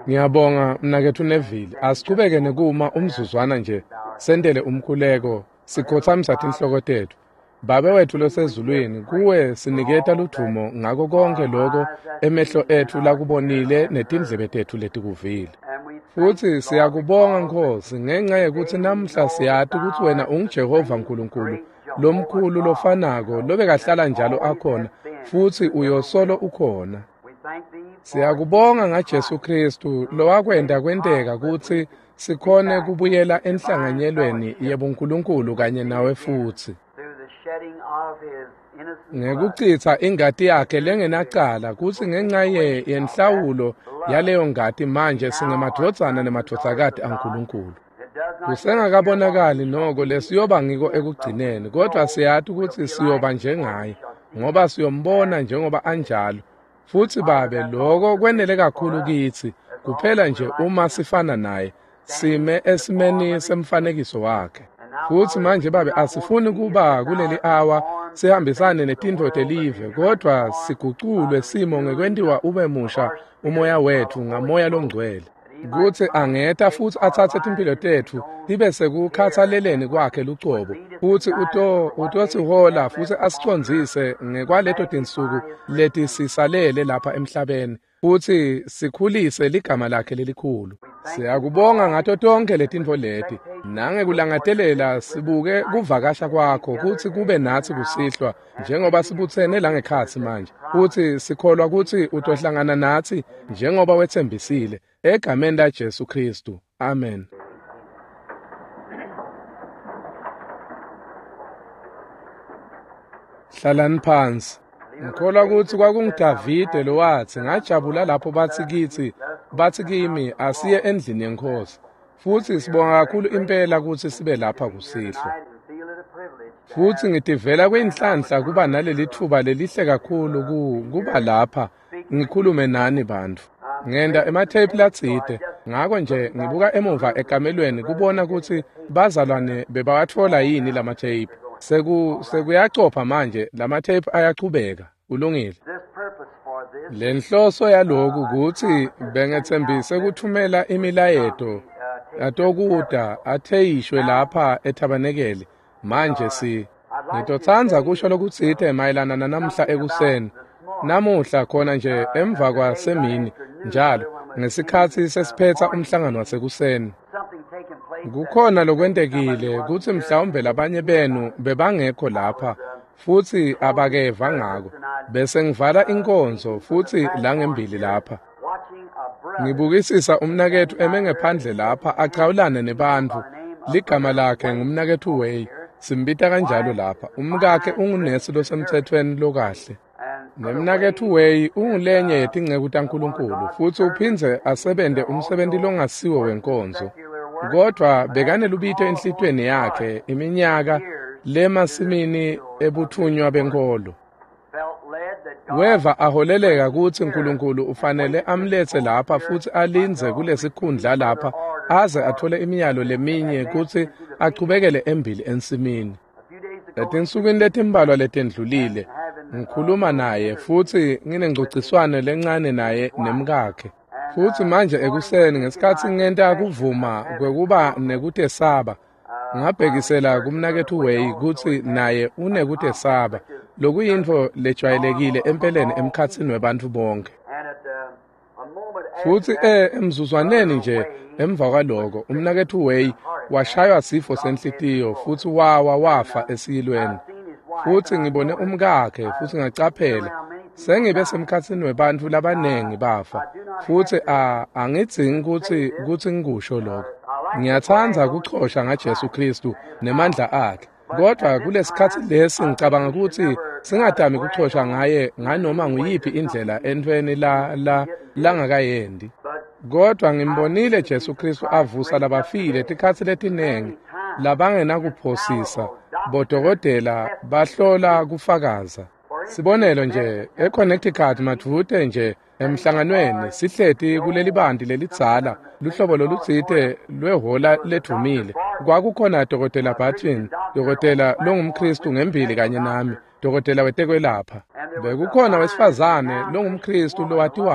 Ngiyabonga mnakethu Neville. Asiqhubeke nekuma umzuzwana nje. Sendele umkhuleko sikhothamisa inhloko tethu. Babe wethu losezulwini kuwe siniketa luthumo ngako konke lokho emehlo ethu lakubonile netindlebe tethu letikuvile. Futhi siyakubonga Nkosi ngenxa yekuthi namhla siyathi ukuthi wena unguJehova nkulunkulu lomkhulu lofanako lobekahlala njalo akhona futhi uyosolo ukhona. Siyakubonga ngaJesu Kristu lowakwenda kwenteka ukuthi sikhone kubuyela enhlanganyelweni yebunkulunkulu kanye nawe futhi. Ngekuchitha ingati yakhe lengenacala kuthi ngenxa yenhlawulo yaleyo ngati manje singemadvodzana nemadvodzakati aNkulunkulu. Kusengakabonakali noko lesiyoba ngiko ekugcineni kodwa siyathi ukuthi siyoba njengaye ngoba siyombona njengoba anjalo. Futhi babe lokho kwenele kakhulu kithi kuphela nje uma sifana naye sime esimeni semfanekiso wakhe. Futhi manje babe asifuni kuba kuleli hour sihambisane netindvo telive kodwa siguculwe simo ngekwendiwa ube musha umoya wethu ngamoya longcwele. Kuthi angeta futhi athathe impilo tethu tibe sekukhathaleleni kwakhe lucobo futhi utosihola futhi asicondzise ngekwaleto tinsuku leti sisalele lapha emhlabeni futhi sikhulise ligama lakhe lelikhulu. Siyakubonga ngato tonke letintfo leti nangekulangatelela sibuke kuvakasha kwakho kuthi kube nathi kusihlwa njengoba sibuthene la ngekhathi manje futhi sikholwa ukuthi utohlangana nathi njengoba wethembisile egameni laJesu Kristu. Amen. Hlalani phansi. Ngikholwa ukuthi kwakunguDavide lowathi ngajabula lapho bathi kimi asiye endlini yenkosi. Futhi sibonga kakhulu impela ukuthi sibe lapha kusihlwa. Futhi ngitivela kwinhlanhla kuba naleli thuba lelihle kakhulu kuba lapha ngikhulume nani bantu. Ngenda emathayiphi latsite ngako nje ngibuka emuva ekamelweni kubona ukuthi bazalwane bebawathola yini lamathayiphi. Sekuyachopha manje lamathayiphi ayachubeka ulungile. Lenhloso yaloku ukuthi bengethembise ukuthumela imilayeto atokuda atheyishwe lapha ethabanekele manje ngitothanza kusho lokutsite mayelana namhla ekuseni namuhla khona nje emva kwasemini njalo ngesikhathi sesiphetha umhlangano wasekuseni kukhona lokwentekile ukuthi mhlawumbe labanye benu bebangekho lapha futhi abakeva ngako bese ngivala inkonzo futhi la ngembili lapha ngibukisisa umnakethu emengephandle lapha aqhawulana nebantfu ligama lakhe ngumnakethu Way simbita kanjalo lapha umkakhe ungunesi losemthethweni lokahle nemnakethu Way ungulenye yetingceku taNkulunkulu futhi uphindze asebente umsebenzi longasiwo wenkonzo kodwa bekane lubito enhlitweni yakhe iminyaka lemasimini ebuthunywa benkolo weva aholeleka ukuthi uNkulunkulu ufanele amlethe lapha futhi alinze kulesikhundla lapha aze athole imiyalo leminye ukuthi aqhubekele embili ensimini. Letinsukwini letimbalwa letendlulile ngikhuluma naye futhi nginengcociswano lencane naye nemkakhe. Futhi manje ekuseni ngesikhathi ngenta kuvuma kwekuba nekutesaba ngabhekisela kumnakethu Way ukuthi naye unekutesaba lokuyintfo lejwayelekile empeleni emkhatsini webantu bonke. Futhi emzuzwaneni nje emva kwaloko umnakethu Way washaywa sifo senhlitiyo futhi wafa esiyilweni. Futhi ngibone umkakhe futhi ngacaphela sengibe semkhatsini webantu labanengi bafa futhi angidzingi ukuthi ngikusho lokho. Ngiyathanza ukuxosha ngaJesu Kristu nemandla akhe kodwa kulesikhathi lesi ngicabanga ukuthi singadami ukuxosha ngaye nganoma nguyiphi indlela entweni la ngakayendi. Kodwa ngimbonile Jesu Kristu avusa labafile tikhathi letinengi labangenakuphosisa bodokotela bahlola kufakaza. Sibonelo nje eConnecticut madvute nje emhlanganweni sihleti kuleli bandi lelidzala luhlobo lolutsite lwehola ledumile kwakukhona dokotela Barton dokotela longumKristu ngembili kanye nami dokotela wetekwelapha bekukhona wesifazane longumKristu lowatiwako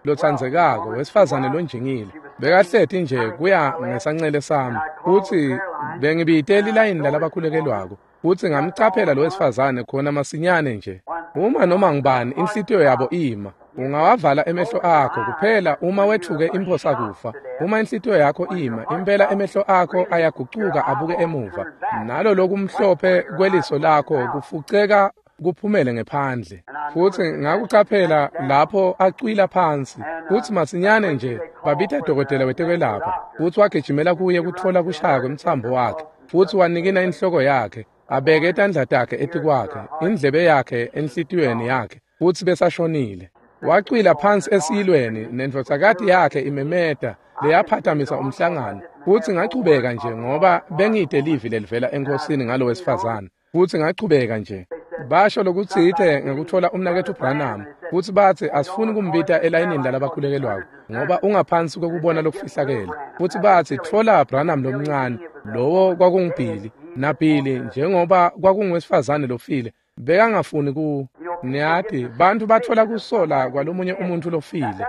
lothandzekako wesifazane lonjingile bekahlethi nje kuya ngesanxele sami futhi bengibiyitela ilayini lalabakhulekelwako futhi ngamchaphela lo wesifazane khona masinyane nje. Uma noma ngibani inhlitiyo yabo ima, ungawavala emehlo akho kuphela uma wethuke imphosa kufa. Uma inhlitiyo yakho ima, impela emehlo akho ayaguquka abuke emuva, nalo lokumhlophe kweliso lakho kufuceka kuphumele ngephandle. Futhi ngakuchaphela lapho acwila phansi, futhi masinyane nje babitha dokotela wetekwelapha, futhi wagijimela kuye kuthola kushaya kwemthambo wakhe, futhi wanikina inhloko yakhe, abeke etandla takhe etikwakhe, indlebe yakhe enhlitiyweni yakhe, futhi besashonile. Wacwila phansi esilweni nendvodakati yakhe imemeta leyaphathamisa umhlangano, futhi ngachubeka nje ngoba bengide livi lelivela enkosini ngalo wesifazane, futhi ngachubeka nje. Basho lokutsithe ngekuthola umnakethu uBranham, futhi bathi asifuni kumbita elayinini lalabakhulekelwako ngoba ungaphansi kokubona lokufihlakele. Futhi bathi thola Branham lomncane, lowo kwakungibhili, nabhili njengoba kwakungwesifazane lofile bekangafuni ku. Niyathi bantu bathola kusola kwalomunye umuntu lofile.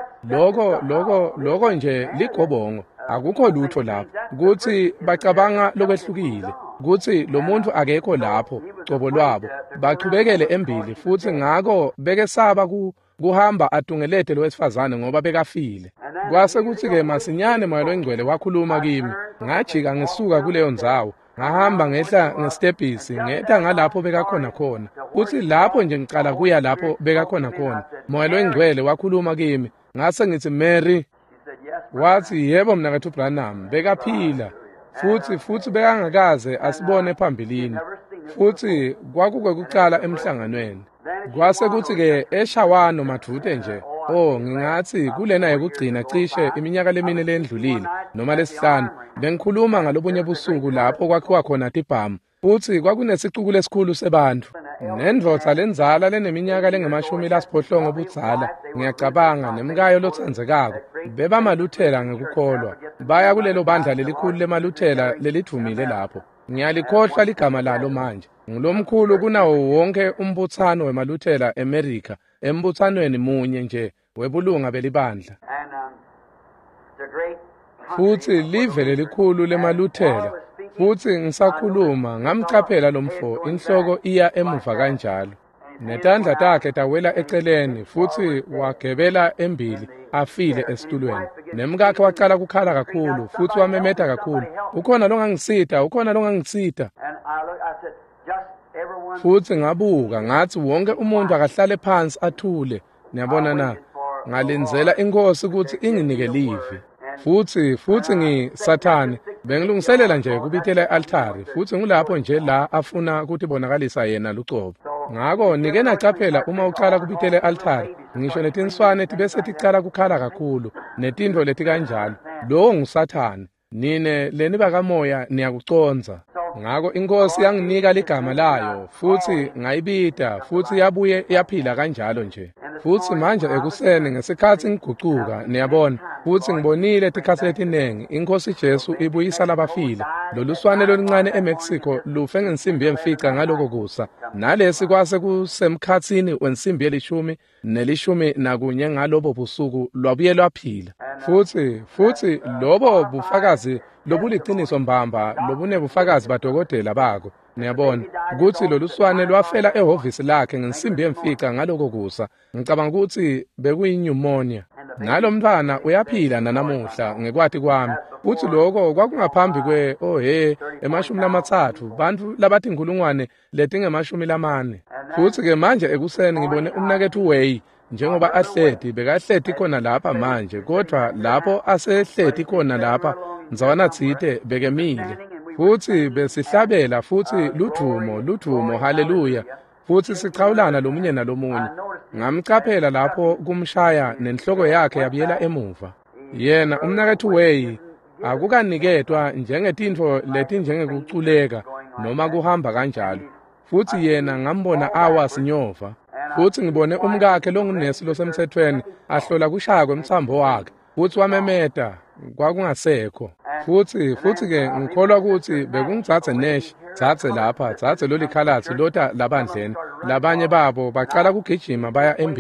Lokho nje ligobongo. Akukho lutho lapho. Kuthi bacabanga lokwehlukile. Kuthi lo muntu akekho lapho cobo lwabo. Bachubekele embili futhi ngako bekesaba kuhamba atungelete lo wesifazane ngoba bekafile. Kwase kuthi ke masinyane moya lwengcwele wakhuluma kimi. Ngajika ngisuka kuleyo ndzawo. Ngahamba ngehla ngestepisi ngeta ngalapho bekakhona khona. Uthi lapho nje ngicala kuya lapho bekakhona khona. Moya lwengcwele wakhuluma kimi. Ngase ngithi Mary, wathi yebo mnakethu Branham bekaphila. Futhi bekangakaze asibone phambilini. Futhi kwakukucala emhlanganweni. Kwase kuthi ke eshawano mathute nje. Ngingathi kulena yokugcina cishe iminyaka lemine lendlulile noma lesihlanu bengikhuluma ngalobunye busuku lapho kwakhiwa khona tibhamu. Futhi kwakunesixuku lesikhulu sebantu. Nendvodza lenzala leneminyaka lengama-80 budzala, ngiyacabanga nemkayo lothandzekako bebamaluthela ngekukholwa. Baya kulelo bandla lelikhulu lemaluthela lelidumile lapho. Ngiyalikhohlwa ligama lalo manje. Ngilomkhulu kunawo wonke umbuthano wemaluthela eMerika, embuthanweni munye nje webulunga belibandla. Futhi live lelikhulu lemaluthela. Futhi ngisakhuluma ngamchaphela lomfo inhloko iya emuva kanjalo. Netandla takhe tawela eceleni futhi wagebela embili afile esitulweni. Nemkakhe wacala kukhala kakhulu futhi wamemeta kakhulu. Ukhona longangisita. Futhi ngabuka ngathi wonke umuntu akahlale phansi athule. Niyabona na? Ngalenzela inkosi ukuthi inginike livi. Futhi ngisathane bengilungiselela nje kubitela i-altari futhi ngulapho nje la afuna ukuthi bonakalisa yena lucobo. Ngako nike nachaphela uma ucala kubitela i-altari ngisho netinswane tibese ticala kukhala kakhulu netindvo leti kanjalo. Lo ngusathane. Nine leni bakamoya niyakuconza. Ngako inkosi yanginika ligama layo futhi ngayibita futhi yabuye yaphila kanjalo nje. Futhi manje ekuseni ngesikhathi ngiguquka niyabona futhi ngibonile tikhathi letinengi inkosi Jesu ibuyisa labafile. Loluswane loluncane eMexico lufe ngensimbi yemfica ngaloko kusa. Nalesi kwase kusemkhathini wensimbi ye11 ngalobo busuku lwabuye lwaphila. Futhi lobo bufakazi lobuliqiniso mbamba lobunebufakazi badokotela bako. Niyabona ukuthi loluswane lwafela ehhovisi lakhe ngensimbi yemfica ngaloko kusa. Ngicabanga ukuthi bekuyinyumonia. Nalo mntwana uyaphila nanamuhla ngekwathi kwami. Uthi lokho kwakungaphambi e-30 bantu labathi inkulungwane letinge-40. Futhi ke manje ekuseni ngibone umnakethu Way njengoba ahleti bekahleti khona lapha manje kodwa lapho asehleti khona lapha nzawana tsite bekemile. Futhi besihlabela futhi ludumo haleluya. Futhi sichawulana lomunye nalomunye. Ngamchaphela lapho kumshaya nenhloko yakhe yabiyela emuva. Yena umnakethu Way akukaniketwa njengetintfo leti njengekuculeka noma kuhamba kanjalo. Futhi yena ngambona awasinyova. Futhi ngibone umkakhe longunesi losemthethweni ahlola kushaya kwemthambo wakhe. Futhi wamemeta kwakungasekho. Futhi ke ngikholwa ukuthi bekungithathe Nash thathe loli khalathi lota labandleni. Labanye babo baqala kugijima baya embili.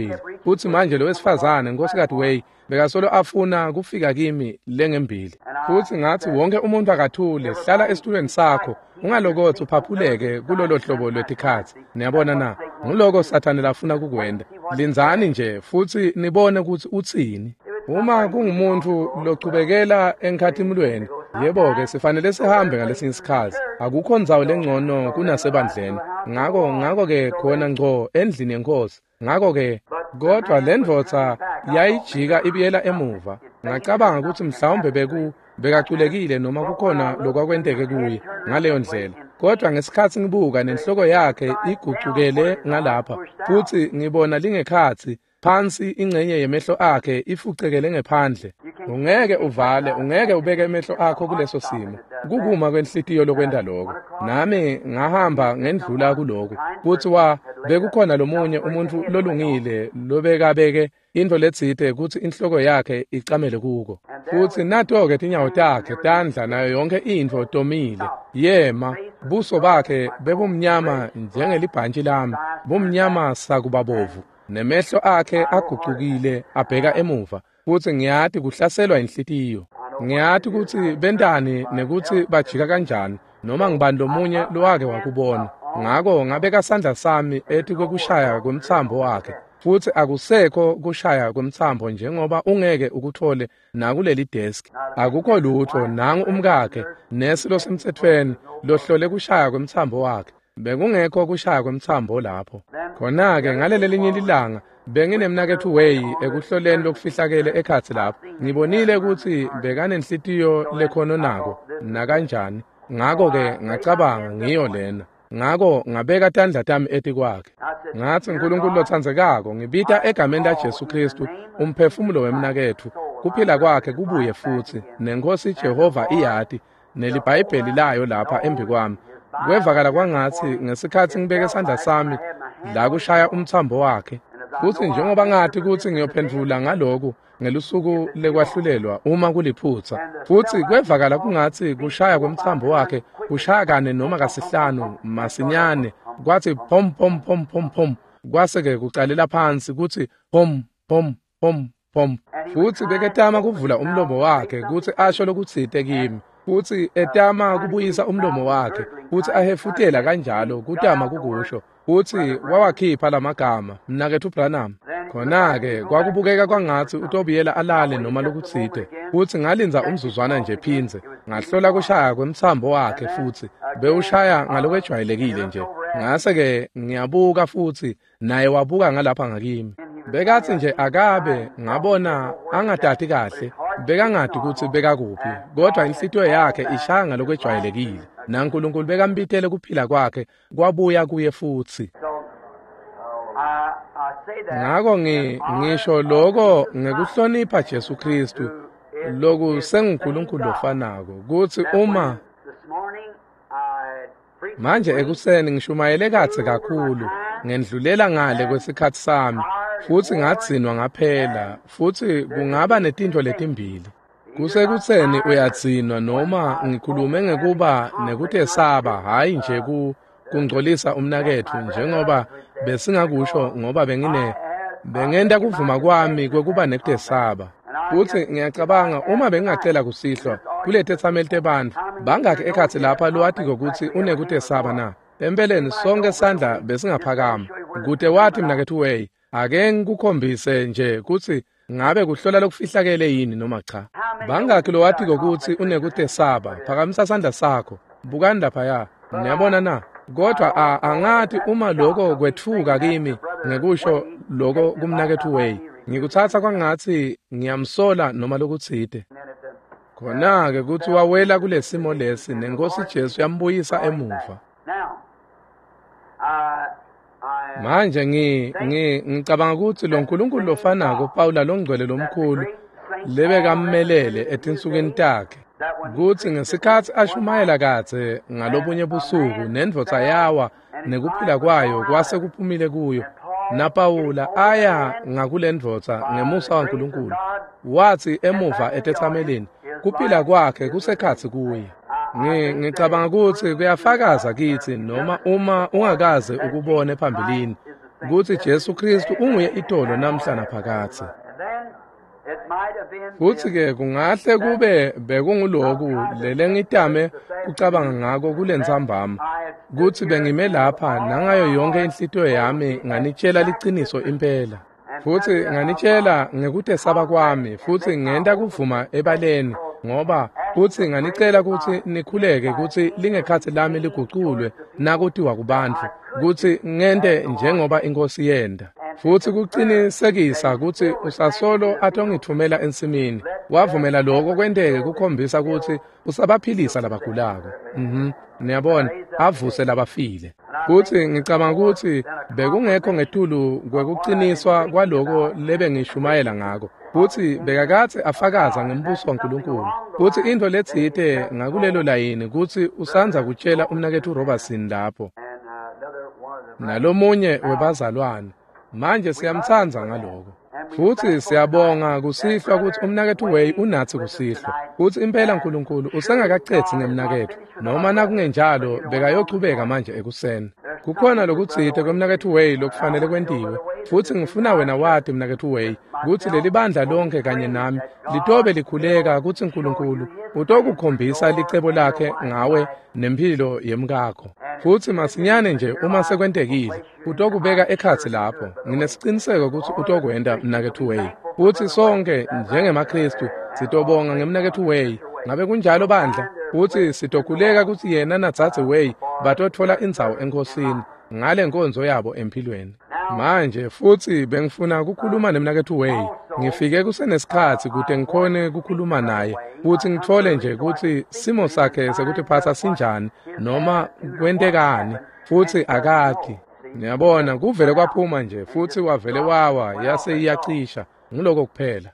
futhi manje lo wesifazane nkosikazi Way bekasolo afuna kufika kimi lengembili. Futhi ngathi wonke umuntu akathule, hlala esitulweni sakho, ungalokothi uphaphuleke kulolo hlobo lwetikhathi. Niyabona na, ngiloko Sathane lafuna kukwenda. Linzani nje futhi nibone ukuthi uthini. Uma kungumuntu lochubekela enkathimulweni, yebo-ke sifanele sihambe ngalesinye isikhathi. Akukho ndzawo lengcono kunasebandleni. Ngako-ke khona ngco endlini yenkosi. Ngako-ke kodwa le ndvodza yayijika ibiyela emuva. Ngacabanga ukuthi mhlawumbe bekaculekile noma kukhona lokwakwenteke kuye ngaleyo ndlela. Kodwa ngesikhathi ngibuka nenhloko yakhe igucukele ngalapha, futhi ngibona lingekhathi phansi ingcenye yemehlo akhe ifucekele ngephandle. Ungeke uvale, ungeke ubeke emehlo akho kuleso simo. Kukuma kwenhlitiyo lokwenda lokho. Nami ngahamba ngendlula kuloko. Futhi bekukhona lomunye umuntu lolungile lobekabeke into letsite ukuthi inhloko yakhe icamele kuko. Futhi nato-ke tinyawo takhe tandla nayo yonke into tomile. Yema buso bakhe bebumnyama njengelibhantshi lami, bumnyama sakubabovu. Nemehlo akhe agucukile abheka emuva. Futhi ngiyathi kuhlaselwa inhlitiyo. Ngiyathi ukuthi bentani nekuthi bajika kanjani noma ngibani lomunye lowake wakubona. Ngako ngabeka isandla sami ethi kwekushaya kwemthambo wakhe. Futhi akusekho kushaya kwemthambo njengoba ungeke ukuthole nakuleli desk. Akukho lutho nangu umkakhe nesilo semthethweni lohlole kushaya kwemthambo wakhe. Bekungekho kushaya kwemthambo lapho. Khona-ke ngaleli linye ilanga benginemnakethu Way ekuhloleni lokufihlakele ekhathi lapho. Ngibonile ukuthi bekanenhlitiyo lekhono nako nakanjani. Ngako-ke ngacabanga ngiyo lena. Ngako ngabeka tandla tami ethi kwakhe. Ngathi uNkulunkulu lothandzekako ngibita egameni laJesu Kristu umphefumulo wemnakethu. Kuphila kwakhe kubuye futhi nenkosi Jehova iyati nelibhayibheli layo lapha embi kwami. Kwevakala kwangathi ngesikhathi ngibeke isandla sami la kushaya umthambo wakhe. Futhi njengoba ngathi ukuthi ngiyophendula ngaloku ngelusuku lekwahlulelwa uma kuliphutha. Futhi kwevakala kungathi kushaya kwemthambo wakhe kushaya kane noma kasihlanu masinyane. Kwathi pom pom pom pom pom. Kwase-ke kucalela phansi kuthi pom pom pom pom. Futhi beketama kuvula umlomo wakhe kuthi asho lokutsite kimi. Futhi etama kubuyisa umlomo wakhe, futhi ahefutela kanjalo kutama kukusho. Futhi wawakhipha lamagama, mnakethu Branham. Khona-ke kwakubukeka kwangathi utobiyela alale noma lokutsite. Futhi ngalinza umzuzwana nje phinze. Ngahlola kushaya kwemthambo wakhe futhi bewushaya ngalokwejwayelekile nje. Ngase-ke ngiyabuka futhi naye wabuka ngalapha ngakimi. Bekathi nje akabe ngabona angadadi kahle, bekangadi ukuthi bekakuphi, kodwa inhlitiyo yakhe ishaya ngalokwejwayelekile. naNkulunkulu bekambithele kuphila kwakhe kwabuya kuye futhi. Ngako ngisho lokho ngekuhlonipha Jesu Kristu lokhu senguNkulunkulu ofanako kuthi uma manje ekuseni ngishumayele kathe kakhulu ngendlulela ngale kwesikhathi sami futhi ngatsinwa ngaphela futhi kungaba netinto letimbili. Kusekutheni uyatsinwa noma ngikhulume ngekuba nekutesaba hayi nje kungcolisa umnakethu njengoba besingakusho ngoba bengenda kuvuma kwami kwekuba nekutesaba. Futhi ngiyacabanga uma bengingacela kusihlwa kule testamente abantu bangakhe ekhathi lapha lowathi ukuthi unekutesaba na. Empeleni sonke sandla besingaphakama kude wathi mnakethu Way ake ngikukhombise nje ukuthi ngabe kuhlola lokufihlakele yini noma cha. Bangakhe lowathi ukuthi unekutesaba phakamisa sandla sakho bukani lapha ya niyabona na. Kodwa angathi uma lokho kwethuka kimi ngekusho lokho kumnakethu Way ngikuthatha kwangathi ngiyamsola noma lokutsite. Khona-ke kuthi wawela kulesimo lesi nenkosi Jesu yambuyisa emuva. Manje ngicabanga ukuthi lo nkulunkulu lofanako Pawula longcwele lomkhulu lebekammelele etinsukeni takhe kuthi ngesikhathi ashumayela kathe ngalobunye busuku nendvodza yawa nekuphila kwayo kwase kuphumile kuyo naPawula aya ngakulendvodza ngemusa waNkulunkulu wathi emuva etetsameleni kuphila kwakhe kusekhathi kuye. Ngicabanga ukuthi kuyafakaza kithi noma uma ungakaze ukubone phambilini ukuthi Jesu Kristu unguye itolo namhla naphakade. Futhi-ke kungahle kube bekunguloku lele ngitame kucabanga ngako kule ntsambama ukuthi bengime lapha nangayo yonke inhlitiyo yami nganitshela liciniso impela. Futhi nganitshela ngekutesaba kwami futhi ngenta kuvuma ebaleni ngoba futhi nganicela ukuthi nikhuleke ukuthi lingekhathi lami liguqulwe nakutiwa kubantu ukuthi ngente njengoba inkosi yenda. Futhi kuqinisekisa ukuthi usasolo atongithumela ensimini wavumela lokho kwenteke kukhombisa ukuthi usabaphilisa labagulako. Niyabona avuse labafile. Futhi ngicabanga ukuthi bekungekho ngetulu kwekuqiniswa kwaloko lebe ngishumayela ngako. Futhi bekakathe afakaza ngembuso kaNkulunkulu. Futhi into letsite ngakulelo layini ukuthi usanza kutshela umnakethu uRobertson lapho. Nalomunye webazalwane. Manje siyamthanza ngaloko. Futhi siyabonga kusihlwa ukuthi umnakethu Way unathi kusihlwa. Futhi impela uNkulunkulu usengakacethi ngemnakethu. Noma nakungenjalo bekayochubeka manje ekuseni. Kukhona lokutsite kwemnakethu Way lokufanele kwentiwe. Futhi ngifuna wena wathi mnakethu Way ukuthi leli bandla lonke kanye nami litobe likhuleka ukuthi uNkulunkulu utokukhombisa licebo lakhe ngawe nempilo yemkakho. Futhi masinyane nje uma sekwentekile utokubeka ekhathi lapho. Nginesiqiniseko ukuthi utokwenda mnakethu Way. Futhi sonke njengemaKristu sitobonga ngemnakethu Way. Ngabe kunjalo bandla futhi sitokhuleka ukuthi yena natsathe Way batothola indzawo enkosini ngale nkonzo yabo empilweni. Manje futhi bengifuna ukukhuluma nemnakethu Way. Ngifike kusenesikhathi kude ngikhone ukukhuluma naye futhi ngithole nje ukuthi simo sakhe sekutiphatha sinjani noma kwentekani futhi akakhi. Niyabona kuvele kwaphuma nje futhi wavele wawa yase iyacisha ngiloko kuphela.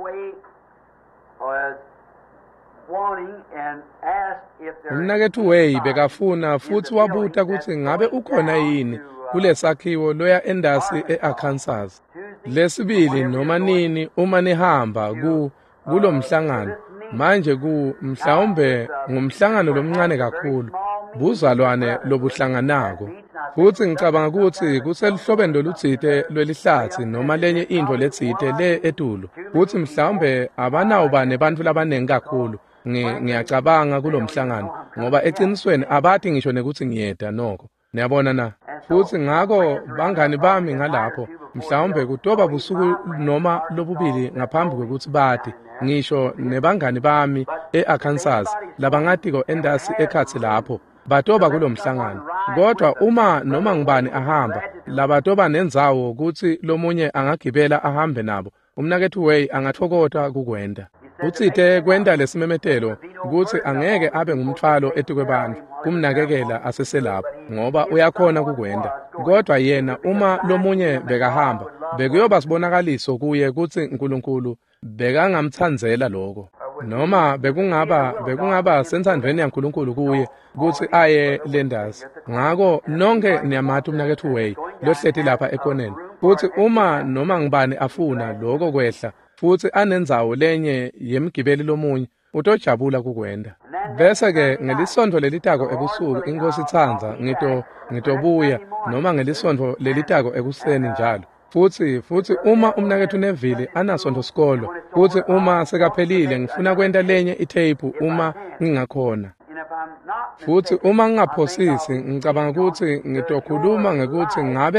Umnakethu Way bekafuna futhi wabuta ukuthi ngabe ukhona yini kulesakhiwo loya endasi eArkansas. Lesibili noma nini uma nihamba kulo mhlangano manje mhlawumbe ngumhlangano lomncane kakhulu buzalwane lobuhlanganako. Futhi ngicabanga ukuthi kuselihlobeni lolutsite lwelihlathi noma lenye into letsite le etulo. Futhi mhlawumbe abanawo bane bantu labanengi kakhulu. Ngiyacabanga kulomhlangano ngoba eqinisweni abathi ngisho nekuthi ngiyeda noko. Niyabona na? Futhi ngako bangani bami ngalapho mhlawumbe kutoba busuku noma lobubili ngaphambi kwekuthi bathi ngisho nebangani bami eArkansas labangatiko endasi ekhathi lapho batoba kulomhlangano. Kodwa uma noma ngibani ahamba labatoba nendzawo ukuthi lomunye angagibela ahambe nabo umnakethu Way angathokota kukwenda. Utsite kwenda lesimemetelo ukuthi angeke abe ngumthwalo etikwebantu kumnakekela aseselapho ngoba uyakhona kukwenda. Kodwa yena uma lomunye bekahamba bekuyoba sibonakaliso kuye ukuthi uNkulunkulu bekangamthandzela lokho noma bekungaba senthandweni yaNkulunkulu kuye ukuthi aye lendasi. Ngako nonke niyamathi umnakethu Way lohleti lapha ekoneni. Futhi uma noma ngibani afuna lokho kwehla futhi anendzawo lenye yemgibeli lomunye utojabula kukwenda. Bese-ke ngelisonto lelitako ebusuku inkosi ithanza ngitobuya noma ngelisonto lelitako ekuseni njalo. Futhi uma umnakethu Neville anasonto sikolo futhi uma sekaphelile ngifuna kwenta lenye itape uma ngingakhona. Futhi uma ngingaphosisi ngicabanga ukuthi ngitokhuluma ngekuthi ngabe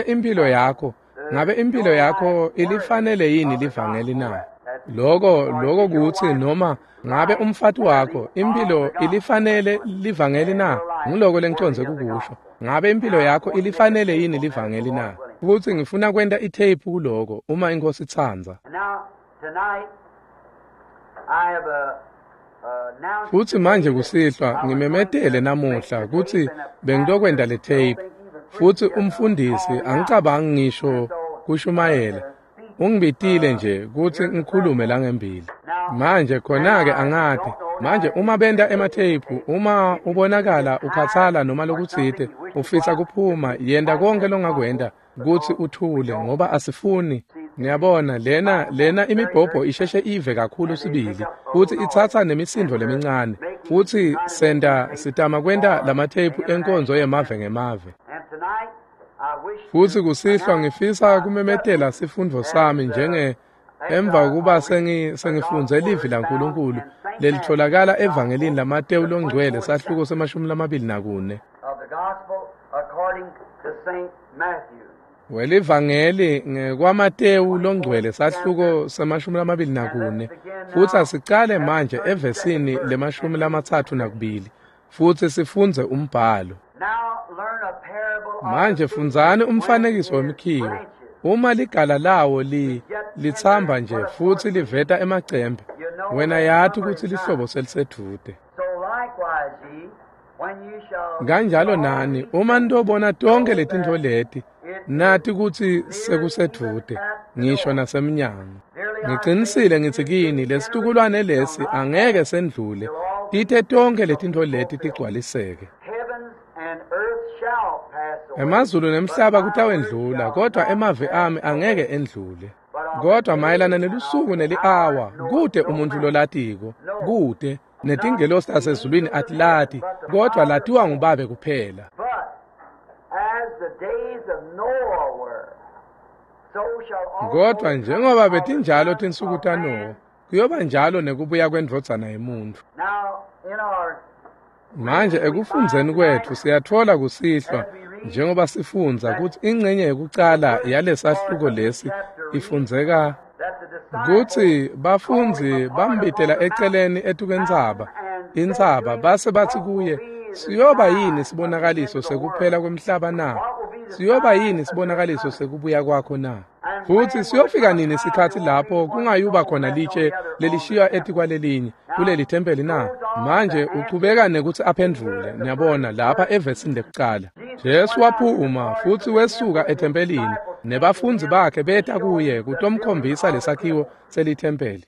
impilo yakho ilifanele yini livangeli na? Loko kuthi noma ngabe umfati wakho impilo ilifanele livangeli na? Ngiloko lengiconze kukusho. Ngabe impilo yakho ilifanele yini livangeli na? Futhi ngifuna kwenta itape kuloko uma inkosi ithanza. Futhi manje kusihlwa ngimemetele namuhla ukuthi bengitokwenda le tape. Futhi umfundisi angicabangi ngisho kushumayela. Ungibitile nje ukuthi ngikhulume la ngembili. Manje khona-ke angathi manje uma benda emathephu uma ubonakala ukhathala noma lokuthide ufisa kuphuma yenda konke longakwenda ukuthi uthule ngoba asifuni. Niyabona lena imibhobho isheshe ive kakhulu sibili futhi ithatha nemisindo lemincane futhi sitama kwenda lamathephu enkonzo yemave ngemave. futhi kusihlwa ngifisa kumemetela sifundo sami emva kokuba sengifunze livi laNkulunkulu lelitholakala evangelini laMateyu longcwele sahluko se-24. Welivangeli ngekwaMateyu longcwele sahluko se-24 futhi asiqale manje evesini le-32 futhi sifunze umbhalo. Manje funzani umfanekiso wemikhiwa. Uma ligala lawo lithamba nje futhi liveta emacembe, wena yathi ukuthi lihlobo selisedude. Kanjalo nani, uma nitobona tonke letinto leti, nathi ukuthi sekusedude, ngisho nasemnyango. Ngiqinisile ngithi kini lesitukulwane lesi angeke sendlule, tithe tonke letinto leti tigcwaliseke. Emazulu nemhlaba kutawendlula, kodwa emave ami angeke endlule. Kodwa mayelana nelusuku neli-hour, kude umuntu lolatiko, kude, netingelosi tasezulwini atilati, kodwa latiwa nguBaba kuphela. Kodwa njengoba betinjalo tinsuku taNowa, kuyoba njalo nekubuya kwendvodzana yemuntu. Manje ekufundzeni kwethu siyathola kusihlwa njengoba sifunza ukuthi ingxenye yokucala yalesahluko lesi ifundzeka ukuthi bafundzi bambitela eceleni etukendzaba indzaba base bathi kuye, siyoba yini sibonakaliso sekuphela kwemhlaba na? Siyoba yini sibonakaliso sekubuya kwakho na? Futhi siyofika nini isikhathi lapho kungayuba khona litshe lelishiya etikwalelinye kuleli thempeli na? Manje uqhubeka nekuthi aphendvule. Niyabona lapha evesini lekuqala Jesu waphuma futhi wesuka ethempelini nebafunzi bakhe beta kuye kutomkhombisa lesakhiwo selithempeli.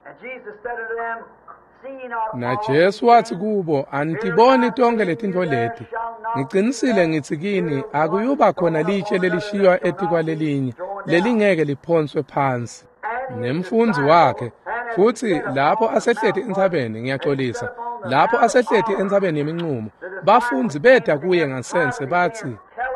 Na Jesu wathi kubo, antiboni tonke letinto leti. Ngiqinisile ngithi kini akuyuba khona litshe lelishiywa etikwalelinye lelingeke liphonswe phansi. Nemfunzi wakhe futhi lapho asehleti entsabeni, ngiyaxolisa, lapho asehleti entsabeni yemincumo, bafunzi beta kuye ngasense bathi,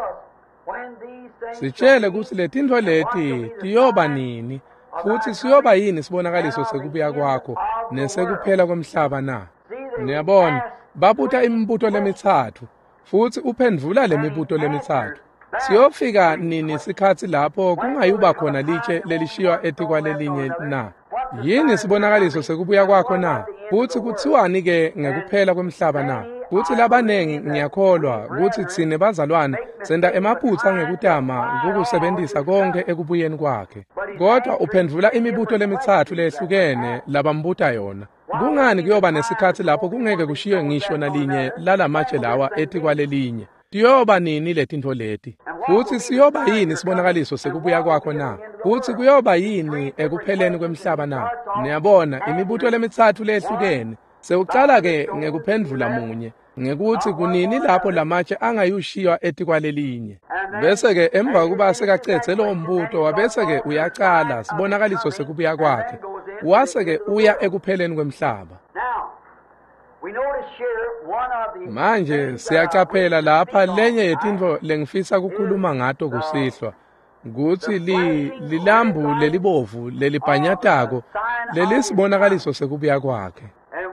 sitshele ukuthi letinto leti tiyoba nini futhi siyoba yini sibonakaliso sekubuya kwakho nesekuphela komhlaba na? Niyabona, babuta imibuto lemithathu futhi uphendvula lemibuto lemithathu. Siyofika nini isikhathi lapho kungayuba khona litshe lelishiywa etikwalelinye na? Yini sibonakaliso sekubuya kwakho na? Futhi kuthiwani-ke ngekuphela kwemhlaba na? Futhi labanengi ngiyakholwa ukuthi thine bazalwane senda emaphutsa ngekutama kukusebenzisa konke ekubuyeni kwakhe. Kodwa uphendvula imibuto lemithathu lehlukene labambuta yona. Kungani kuyoba nesikhathi lapho kungeke kushiywe ngisho nalinye lalamatshe lawa etikwalelinye? Tiyoba nini letinto leti? Futhi siyoba yini sibonakaliso sekubuya kwakho na? Futhi kuyoba yini ekupheleni kwemhlaba na? Niyabona imibuto lemithathu lehlukene. Sewuqala-ke ngekuphendvula munye, ngekuthi kunini lapho lamatshe angayushiywa etikwalelinye. Bese-ke emva kuba sekacedze lowo mbuto wabese-ke uyaqala sibonakaliso sekubuya kwakhe. Wase-ke uya ekupheleni kwemhlaba. Manje siyacaphela lapha lenye yetinto lengifisa kukhuluma ngato kusihlwa, ukuthi lilambu lelibovu lelibhanyatako lelisibonakaliso sekubuya kwakhe.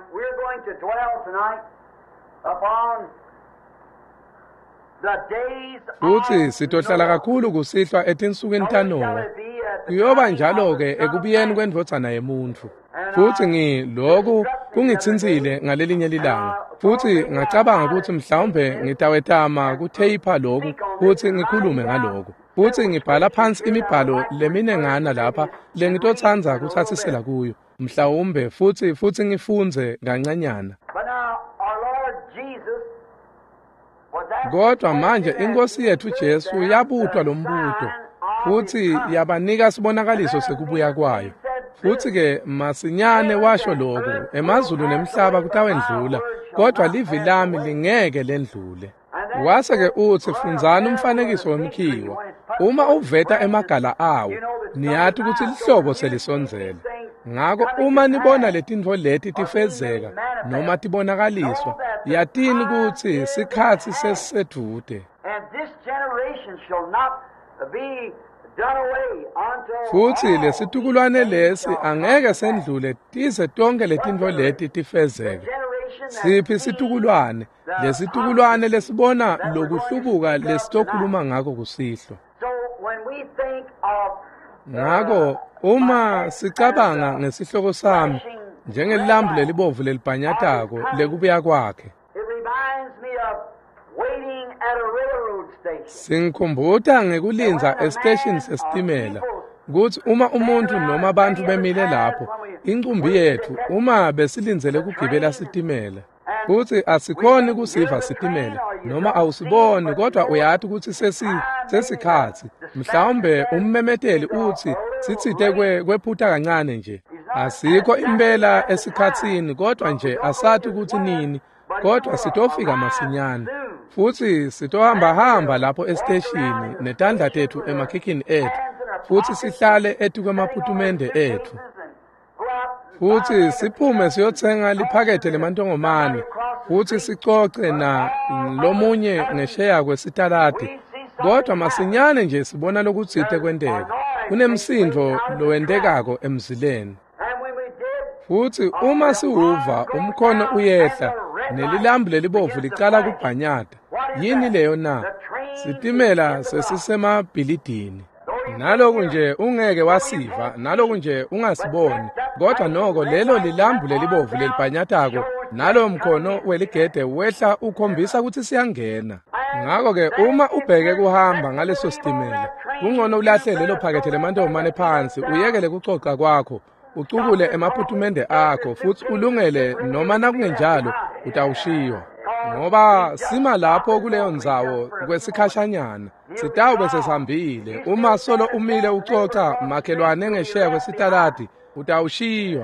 Futhi sitohlala kakhulu kusihlwa etinsukwini taNowa. Kuyoba njalo-ke ekubuyeni kwendvodzana yemuntu. Futhi lokhu kungithintsile ngalelinye lilanga. Futhi ngacabanga ukuthi mhlawumbe ngitawetama kutheyipha lokhu futhi ngikhulume ngalokho. Futhi ngibhala phansi imibhalo leminengana lapha lengitothandza kuthathisela kuyo. Mhlawumbe futhi ngifunze kancanyana. Kodwa manje inkosi yethu Jesu yabutwa lo mbuto futhi yabanika sibonakaliso sekubuya kwayo. Futhi-ke masinyane washo lokhu, emazulu nemhlaba kutawendlula, kodwa livi lami lingeke lendlule. Wase-ke uthi funzani umfanekiso wemikhiwa. Uma uveta emagala awo, niyathi ukuthi lihlobo selisonzele. Ngakho uma nibona letinto leti tifezeka noma tibonakaliswa, yatini ukuthi sikhathi sesisedude. futhi lesitukulwane lesi angeke sendlule tize tonke letinto leti tifezeke. Siphi isitukulwane? Lesitukulwane lesibona lokuhlubuka lesitokhuluma ngako kusihlo. Ngako uma sicabanga ngesihloko sami njengelilambu lelibovu lelibhanyatako lekubuya kwakhe, singikhumbula ngekulinza esiteshini sesitimela ukuthi uma umuntu noma abantu bemile lapho, incumbi yethu uma besilinzele kugibela sitimela, futhi asikhoni kusiva sitimela noma awusiboni, kodwa uyathi ukuthi sesikhathi mhlawumbe ummemeteli uthi sithithe kwephutha kancane nje. Asikho impela esikhatsini, kodwa nje asathi ukuthi nini, kodwa sitofika masinyane. Futhi sitohamba lapho esiteshini netandla tethu emakhikhini ethu, futhi sihlale etu kwamaphutumende ethu, futhi siphume siyothenga liphakethe lemantongomane, futhi sicoce na lomunye ngesheya kwesitaladi. Kodwa masinyane nje sibona lokutsithe kwenteka, kunemsindo lowendekako emzileni. Futhi uma siwuva umkhono uyehla nelilambu lelibovu licala kubhanyata, yini leyo na? Sitimela sesisemabhilidini. Naloku nje ungeke wasiva, naloku nje ungasiboni, kodwa noko lelo lilambu lelibovu lelibhanyatako nalo mkhono weligede wehla ukhombisa ukuthi siyangena. Ngako-ke uma ubheke kuhamba ngaleso sitimela, kungcono ulahle lelo phakethe lemantongomane phansi, uyekele kucoca kwakho, ucukule emaphutumende akho, futhi ulungele noma nakungenjalo utawushiywa. Ngoba sima lapho kuleyo ndzawo kwesikhashanyana, sitawube sesihambile. Uma solo umile ucoca makhelwane ngesheya kwesitaladi, utawushiywa.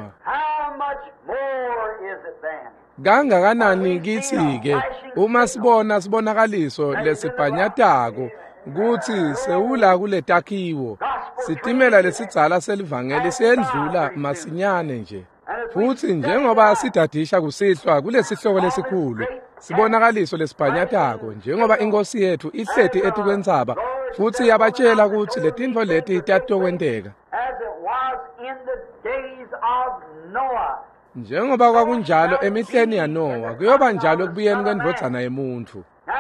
Kangakanani kithi-ke uma sibona sibonakaliso lesibhanyatako kuthi sewula kule takhiwo, sitimela lesidzala selivangeli siyendlula masinyane nje. Futhi njengoba sidadisha kusihlwa kulesihloko lesikhulu, sibonakaliso lesibhanyatako njengoba inkosi yethu ihleti etikwendzaba, futhi yabatshela ukuthi letinto leti tiyatokwenteka. Njengoba kwakunjalo emihleni yaNowa, kuyoba njalo ekubuyeni kwendvodzana yemuntu.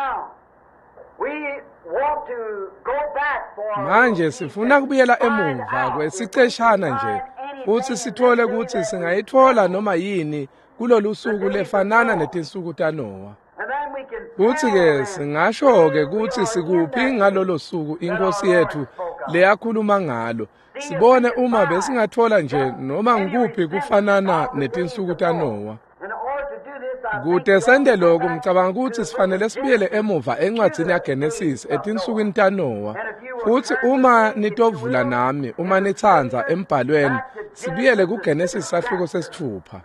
Manje sifuna kubuyela emuva kwesiceshana nje, futhi sithole ukuthi singayithola noma yini kulolu suku lefanana netinsuku taNowa. Futhi-ke singasho-ke ukuthi sikuphi ngalolo suku inkosi yethu leyakhuluma ngalo, sibone uma besingathola nje noma ngikuphi kufanana netinsuku taNowa. Kude sende lokho ngicabanga ukuthi sifanele sibuyele emuva encwadzini yaGenesis etinsukwini taNowa, futhi uma nitovula nami, uma nithandza embhalweni, sibuyele kuGenesis sahluko sesithupha.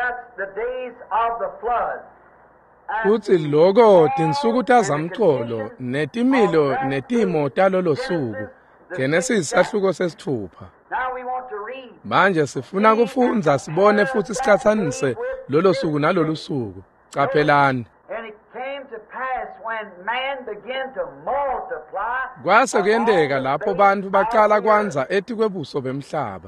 Futhi lokho tinsuku tazamcolo netimilo netimo talolo suku, Genesis sahluko sesithupha. Manje sifuna kufundza sibone futhi siqhathanise lolo suku nalolu suku. Caphelani. Kwase kuyendeka lapho bantu baqala kwanza etikwebuso bemhlaba.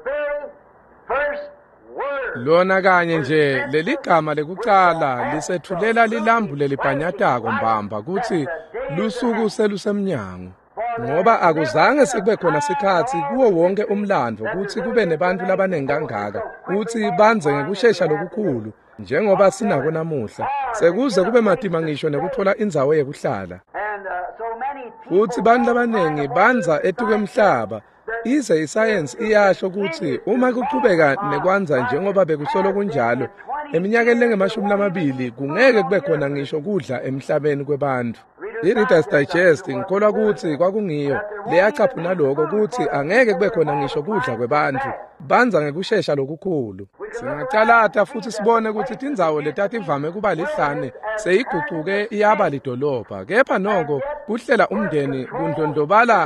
Lona kanye nje leli gama lekucala lisethulela lilambu lelibhanyatako mbamba ukuthi lusuku selusemnyango. Ngoba akuzange sekube khona sikhathi kuwo wonke umlandvo ukuthi kube nebantu labanengi kangaka ukuthi banze ngekushesha lokukhulu njengoba sinako namuhla, sekuze kube matima ngisho nekuthola indzawo yekuhlala. Futhi bantu labanengi banza etukwemhlaba, ize isayensi iyasho ukuthi uma kuqhubeka nekwanza njengoba bekusolo kunjalo, eminyakeni lenge-20 kungeke kube khona ngisho kudla emhlabeni kwebantu. I-Reader's Digest ngikholwa ukuthi kwakungiyo leyachaphu naloko ukuthi angeke kube khona ngisho kudla kwebantu, banza ngekushesha lokukhulu. Singacalata futhi sibone ukuthi tindzawo letativame kuba lihlane seyiguquke iyaba lidolobha, kepha noko kuhlela umndeni kundlondlobala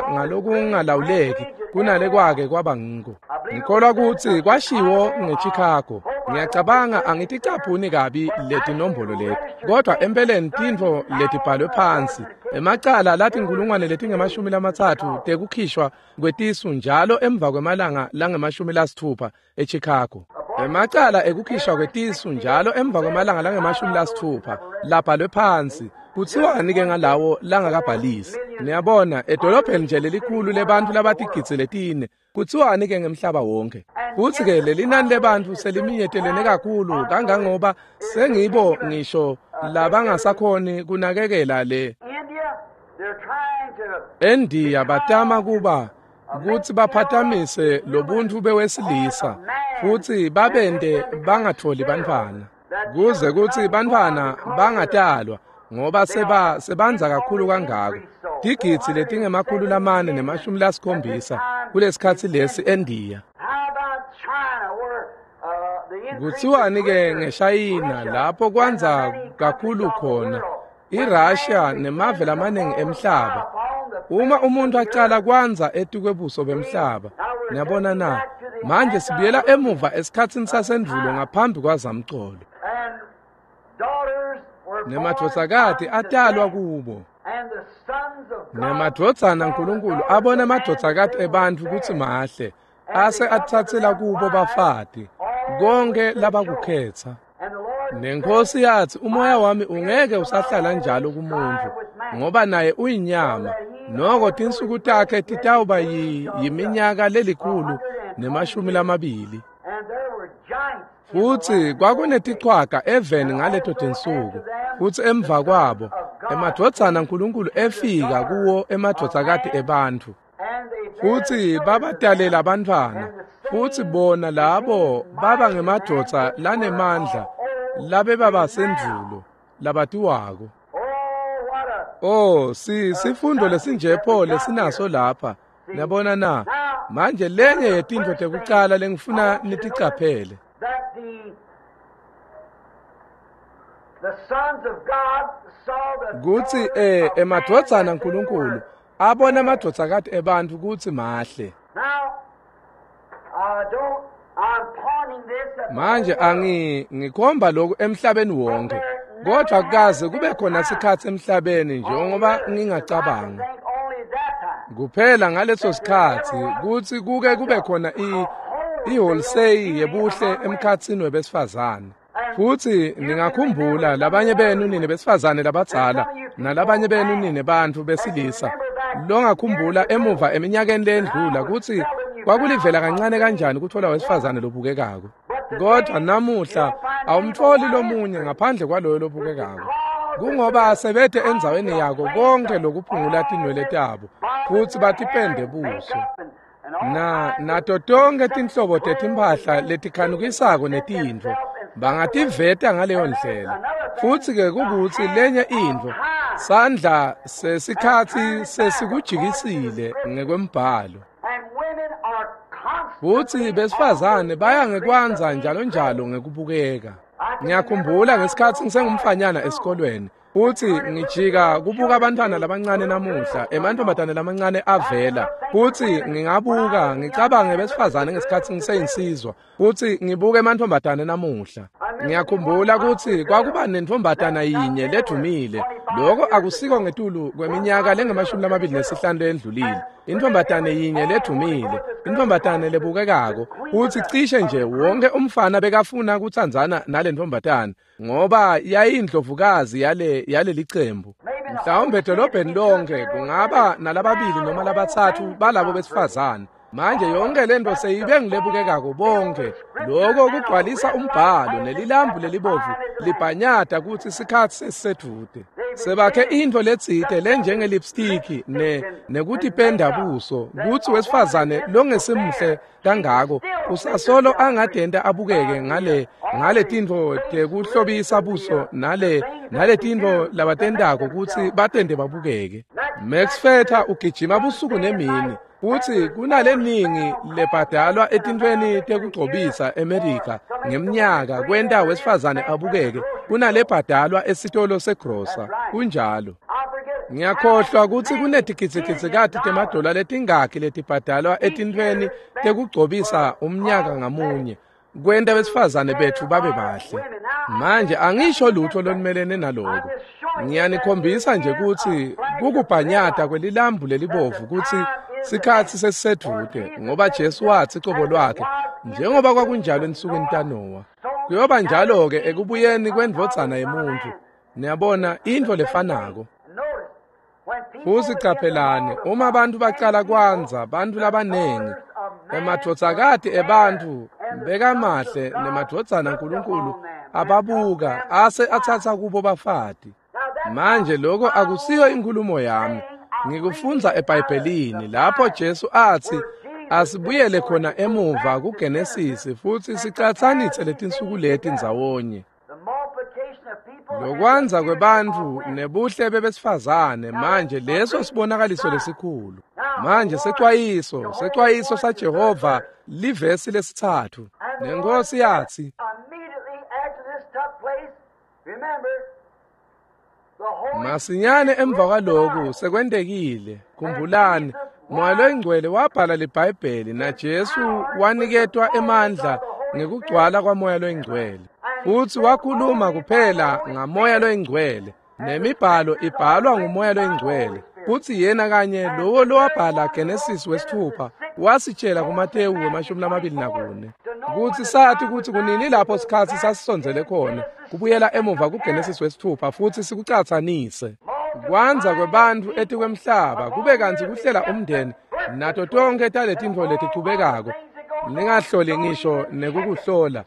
ngalokungalawuleki kunale kwake kwaba ngiko. Ngikholwa ukuthi kwashiwo ngeChicago ngiyacabanga angithi caphuni kabi leti nombolo leti kodwa empeleni tintfo letibhalwe phansi emacala lathi inkulungwane letingemashumi lamathathu tekukhishwa kwetisu njalo emva kwemalanga langemashumi lasithupha eChicago. Emacala ekukhishwa kwetisu njalo emva kwemalanga langemashumi lasithupha labhalwe phansi kuthiwani ke ngalawo langakabhalisi. Niyabona edolobheni nje lelikhulu lebantu labatigidzi letine kuthiwani ke ngemhlaba wonke. Futhi ke lelinani lebantu seliminyetelene kakhulu kangangoba sengibo ngisho labangasakhoni kunakekela le India batama kuba ukuthi baphatamise lobuntu bewesilisa futhi babende bangatholi bantwana kuze kuthi bantwana bangatalwa ngoba sebanza kakhulu kangako tigidzi letingemakhulu lamane nemashumi lasikhombisa kulesikhathi lesi eNdiya. Kuthiwani ke ngeShayina lapho kwanza kakhulu khona iRussia nemave lamaningi emhlaba uma umuntu aqala kwanza etukwebuso bemhlaba. Ngiyabona na manje sibuyela emuva esikhatsini sasendulo ngaphambi kwazamcolo nemadvodzakati atalwa kubo nemadvodzana uNkulunkulu abona amadvodzakati ebantu ukuthi mahle ase athathela kubo bafati konke labakukhetha. Nenkosi yathi umoya wami ungeke usahlala njalo kumuntu ngoba naye uyinyama noko tinsuku takhe titawuba yiminyaka lelikhulu nemashumi lamabili. Futhi kwakunetichwaka eveni ngaleto tinsuku futhi emva kwabo emadvodzana uNkulunkulu efika kuwo emadvodzakati ebantu futhi babatalela abantwana futhi bona labo baba ngemadvodza lanemandla labe baba sendulo labatiwako. Sifundo lesinjepho lesinaso lapha. Niyabona na manje lenye yetintfo tekucala lengifuna niticaphele kuthi emadvodzana uNkulunkulu abona amadvodzakati ebantu ukuthi mahle. Manje ngikhomba lokhu emhlabeni wonke kodwa kukaze kube khona isikhathi emhlabeni njengoba ngingacabanga kuphela ngaleso sikhathi kuthi kuke kube khona iwholesale yebuhle emkhatsini webesifazane. Futhi ningakhumbula labanye benu nini besifazane labadzala nalabanye benu nini bantu besilisa longakhumbula emuva eminyakeni lendlula ukuthi kwakulivela kancane kanjani ukuthola wesifazane lobukekako kodwa namuhla awumtholi lomunye ngaphandle kwaloyo lobukekako kungoba sebethe endzaweni yako konke lokuphungula tinwele tabo futhi batipende buso nato tonke tinhlobo tetimphahla letikhanukisako netintfo bangativeta ngaleyo ndlela. Futhi ke kukuthi lenye intfo sandla sesikhathi sesikujikisile ngekwembhalo futhi besifazane baya ngekwanza njalo ngekubukeka. Ngiyakhumbula ngesikhathi ngisengumfanyana esikolweni futhi ngijika kubuka abantwana labancane namuhla emantombazane lamancane avela futhi ngingabuka ngicabange besifazane ngesikhathi ngiseyinsizwa futhi ngibuke emantombazane namuhla. Ngiyakhumbula ukuthi kwakuba nentombazana yinye ledumile lokho akusiko ngetulu kweminyaka lengemashumi lamabili nesihlanu lendlulile. Intombazana yinye ledumile intombazana lebukekako futhi cishe nje wonke umfana bekafuna ukuthandzana nale ntombazana ngoba yayindlovukazi yale licembu. Mhlawumbe edolobheni lonke kungaba nalababili noma labathathu balabo besifazane. Manje yonke lento seyibe ngilebukekako bonke lokho kugcwalisa umbhalo nelilambu lelibovu libhanyada ukuthi isikhathi sesisedude. Sebakhe into letsite lenjenge lipstick nekuthi penda buso kuthi wesifazane longesemuhle kangako usasolo angadenda abukeke ngale tintfo tekuhlobisa buso nale tintfo labatendako ukuthi batende babukeke. Max Fetha ugijima busuku nemini futhi kunaleningi lebhadalwa etintweni tekugcobisa eMelika ngeminyaka kwenta wesifazane abukeke kunalebhadalwa esitolo segrosa kunjalo. Ngiyakhohlwa ukuthi kunetigitsigitsikati temadola letingaki letibhadalwa etintweni tekugcobisa umnyaka ngamunye kwenta abesifazane bethu babe bahle. Manje angisho lutho lolumelene naloko. Ngiyanikhombisa nje ukuthi kukubhanyata kwelilambu lelibovu ukuthi sikhathi sesisedude ngoba Jesu wathi icobo lwakhe njengoba kwakunjalo ensukwini kaNowa. Kuyoba njalo ke ekubuyeni kwendvodzana yemuntu. Niyabona into lefanako. Futhi caphelane uma abantu baqala kwanza abantu labanengi emadvodzakati ebantu bekamahle nemadvodzana uNkulunkulu ababuka ase athatha kubo bafati. Manje lokho akusiyo inkulumo yami. Ngikufunza eBhayibhelini lapho Jesu athi asibuyele khona emuva kuGenesis futhi sicathanise letinsuku leti ndzawonye. Lokwanza kwebantu nebuhle bebesifazane manje leso sibonakaliso lesikhulu. Manje secwayiso saJehova livesi lesithathu. Nenkosi yathi masinyane emva kwalokhu sekwendekile. Khumbulani, Moya loNgcwele wabhala leBhayibheli naJesu waniketwa emandla ngekugcwala kwaMoya loNgcwele. Futhi wakhuluma kuphela ngaMoya loNgcwele. Nemibhalo ibhalwa nguMoya loNgcwele. Futhi yena kanye lowo lowabhala Genesis 6 wasitshela kuMateyu 24 ukuthi sathi ukuthi kunini lapho sikhathi sasisonzele khona kubuyela emuva kuGenesis 6 futhi sikucathanise. Kwanza kwebantu eti kwemhlaba kube kanti kuhlela umndeni nato tonke taletinto letichubekako. Ningahloli ngisho nekukuhlola.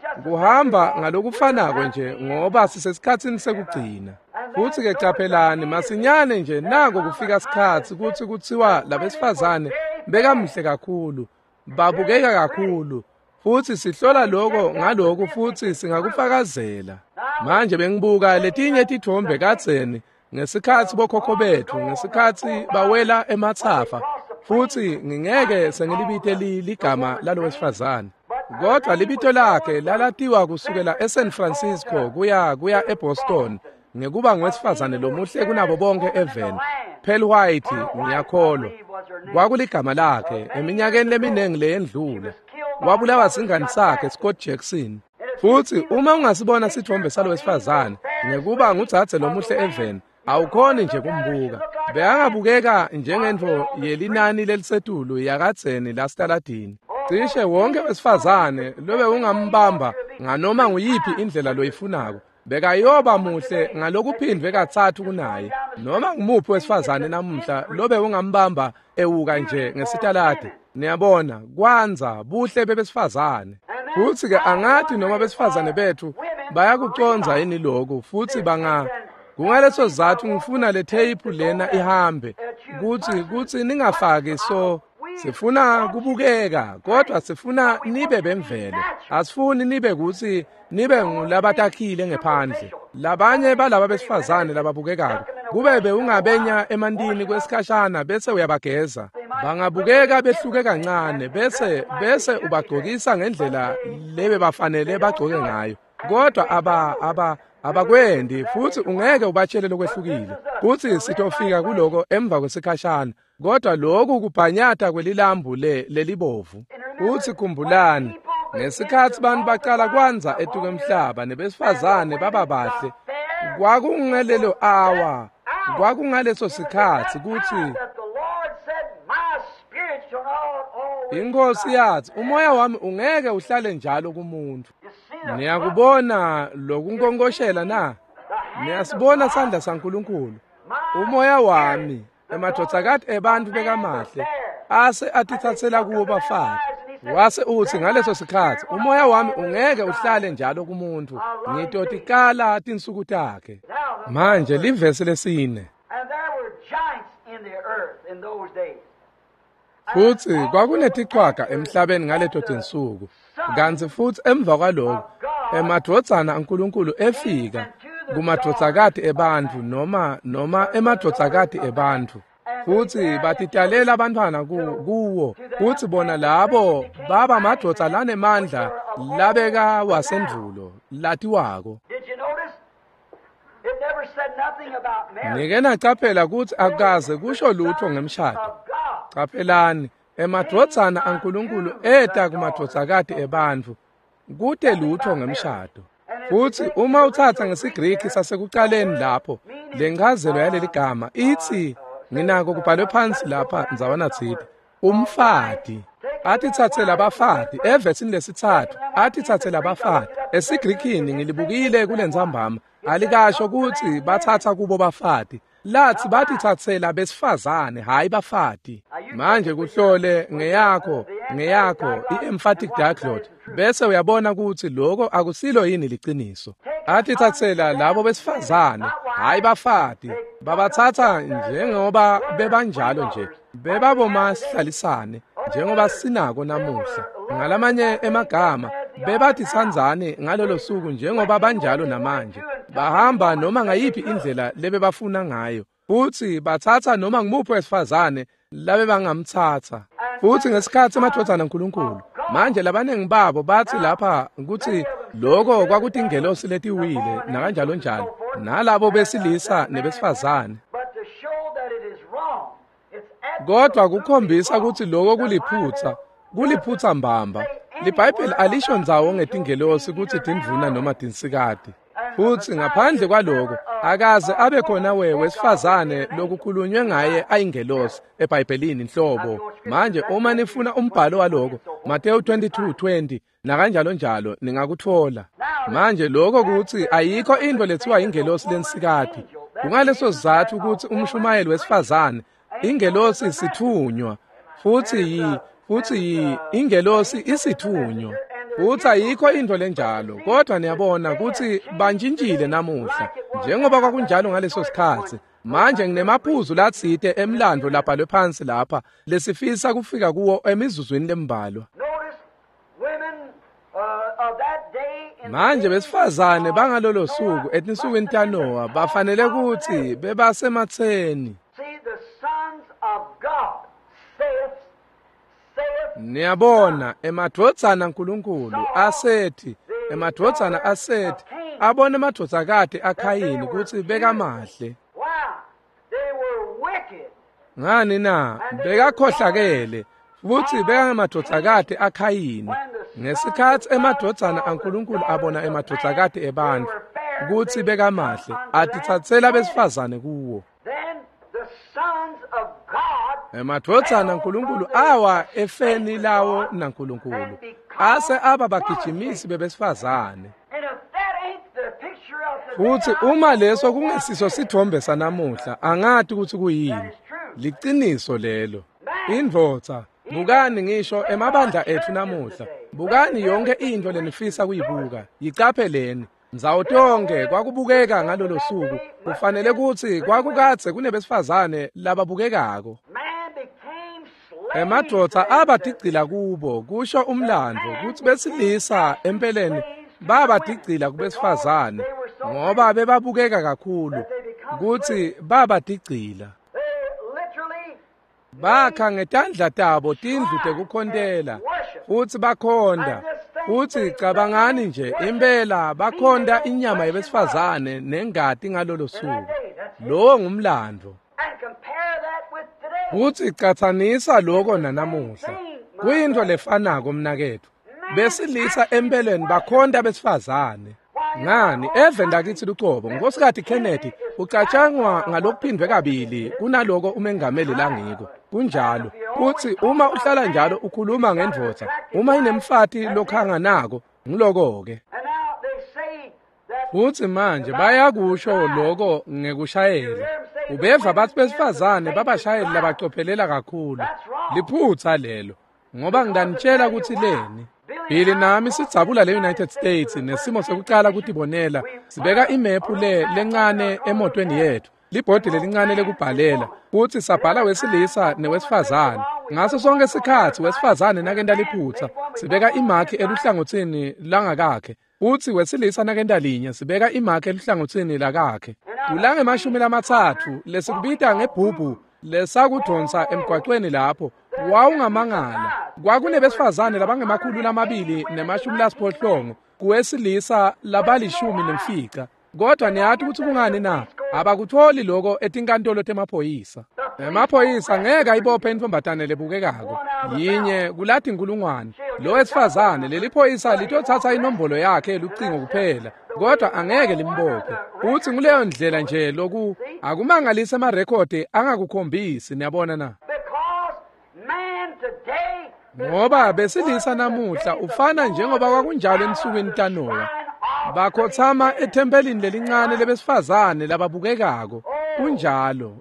Kuhamba ngalokufanako nje ngoba sisesikhatsini sekugcina. Futhi ke caphelani masinyane nje nako kufika isikhathi ukuthi kuthiwa labesifazane bekamhle kakhulu, babukeka kakhulu. Futhi sihlola lokho ngalokho futhi singakufakazela. Manje bengibuka letinye tithombe kadzeni ngesikhathi bokhokho bethu ngesikhathi bawela emathafa. Futhi ngingeke sengilibite ligama lalo wesifazane. Kodwa libito lakhe lalatiwa kusukela eSan Francisco kuya eBoston ngekuba ngowesifazane lomuhle kunabo bonke eVen. Pearl White ngiyakholwa. Kwakuligama lakhe eminyakeni leminengi leyendlule. Wabulawa singani sakhe Scott Jackson. Futhi uma ungasibona sithombe salo wesifazane ngekuba ngudzadze lomuhle eVen awukhoni nje kumbuka. Beyangabukeka njengento yelinani lelisetulu yakadzeni laStaladini. Cishe wonke wesifazane lobe ungambamba nganoma nguyiphi indlela loyifunako bekayoba muhle ngalokuphindwe kathathu kunaye. Noma ngumuphi wesifazane namuhla lobe ungambamba ewuka nje ngesitalade. Niyabona kwanza buhle bebesifazane. Futhi ke angathi noma besifazane bethu bayakuconza yini lokho futhi kungaleso zathu ngifuna le tape lena ihambe kuthi ningafaki so sifuna kubukeka kodwa sifuna nibe bemvelo. Asifuni nibe kuthi nibe ngulabatakhile ngephandle. Labanye balaba besifazane lababukekayo kube ungabenya emandini kwesikhashana bese uyabageza. Bangabukeka behluke kancane bese ubagqokisa ngendlela lebe bafanele bagqoke ngayo. Kodwa abakwendi futhi ungeke ubatshele lokwehlukile. Kuthi sitofika kuloko emva kwesikhashana. Kodwa lokhu kubhanyata kwelilambu lelibovu. Uthi khumbulani ngesikhathi abantu baqala kwanza etuke emhlaba nebesifazane baba bahle kwakungelelo hour kwakungaleso sikhathi kuthi Inkosi yathi umoya wami ungeke uhlale njalo kumuntu. Niyakubona lokunkonkoshela na? Niyasibona sandla saNkulunkulu. Umoya wami emadvodzakati ebantu bekamahle ase atithathela kuwo bafati. Wase uthi ngaleso sikhathi umoya wami ungeke uhlale njalo kumuntu. Ngitotikala tinsuku takhe. Manje livesi lesine. Futhi kwakunetiqhwaga emhlabeni ngaleto tinsuku. Kanti futhi emva kwalokho emadvodzana uNkulunkulu efika kumadvodzakati ebantu noma emadvodzakati ebantu. Futhi batitalela abantwana kuwo. Futhi bona labo baba madvodza lanemandla labeka wasendulo latiwako. Ngike nacaphela ukuthi akaze kusho lutho ngemshado. Caphelani emadvodzana uNkulunkulu eta kumadvodzakati ebantu kude lutho ngemshado. Futhi uma uthatha ngesiGreki sasekuqaleni lapho lenkazelo yaleli gama ithi nginako kubhalwe phansi lapha nzawana thidi umfati. Athi thathe labafati evesini lesithathu athi thathe labafati. EsiGrekini ngilibukile kule nzambama alikasho ukuthi bathatha kubo bafati. Lathi bathi thathela besifazane hayi bafati. Manje kuhlole ngeyakho i-emphatic diaglot bese uyabona ukuthi lokho akusilo yini liqiniso. Athi thathela labo besifazane hayi bafati. Babathatha njengoba bebanjalo nje bebaboma sihlalisane njengoba sinako namuhla. Ngalamanye emagama bebathi sanzane ngalolo suku njengoba banjalo namanje. Bahamba noma ngayiphi indlela lebebafuna ngayo. Futhi bathatha noma ngimuphi wesifazane labe bangamthatha. Futhi ngesikhathi emadodana uNkulunkulu manje labanengi babo bathi lapha ukuthi lokho kwakuthi ingelosi letiwile nakanjalo njalo nalabo besilisa nebesifazane. Kodwa kukhombisa ukuthi lokho kuliphutha mbamba. LiBhayibheli alisho nzawo ngetingelosi ukuthi tindvuna noma tinsikade. Futhi ngaphandle kwaloko akaze abe khona wesifazane lokukhulunywe ngaye ayingelosi eBhayibhelini inhlobo. Manje uma nifuna umbhalo waloko Mateyu 22:20 nakanjalo njalo ningakuthola. Manje lokho ukuthi ayikho into lethiwa ingelosi lensikade. Kungaleso sizathu ukuthi umshumayeli wesifazane ingelosi isithunywa futhi ingelosi isithunywa. Futhi ayikho into lenjalo. Kodwa niyabona ukuthi banjintshile namuhla njengoba kwakunjalo ngaleso sikhathi. Manje nginemaphuzu latsite emlando labhalwe phansi lapha lesifisa kufika kuwo emizuzwini lembalwa. Manje besifazane bangalolo suku etinsukwini taNoah bafanele ukuthi bebasematheni. Niyabona emadvodzana uNkulunkulu asethi abone amadvodzakade aKhayini ukuthi bekamahle. Ngani na bekakhohlakele futhi bekangamadvodzakade aKhayini ngesikhathi emadvodzana uNkulunkulu abona emadvodzakade ebantu ukuthi bekamahle atithathela besifazane kuwo. Emadvodzana uNkulunkulu awa efeni lawo naNkulunkulu ase ababagijimisi bebesifazane. Futhi uma leso kungesiso sithombe sanamuhla angathi ukuthi kuyini. Liqiniso lelo. Indvodza bukani ngisho emabandla ethu namuhla. Bukani yonke into lenifisa kuyibuka. Yiqapheleni. Nzawutonke kwakubukeka ngalolo suku kufanele ukuthi kwakukatse kunebesifazane lababukekako. Emadvodza abadigcila kubo kusho umlando ukuthi besilisa empeleni babadigcila kubesifazane ngoba bebabukeka kakhulu ukuthi babadigcila. Bakha ngetandla tabo tindlu tekukhontela futhi bakhonda. Futhi cabangani nje impela bakhonda inyama yebesifazane nengadi ngalolo suku. Lo ngumlando. Futhi qathanisa lokho nanamuhla. Kuyinto lefanako mnakethu. Besilisa empeleni bakhonda besifazane. Ngani evenda kithi luqobo ngosikathi Kennedy ucatshangwa ngalokuphindwe kabili kunaloko umengameli langiko. Kunjalo uthi uma uhlala njalo ukhuluma ngendvodza uma inemfati lokhanga nako ngiloko ke. Uthi manje bayakusho lokho ngekushayela. Ubeva bathi besifazane babashayeli labacophelela kakhulu. Liphutha lelo ngoba ngidanitshela ukuthi leni Bili nami sijabula le-United States nesimo sokuqala kutibonela sibeka imephu lencane emotweni yethu. Libhodi lelincane lekubhalela kuthi sabhala wesilisa newesifazane. Ngaso sonke isikhathi wesifazane nakenda liphutha sibeka imakhi eluhlangothini langakakhe. Uthi wesilisa nakenda linye sibeka imakhi eluhlangothini lakakhe. Kulange 30 lesikubita ngebhubhu lesakudonsa emgwaqweni lapho wawungamangala. Kwakunebesifazane labangemakhulu 280 kuwesilisa labalishumi nemfica. Kodwa niyathi ukuthi kungani na abakutholi lokho etinkantolo temaphoyisa. Emaphoyisa ngeke ayibophe intombatane lebukekako yinye kulathi inkulungwane lo wesifazane leliphoyisa litothatha inombolo yakhe lucingo kuphela kodwa angeke limbophe uthi nguleyo ndlela nje loku akumangalisa amarekhodi angakukhombisi niyabona na ngoba besilisa namuhla ufana njengoba kwakunjalo emsukwini kaNowa bakhothama ethempelini lelincane lebesifazane lababukekako kunjalo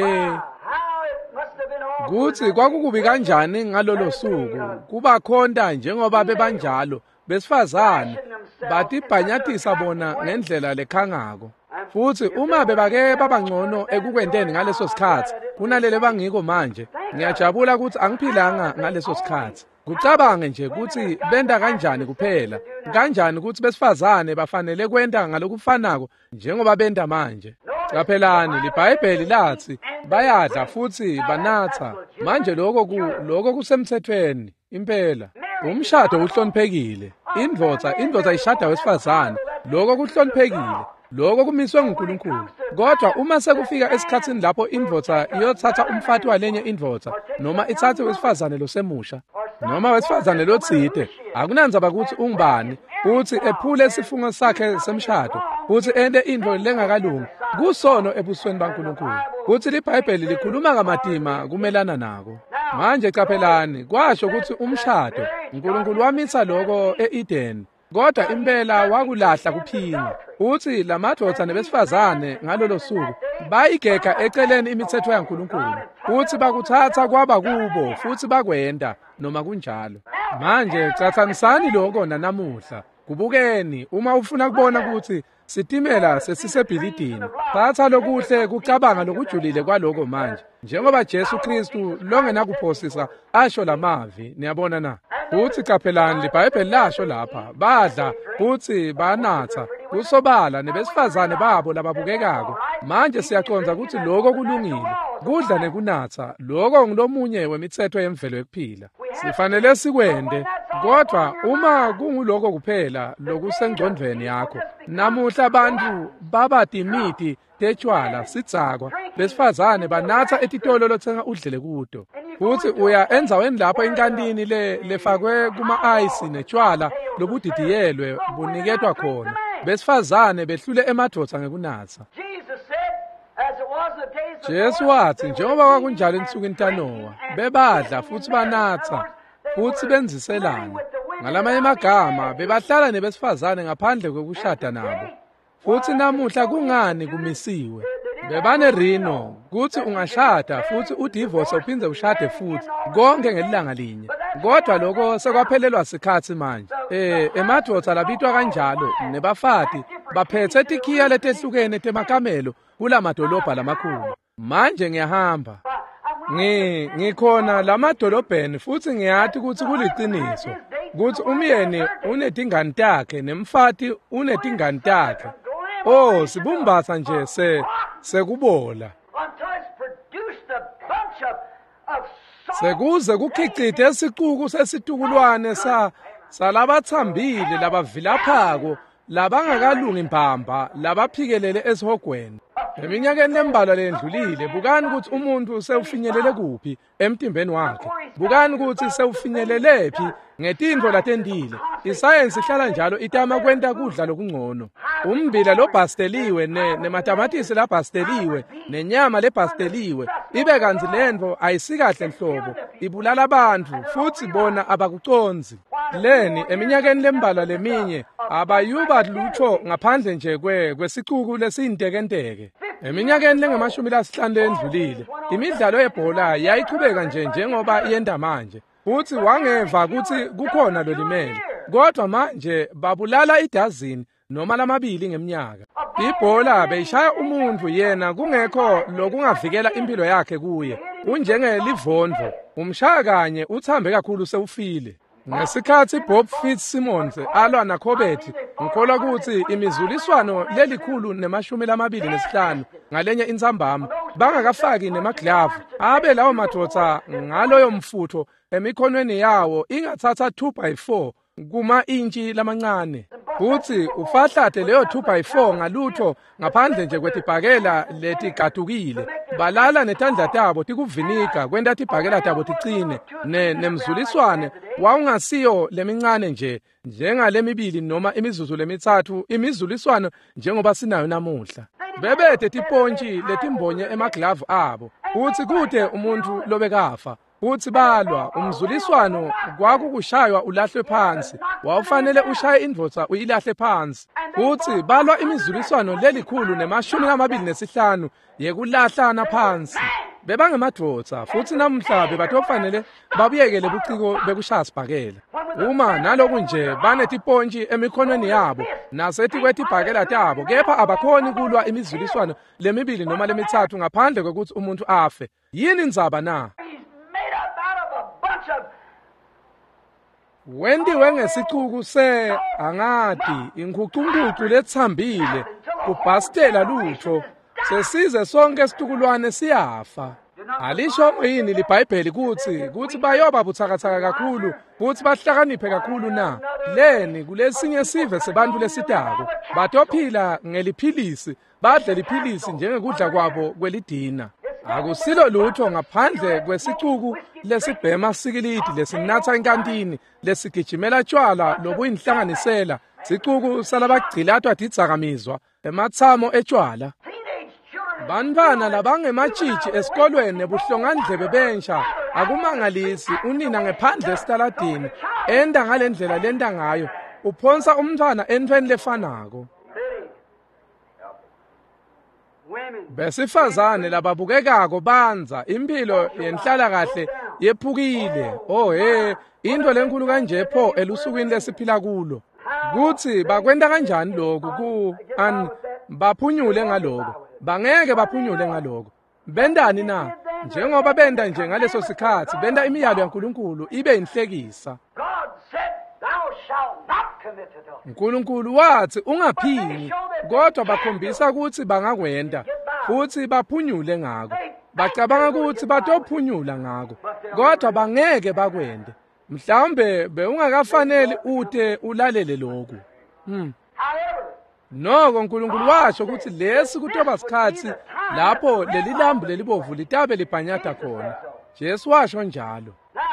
kuthi kwakukubi kanjani ngalolo suku kubakhonda njengoba bebanjalo besifazane batibhanyatisa bona ngendlela lekhangako futhi uma bebake babangcono ekukwenteni ngaleso sikhathi kunalele bangiko manje ngiyajabula ukuthi angiphilanga ngaleso sikhathi kucabange nje ukuthi benda kanjani kuphela kanjani ukuthi besifazane bafanele kwenta ngalokufanako njengoba benda manje Capelani liBhayibheli lathi bayadla futhi banatha manje lokho kusemthethweni impela umshado uhloniphekile indvodza ishada wesifazane lokho kuhloniphekile lokho kumiswe nguNkulunkulu kodwa uma sekufika esikhatsini lapho indvodza iyothatha umfati walenye indvodza noma ithathe wesifazane losemusha noma wesifazane lotsite akunanzaba ukuthi ungubani uthi ephule isifungo sakhe semshado uthi ende into lengakalungi kusono ebusweni baNkulunkulu uthi liBhayibheli likhuluma kamadima kumelana nako manje capelani kwasho ukuthi umshado uNkulunkulu wamisa lokho eEden kodwa impela wakulahla kuphinga uthi lamadvodza nebesifazane ngalolo suku bayigega eceleni imithetho yaNkulunkulu uthi bakuthatha kwaba kubo futhi bakwenda noma kunjalo manje cathanisani lokho nanamuhla kubukeni uma ufuna kubona ukuthi sitimela sesisebhilidini thatha lokuhle kucabanga lokujulile kwaloko manje njengoba Jesu Kristu longenakuphosisa asho lamavi niyabona na uthi capelani liBhayibheli lasho lapha badla futhi banatha kusobala nebesifazane babo lababukekako manje siyaconza ukuthi lokho kulungile kudla nekunatha lokho ngilomunye wemithetho yemvelo yokuphila sifanele sikwende kodwa uma kunguloko kuphela lokusengcondweni yakho namuhla abantu babatimiti tetshwala sidzakwa besifazane banatha etitolo lothenga udlele kuto futhi uya endzaweni lapho inkantini lefakwe kuma-ice netshwala lobudidiyelwe buniketwa khona besifazane behlule emadvodza ngekunatha Jesu wathi njengoba kwakunjalo ensukwini kaNowa bebadla futhi banatha futhi benziselana ngalamanye amagama bebahlala nebesifazane ngaphandle kokushada nabo futhi namuhla kungani kumisiwe bebane rino kuthi ungashada futhi udivorce uphindze ushade futhi konke ngelilanga linye kodwa lokho sekwaphelelwa sikhathi manje emadvodza labitwa kanjalo nebafati baphethe tikhiya letehlukene temakamelo kulamadolobha lamakhulu manje ngiyahamba ngikhona lamadolobheni futhi ngiyathi ukuthi kuliciniso ukuthi umyeni unetingane takhe nemfati unetingane takhe sibumbatha nje sekubola sekuze kukhicite esiquku sesitukulwane salabathambile labavilaphako labangakalungi impamba labaphikelele esihogweni eminyakeni lembalwa lendlulile bukani ukuthi umuntu sewufinyelele kuphi emtimbeni wakhe bukani ukuthi sewufinyelele phi ngetindlo latendile isayensi ihlala njalo itama kwenta kudla lokungcono umbila lobhasteliwe nematamatisi labhasteliwe nenyama lebhasteliwe ibe kanzi lento ayisikahle nhlobo ibulala abantu futhi bona abakuconzi leni eminyakeni lembalwa leminye abayuba lutho ngaphandle nje kwesicuku lesiyintekenteke eminyakeni lengama-50 endlulile imidlalo yebhola yayichubeka njengoba iyenda manje futhi wangeva ukuthi kukhona lolimele kodwa manje babulala idazini noma lamabili ngeminyaka ibhola beyishaya umuntu yena kungekho lokungavikela impilo yakhe kuye unjengelivondvo umshaya kanye uthambe kakhulu sewufile ngesikhathi Bob Fitzsimmons alwa naKhobethi ngikholwa ukuthi imizuliswano lelikhulu ne-25 ngalenye insambama bangakafaki nemaglavu abe lawo madvodza ngaloyo mfutho emikhonweni yawo ingathatha 2x4 kuma-intshi lamancane futhi ufahlade leyo 2x4 ngalutho ngaphandle nje kwetibhakela letigadukile balala netandla tabo tikuvinika kwenta tibhakela tabo ticine nemzuliswane wawungasiyo lemincane nje njengalemibili noma imizuzu lemithathu imizuliswano njengoba sinayo namuhla bebethe tipontshi letimbonye emaglavu abo kuthi kude umuntu lobekafa kuthi balwa umzuliswano kwakukushaywa ulahlwe phansi wawufanele ushaye indvodza uyilahle phansi kuthi balwa imizuliswano lelikhulu ne25 yekulahlana phansi bebangemadvodza futhi namhla bebatofanele babuyekele buciko bekushaya sibhakela uma naloku nje banetipontshi emikhonweni yabo nasethi kwetibhakela tabo kepha abakhoni kulwa imizuliswano lemibili noma lemithathu ngaphandle kokuthi umuntu afe yini indzaba na wendiwe ngesicuku angadi inkhucunkucu lethambile kubhastela lutho sesize sonke isitukulwane siyafa alisho yini libhayibheli kuthi bayoba buthakathaka kakhulu kuthi bahlakaniphe kakhulu na leni kulesinye sive sebantu lesitako batophila ngeliphilisi badle liphilisi njengekudla kwabo kwelidina akusilo lutho ngaphandle kwesicuku lesibhema sikilidi lesinatha enkantini lesigijimela tshwala lobuyinhlanganisela sicuku salabagcilatwa tidzakamizwa emathamo etshwala bantwana labangematshitshi esikolweni nebuhlongandlebe bensha akumangalisi unina ngephandle esitaladini enda ngalendlela lenda ngayo uphonsa umntwana entweni lefanako besifazane lababukekako banza impilo yenhlala kahle yephukile into lenkulu kanje pho elusukwini lesiphila kulo kuthi bakwenta kanjani lokhu baphunyule ngaloko bangeke baphunyule ngaloko bendani na njengoba benda nje ngaleso sikhathi benda imiyalo yaNkulunkulu ibe inhlekisa uNkulunkulu wathi ungaphingi kodwa bakhombisa ukuthi bangakwenda futhi baphunyule ngako bacabanga ukuthi batophunyula ngako kodwa bangeke bakwende mhlawumbe beungakafanele ude ulalele lokhu noko uNkulunkulu washo ukuthi lesi kutoba sikhathi lapho leli lambu lelibovu litabe libhanyada khona Jesu washo njalo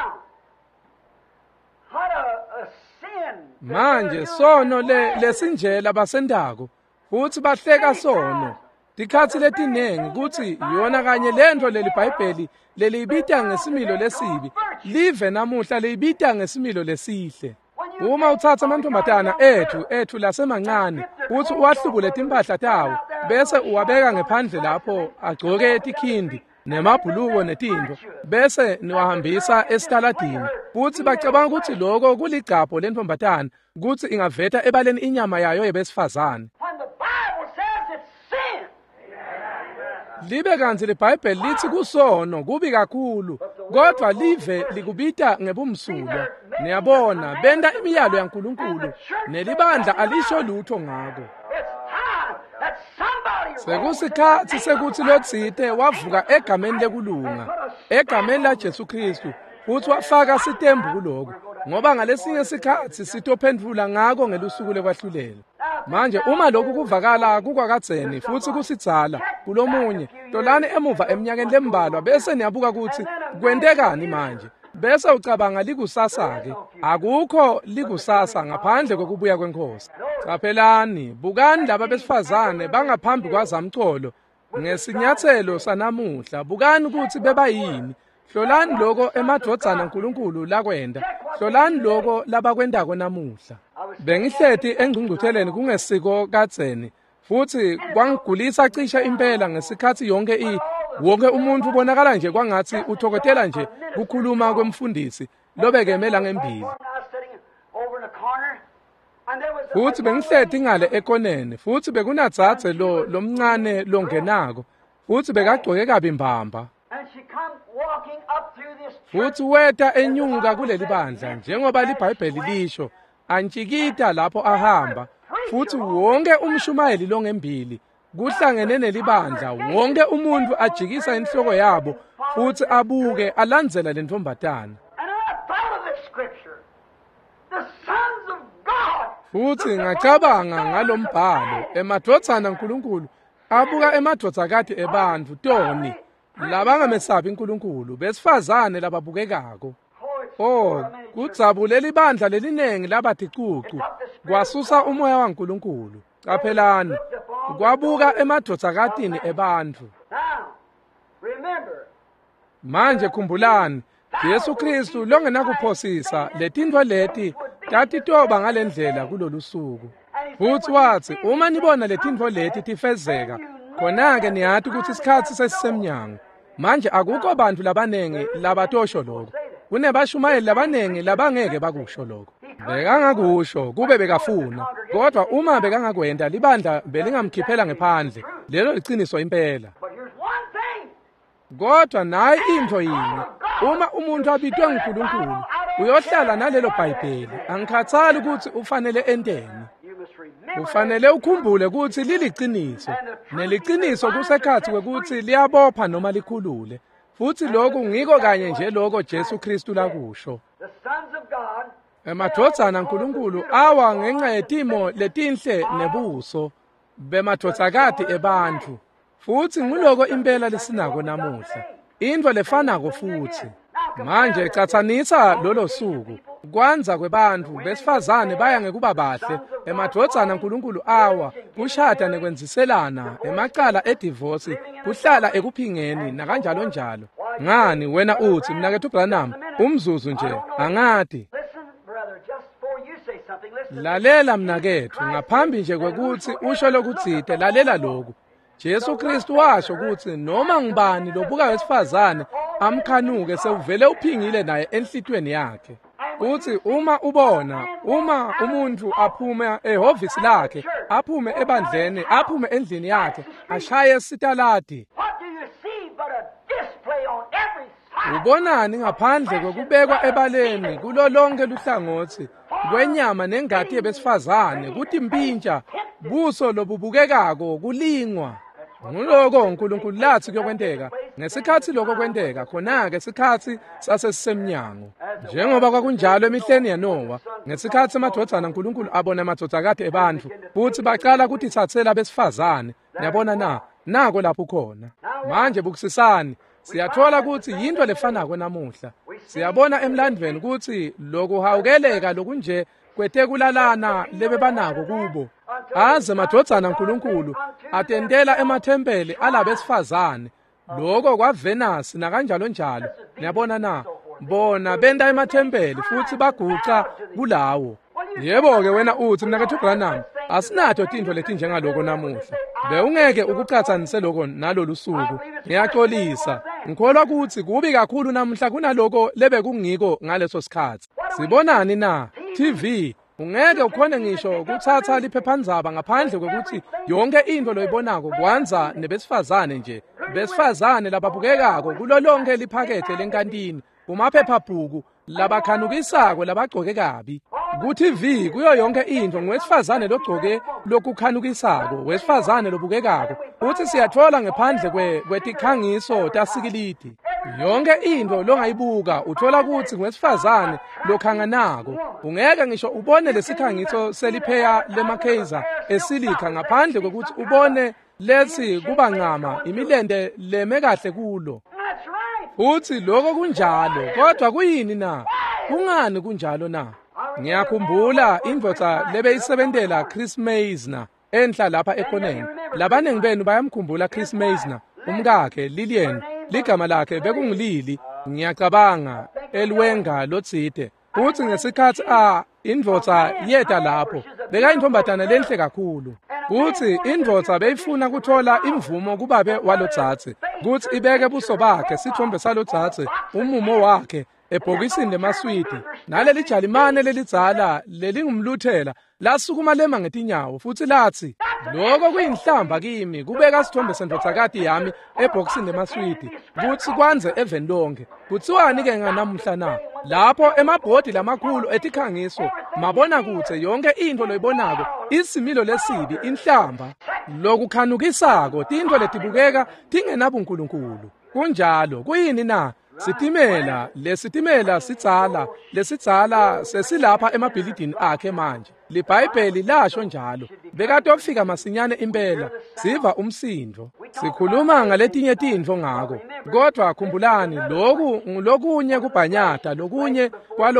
manje sono lesinjela basendako futhi bahleka sono tikhathi letinengi kuthi yona kanye lento lelibhayibheli lelibita ngesimilo lesibi live namuhla lelibita ngesimilo lesihle uma uthatha amantombazana ethu lasemancane uthi uwahlubule timpahla tawo bese uwabeka ngephandle lapho agcoke tikhindi nemabhuluko netinto bese niwahambisa esitaladini futhi bacabanga ukuthi lokho kuligcapho lentombazana ukuthi ingavetha ebaleni inyama yayo yebesifazane libe kanzi libhayibheli lithi kusono kubi kakhulu kodwa live likubita ngebumsulwa niyabona benda imiyalo yaNkulunkulu nelibandla alisho lutho ngako sekusikhathi sekuthi lotsite wavuka egameni lekulunga egameni laJesu Kristu futhi wafaka sitembu kuloko ngoba ngalesinye isikhathi sitophendula ngako ngelusuku lekwahlulela manje uma lokhu kuvakala kukwakadzeni futhi kusidzala kulomunye tolani emuva eminyakeni lembalwa bese niyabuka ukuthi kwentekani manje bese ucabanga likusasa-ke akukho likusasa ngaphandle kokubuya kwenkosi caphelani bukani laba besifazane bangaphambi kwazamcolo ngesinyathelo sanamuhla bukani ukuthi bebayini hlolani lokho emadvodzana uNkulunkulu lakwenda hlolani lokho labakwendako namuhla bengihlethi engqungqutheleni kungesiko kadzeni futhi kwangigulisa cishe impela ngesikhathi wonke umuntu ubonakala nje kwangathi uthokotela nje kukhuluma kwemfundisi lobekemela ngembili futhi bengihlethi ngale ekonene futhi bekunadzadze lomncane longenako futhi bekagcoke kabi mbamba futhi weta enyuka kuleli bandla njengoba libhayibheli lisho antshikita lapho ahamba futhi wonke umshumayeli longembili kuhlangene nelibandla wonke umuntu ajikisa inhloko yabo futhi abuke alandzela lentombazana futhi ngacabanga ngalombhalo emadvodzana uNkulunkulu abuka emadvodzakade ebantfu toni labangamesabi uNkulunkulu, besifazane lababukekako. Kudzabuleli bandla lelinengi labathi cucu, kwasusa umoya waNkulunkulu. Qaphelani, kwabuka emadodzakatini ebantfu. Manje khumbulani, Yesu Kristu longenakuphosisa letintfo leti tatitoba ngalendlela kulolu suku. Futhi wathi, uma nibona letintfo leti tifezeka, khona-ke niyathi ukuthi isikhathi sesisemnyango. Manje akukho bantu labanengi labatosho lokho. Kunebashumayeli labanengi labangeke bakusho lokho. Bekangakusho kube bekafuna, kodwa uma bekangakwenda libandla belingamkhiphela ngephandle. Lelo liciniso impela. Kodwa nayi into yinye, uma umuntu abitwe nguNkulunkulu uyohlala nalelo Bhayibheli. Angikhathali ukuthi ufanele enteni. Ufanele ukhumbule ukuthi liliciniso, neliciniso kusekhathi kwekuthi liyabopha noma likhulule. Futhi lokhu ngiko kanye nje lokho Jesu Kristu lakusho. Emadodzana uNkulunkulu awa ngenxa yetimo letinhle nebuso bemadodzakati ebantfu. Futhi nguloko impela lesinako namuhla. Into lefanako futhi. Manje cathanisa lolo suku. Kwanza kwebantfu besifazane baya ngekuba bahle, emadodzana uNkulunkulu awa kushada nekwenziselana, emacala edivorce kuhlala ekuphingeni nakanjalo njalo. Ngani wena uthi mnakethu Branham umzuzu nje angadi? Lalela mnakethu, ngaphambi nje kwekuthi usho lokutsite, lalela lokhu. Jesu Kristu washo ukuthi noma ngibani lobuka wesifazane amkhanuke sewuvele uphingile naye enhlitweni yakhe. Uthi uma umuntu aphuma ehhovisi lakhe, aphume ebandleni, aphume endlini yakhe, ashaye isitaladi. Ubonani ngaphandle kokubekwa ebaleni kulo lonke luhlangothi kwenyama nengadi yebesifazane kuthi impintsha buso lobubukekako kulingwa. Nguloko uNkulunkulu lathi kuyokwenteka, ngesikhathi lokho kwenteka khona-ke isikhathi sasesisemnyango. Njengoba kwakunjalo emihleni yaNowa, ngesikhathi amadodzana uNkulunkulu abona amadodzakade ebantfu, futhi baqala ukuthi thathela besifazane. Niyabona na, nako lapho khona. Manje bukisisani, siyathola ukuthi yinto lefanako namuhla. Siyabona emlandweni ukuthi lokuhawukeleka lokunje kwetekulalana lebebanako kubo. Aze madodzana uNkulunkulu atendela emathempeli alabesifazane, lokho kwaVenus nakanjalo njalo. Niyabona na, bona benda emathempeli futhi baguqa kulawo. Yebo-ke wena uthi mnakethu Branham asinatho tinto leti njengaloko namuhla. Bewungeke ukucathanise lokho nalolu suku. Ngiyaxolisa, ngikholwa ukuthi kubi kakhulu namuhla kunaloko lebekungiko ngaleso sikhathi. Sibonani na, TV ungeke ukhone ngisho kuthatha liphephandzaba ngaphandle kokuthi yonke into loyibonako kwanza nebesifazane nje. Besifazane lababukekako kulo lonke liphakethe lenkantini, kumaphephabhuku labakhanukisako labagcoke kabi. Ku-TV kuyo yonke into ngowesifazane logcoke lokukhanukisako, wesifazane lobukekako. Uthi siyathola ngaphandle kwetikhangiso tasikilidi. Yonke into longayibuka uthola ukuthi ngowesifazane lokhanganako. Ungeke ngisho ubone lesikhangiso selipheya lemakeza esilica ngaphandle kokuthi ubone lethi kuba ncama imilende leme kahle kulo. Uthi lokho kunjalo, kodwa kuyini na? Kungani kunjalo na? Ngiyakhumbula indvodza lebeyisebentela Chris Meisner enhla lapha ekhoneni. Labanengi benu bayamkhumbula Chris Meisner, umkakhe Lillian, ligama lakhe bekungilili, ngiyacabanga elwenga lotsite. Uthi ngesikhathi indvodza yeda lapho, bekayintombatana lenhle kakhulu. Kuthi indvodza beyifuna kuthola imvumo kubabe walodzatsi, kuthi ibeke buso bakhe sithombe salodzatsi, umumo wakhe ebhokisini lemaswidi. Naleli jalimane lelidzala lelingumluthela lasukuma lema ngetinyawo futhi lathi, lokho kuyinhlamba kimi kubeka sithombe sendodzakati yami ebhokisini lemaswidi kuthi kwanze eveni lonke. Kuthiwani-ke nganamuhla na? Lapho emabhodi lamakhulu etikhangiso mabona kutse yonke into loyibonako isimilo lesibi, inhlamba, lokukhanukisako, tinto letibukeka tingenabuNkulunkulu. Kunjalo kuyini na? Lesitimela lesidzala sesilapha emabhilidini akhe manje. LiBhayibheli lasho njalo. Bekatofika masinyane impela, siva umsindo. sikhuluma ngaletinye tintfo ngako. Kodwa khumbulani, lokunye kubhanyata, lokunye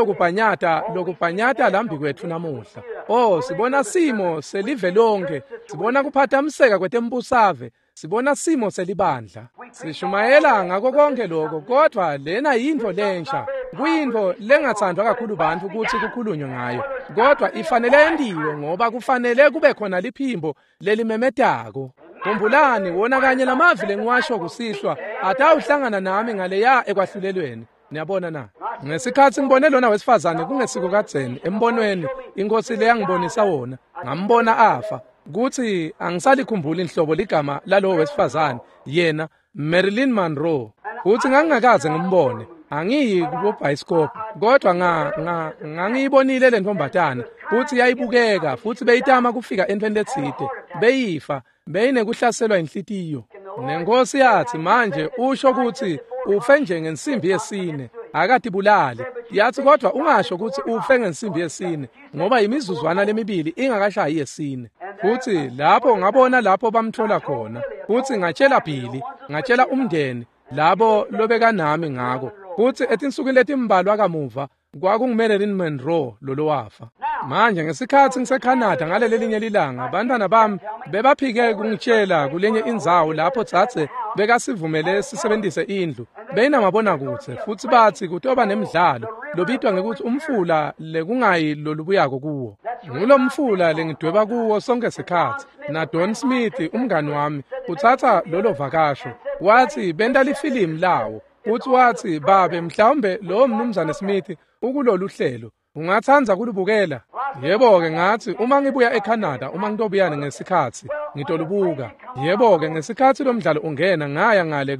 lokubhanyata lambi kwethu namuhla. Sibona simo selive lonke, sibona kuphathamiseka kwetembusave, sibona simo selibandla. Sishumayela ngako konke lokho, kodwa lena yintfo lensha, kuyintfo lengathandwa kakhulu bantfu ukuthi kukhulunywe ngayo, kodwa ifanele yendiwe ngoba kufanele kube khona liphimbo lelimemetako. Khumbulani, wona kanye lamavi lengiwasho kusihlwa atawuhlangana nami ngaleya ekwahlulelweni. Niyabona na? Ngesikhathi ngibone lona wesifazane kungesiko kadzeni embonweni, inkosi leyangibonisa wona, ngambona afa. Kuthi angisalikhumbuli inhlobo ligama lalowo wesifazane, yena Marilyn Monroe. Uthi ngangakaze ngimbone, angiyi kubobhayisikopu, kodwa ngangiyibonile le ntombatana, futhi yayibukeka, futhi beyitama kufika entweni letsite, beyifa, beyinekuhlaselwa inhlitiyo. Nenkosi yathi manje usho ukuthi ufe nje ngensimbi yesine, akatibulali. Yathi kodwa ungasho ukuthi ufe ngensimbi yesine, ngoba imizuzwana lemibili ingakashayi yesine. Futhi lapho ngabona lapho bamthola khona, futhi ngatshela Bhili, ngatshela umndeni, labo lobeka nami ngako. Futhi etinsukwini letimbalwa kamuva, kwakunguMarilyn Monroe lolo wafa. Manje ngesikhathi ngiseCanada ngaleli linye lilanga, abantwana bami bebaphike kungitshela kulenye indzawo lapho tsatse bekasivumele sisebenzise indlu. Beyinamabona kutse, futhi bathi kutoba nemidlalo lobitwa ngekuthi umfula lekungayi lolubuyako kuwo. Ngulo mfula lengidweba kuwo sonke sikhathi. Na Don Smith umngani wami uthatha lolo vakasho, wathi benta lifilimu lawo. Uthi wathi babe mhlawumbe lo mnumzane Smith ukulolu hlelo ungathanza kulubukela. Yebo-ke ngathi uma ngibuya eCanada, uma ngitobuyana ngesikhathi ngitolubuka. Yebo-ke ngesikhathi lo mdlalo ungena ngaya ngale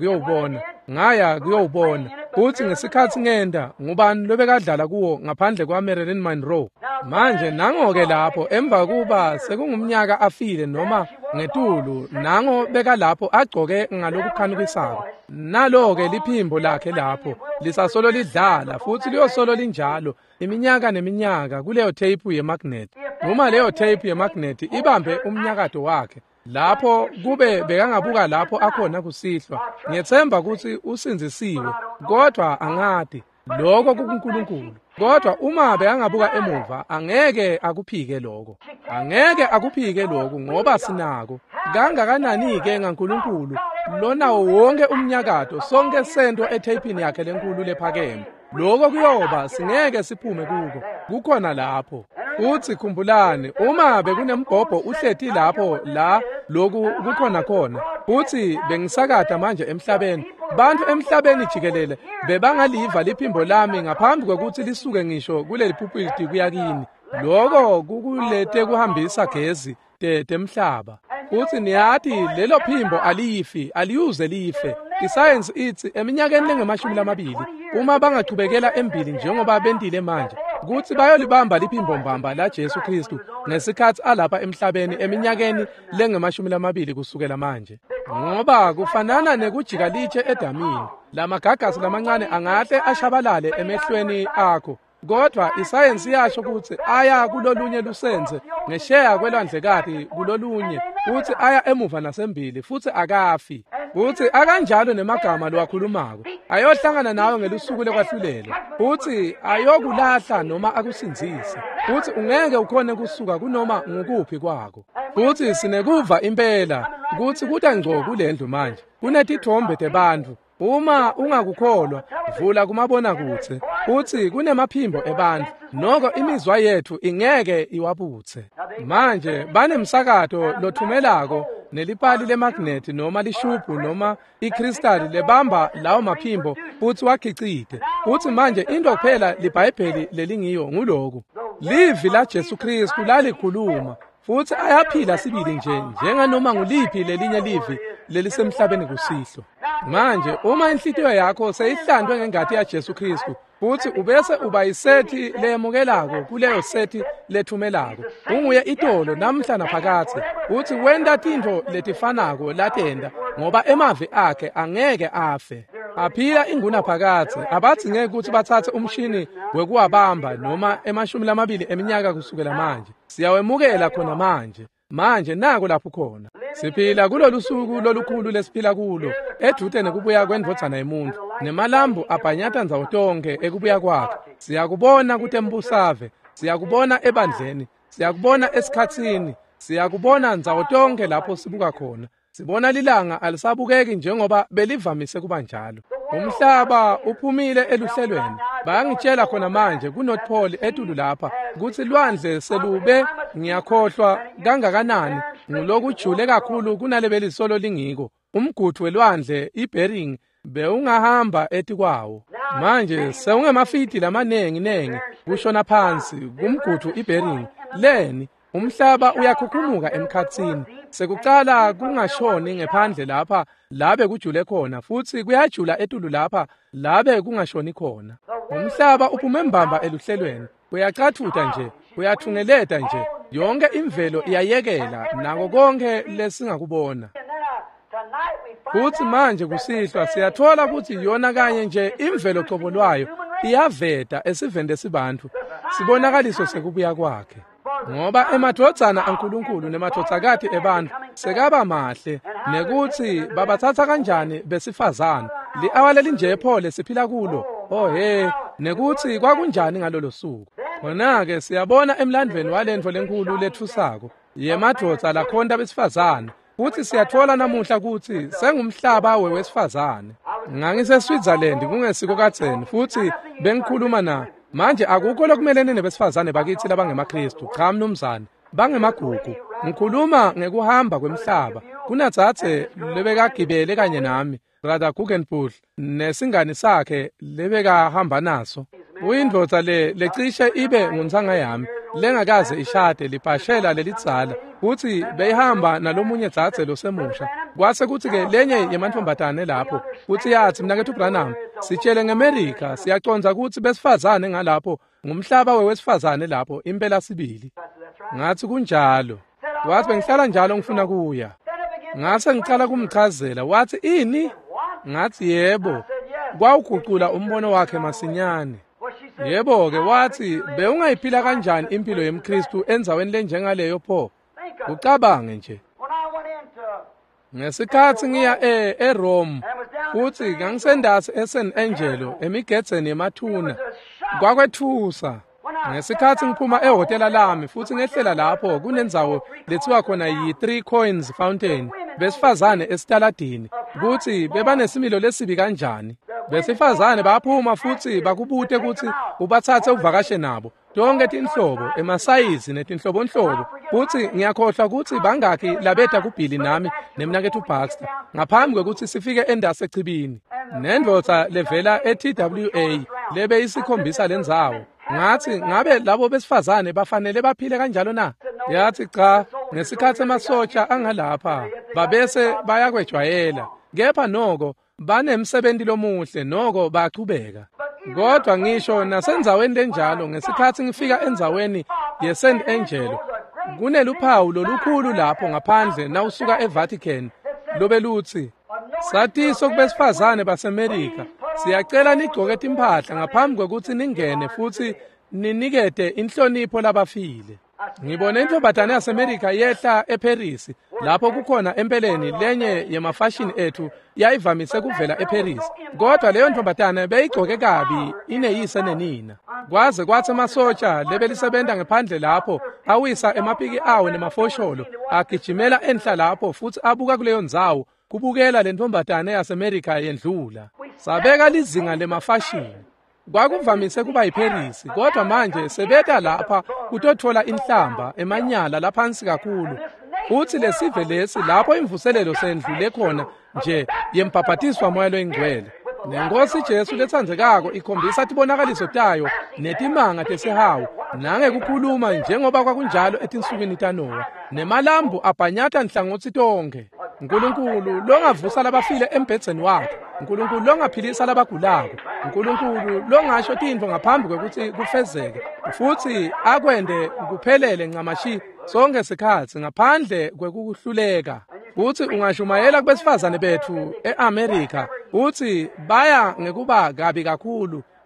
kuyowubona. Uthi ngesikhathi ngenda ngubani lobekadlala kuwo ngaphandle kwaMarilyn Monroe. Manje nango-ke lapho emva kuba sekungumnyaka afile noma ngetulu, nango beka lapho agcoke ngalokukhanukisako. Nalo-ke liphimbo lakhe lapho lisasolo lidlala, futhi liyosolo linjalo iminyaka neminyaka kuleyo tape yemagnet. Uma leyo tape yemagnet ibambe umnyakato wakhe, lapho kube bekangabuka lapho akhona kusihlwa. Ngiyethemba ukuthi usinzisiwe, kodwa angadi lokho kuNkulunkulu. Kodwa uma bekangabuka emuva, angeke akuphike lokho, ngoba sinako. Kangakanani-ke ngaNkulunkulu lonawo wonke umnyakato, sonke sento ethayipini yakhe lenkulu lephakeme. Lokho kuyoba singeke siphume kuko, kukhona lapho. Uthi khumbulani, uma bekunembhobho uhlethi lapho la lokhu kukhona khona, uthi bengisakada manje emhlabeni, bantu emhlabeni jikelele bebangaliva liphimbo lami ngaphambi kwekuthi lisuke ngisho kuleli pulpiti kuyakini. Lokho kukulete kuhambisa gezi temhlaba. Uthi niyathi lelo phimbo aliyuze life. Isayensi ithi eminyakeni lenge-20 uma bangachubekela embili njengoba bendile manje, kuthi bayolibamba liphimbo mbamba la Jesu Kristu ngesikhathi alapha emhlabeni eminyakeni lenge-20 kusukela manje. Ngoba kufanana nekujika litshe edamini, lamagagasi lamancane angahle ashabalale emehlweni akho. Kodwa isayensi yasho ukuthi aya kulolunye lusenze ngesheya kwelwandlekazi kulolunye, uthi aya emuva nasembili futhi akafi. Uthi akanjalo nemagama lowakhulumako ayohlangana nawe ngelusuku lekwahlulelwa, uthi ayokulahla noma akusinzise, uthi ungeke ukhone kusuka kunoma ngukuphi kwako. Uthi sinekuva impela kuthi kuta ngco kulendlu manje kunetithombe tebantu. Uma ungakukholwa vula kumabona kutse, uthi kunemaphimbo ebantu, noko imizwa yethu ingeke iwabuthe. Manje banemsakato lothumelako nelipali lemagnet noma lishubhu noma ikristali lebamba lawo maphimbo futhi wakhicite. Uthi manje into kuphela liBhayibheli lelingiyo nguloku, livi la Jesu Kristu lalikhuluma, futhi ayaphila sibili nje njenganoma nguliphi lelinye livi lelisemhlabeni kusihlwa. Manje uma inhlitiyo yakho seyihlandwe ngengati ya Jesu Kristu, futhi ubese uba yisethi leyemukelako kuleyo sethi lethumelako, unguye itolo namhla naphakathe, uthi wenda tintfo letifanako latenda ngoba emavi akhe angeke afe. Aphila ingunaphakathe, abathi ngeke ukuthi bathathe umshini wekuwabamba noma 20 eminyaka kusukela manje. Siyawemukela khona manje nako lapho khona. Siphila kulolu suku lolukhulu lesiphila kulo, edute nekubuya kwendvodzana yomuntu, nemalambu abhanyata ndzawo tonke ekubuya kwakhe. Siyakubona kutembusave, siyakubona ebandleni, siyakubona esikhatsini, siyakubona ndzawo tonke lapho sibuka khona. Sibona lilanga alisabukeki njengoba belivamise kuba njalo. Umhlaba uphumile eluhlelweni. Bayangitshela khona manje kuNorth Pole etulu lapha ukuthi lwandle selube ngiyakhohlwa kangakanani nguloku jule kakhulu kunalebelilisolo lingiko. Umgudu welwandle iBering bewungahamba eti kwawo. Manje sewungemafiti lamanengi kushona phansi kumgudu iBering. Leni umhlaba uyakhukhumuka emkhatsini. Sekucala kungashoni ngephandle lapha labe kujule khona futhi kuyajula etulu lapha labe kungashoni khona. Umhlaba uphume mbamba eluhlelweni. Uyacathuta nje, uyathungeleta nje. Yonke imvelo iyayekela nako konke lesingakubona. Futhi manje kusihlwa siyathola ukuthi yona kanye nje imvelo qobolwayo iyaveda esivende sibantu. Sibonakaliso sekubuya kwakhe. Ngoba emadvodzana aNkulunkulu nemadvodzakati ebantu sekaba mahle nekuthi babathatha kanjani besifazana liawaleli nje phole siphila kulo nekuthi kwakunjani ngalolo suku. Khona-ke siyabona emlandweni walendvo lenkulu lethusako yemadvodza lakhonta besifazane futhi siyathola namuhla ukuthi sengumhlaba wesifazane. NgangiseSwitzerland kungesiko kadzeni futhi bengikhuluma na manje akukho lokumelene nebesifazane bakithi labangemaKristu, cha mnumzane, bangemagugu. Ngikhuluma ngekuhamba kwemhlaba. Kunadzathe lebekagibele kanye nami, Brother Guggenbusch, nesingani sakhe lebekahamba naso. Uyindvodza lecishe ibe nguntsanga yami, lengakaze ishade lipashela lelidzala, futhi beyihamba nalomunye dzadze losemusha. Kwase kuthi-ke lenye yemantfombatane lapho, futhi yathi mnakethu Branham, sitshele ngeMerika, siyaconza ukuthi besifazane ngalapho, ngumhlaba wesifazane lapho, impela sibili. Ngathi kunjalo. Wathi bengihlala njalo ngifuna kuya. Ngase ngicala kumchazela, wathi ini? Ngathi yebo. Kwawuguqula umbono wakhe masinyane. Yebo-ke wathi bewungayiphila kanjani impilo yemKristu enzaweni lenjengaleyo pho. Ucabange nje. Ngesikhathi ngiya eRome futhi ngangisendasi eSan Angelo emigedzeni yemathuna kwakwethusa. Ngesikhathi ngiphuma ehotela lami futhi ngehlela lapho kunendzawo lethiwa khona yi3 Coins Fountain besifazane esitaladini ukuthi bebanesimilo lesibi kanjani. Besifazane baphuma futhi bakubute ukuthi ubathathe uvakashe nabo tonke tinhlobo emasayizi netinhlobonhlobo futhi ngiyakhohlwa ukuthi bangaki labeda kuBhili nami nemnakethu Baxter ngaphambi kwekuthi sifike endase echibini. Nendvodza levela eTWA lebe isikhombisa lendzawo. Ngathi ngabe labo besifazane bafanele baphile kanjalo na? Yathi cha, ngesikhathi emasotsha angalapha babese bayakwejwayela. Kepha noko banemsebenzi lomuhle noko baqhubeka. Kodwa ngisho nasendzaweni lenjalo ngesikhathi ngifika endzaweni yeSt Angelo kuneluphawu lolukhulu lapho ngaphandle nawusuka eVatican lobe luthi satiso kubesifazane baseMerika siyacela nigcoke impahla ngaphambi kwekuthi ningene futhi ninikete inhlonipho labafile. Ngibone intfombatane yaseMerika yehla eParis lapho kukhona empeleni lenye yemafashini ethu yayivamise kuvela eParis. Kodwa leyo ntfombatane beyigcoke kabi ineyise nenina. Kwaze kwathi amasotsha lebelisebenta ngephandle lapho awisa emapiki awo nemafosholo agijimela enhla lapho futhi abuka kuleyo ndzawo kubukela le ntfombatane yaseMerika yendlula. Sabeka lizinga lemafashini. Kwakuvamise kuba yiParis kodwa manje sebeta lapha kutothola inhlamba emanyala laphansi kakhulu. Futhi lesive lesi lapho imvuselelo sendlule khona nje yempaphatiswa moya loyingcwele. Nenkosi Jesu lethandzekako ikhombisa tibonakaliso tayo netimanga tesihawu nangekukhuluma njengoba kwakunjalo etinsukwini taNowa. Nemalambu abhanyata nhlangothi tonke. uNkulunkulu longavusa labafile embhedzeni wakhe. uNkulunkulu longaphilisa labagulako. uNkulunkulu longasho tintfo ngaphambi kwekuthi kufezeke. Futhi akwende kuphelele ncamashi sonke isikhathi ngaphandle kwekuhluleka. Futhi ungashumayela kubesifazane bethu eAmerika uthi baya ngekuba kabi kakhulu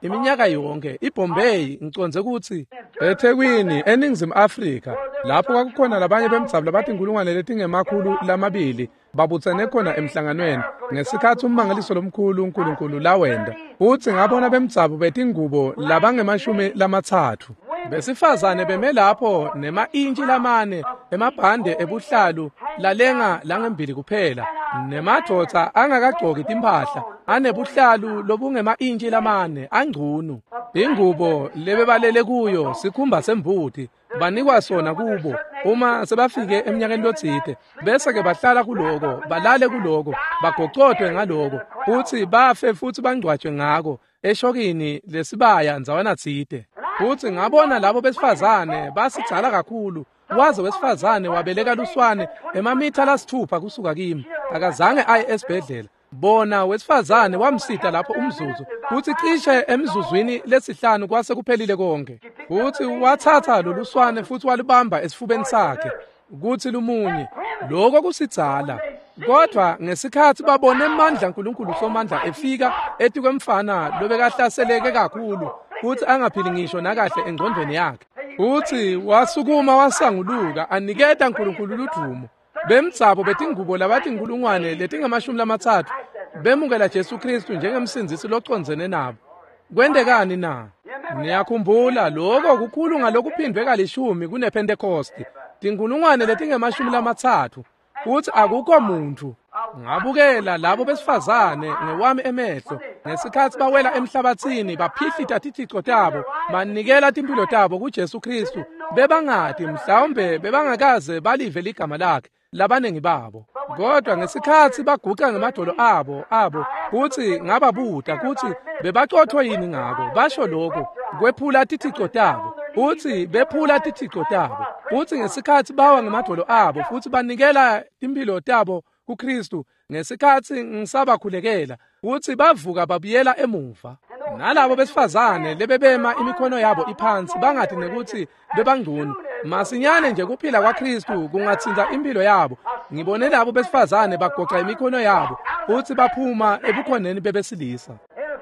iminyaka yonke. iBombay ngiconze ukuthi eThekwini eNingizimu Afrika lapho kwakukhona labanye bemtsavu labathi inkulungwane letingemakhulu lamabili babuthene khona emhlanganweni ngesikhathi ummangaliso lomkhulu uNkulunkulu lawenda. Uthi ngabona bemtsavu betingubo labange-30 besifazane beme lapho nema-intshi lamane emabhande ebuhlalu lalenga langembili kuphela, nemadoda angakagcoki timphahla anebuhlalu lobungema-intshi lamane angcunu. Ingubo lebebalele kuyo sikhumba sembuti banikwa sona kubo uma sebafike eminyakeni lotsite, bese-ke bahlala kuloko, balale kuloko, bagocodwe ngaloko, uthi bafe futhi bangcwatshwe ngako eshokini lesibaya nzawana tsite. Uthi ngabona labo besifazane basidzala kakhulu, waze wesifazane wabeleka luswane emamitha lasithupha kusuka kimi, akazange aye esibhedlela. Bona wesifazane wamsita lapho umzuzu, uthi cishe emzuzwini lesihlanu kwase kuphelile konke. Uthi wathatha lolu swane futhi walibamba esifubeni sakhe, kuthi lumunye lokho kusidzala. Kodwa ngesikhathi babone amandla uNkulunkulu Somandla efika ethi kwemfana lobekahlaseleke kakhulu, uthi angaphili ngisho nakahle engqondweni yakhe. Uthi wasukuma wasanguluka aniketa uNkulunkulu ludumo. Bemtsabo betingubo labathi inkulungwane letingamashumi 30 bemukela Jesu Kristu njengemsindisi loconzene nabo. Kwendekani na? Niyakhumbula lokho kukhulu ngalokuphindwe kalishumi kunePentecost. Tinkulungwane letingamashumi 30 uthi akukho muntu. Ngabukela labo besifazane ngewami emehlo ngesikhathi bawela emhlabathini baphihlita tithixo tabo banikela timpilo tabo kuJesu Kristu, bebangati mhlawumbe bebangakaze balive ligama lakhe labanengi babo. Kodwa ngesikhathi baguqa ngemadolo abo kuthi ngababuta kuthi bebacothwa yini ngabo, basho lokho kwephula tithixo tabo. Uthi bephula tithixo tabo. Uthi ngesikhathi bawa ngemadolo abo futhi banikela impilo tabo kuKristu, ngesikhathi ngisabakhulekela uthi bavuka babuyela emuva. Nalabo besifazane lebebema imikhono yabo iphansi bangathi nekuthi bebangcunu, masinyane nje kuphila kwaKristu kungathinta impilo yabo. Ngibone labo besifazane bagoqa imikhono yabo uthi baphuma ebukhoneni bebesilisa.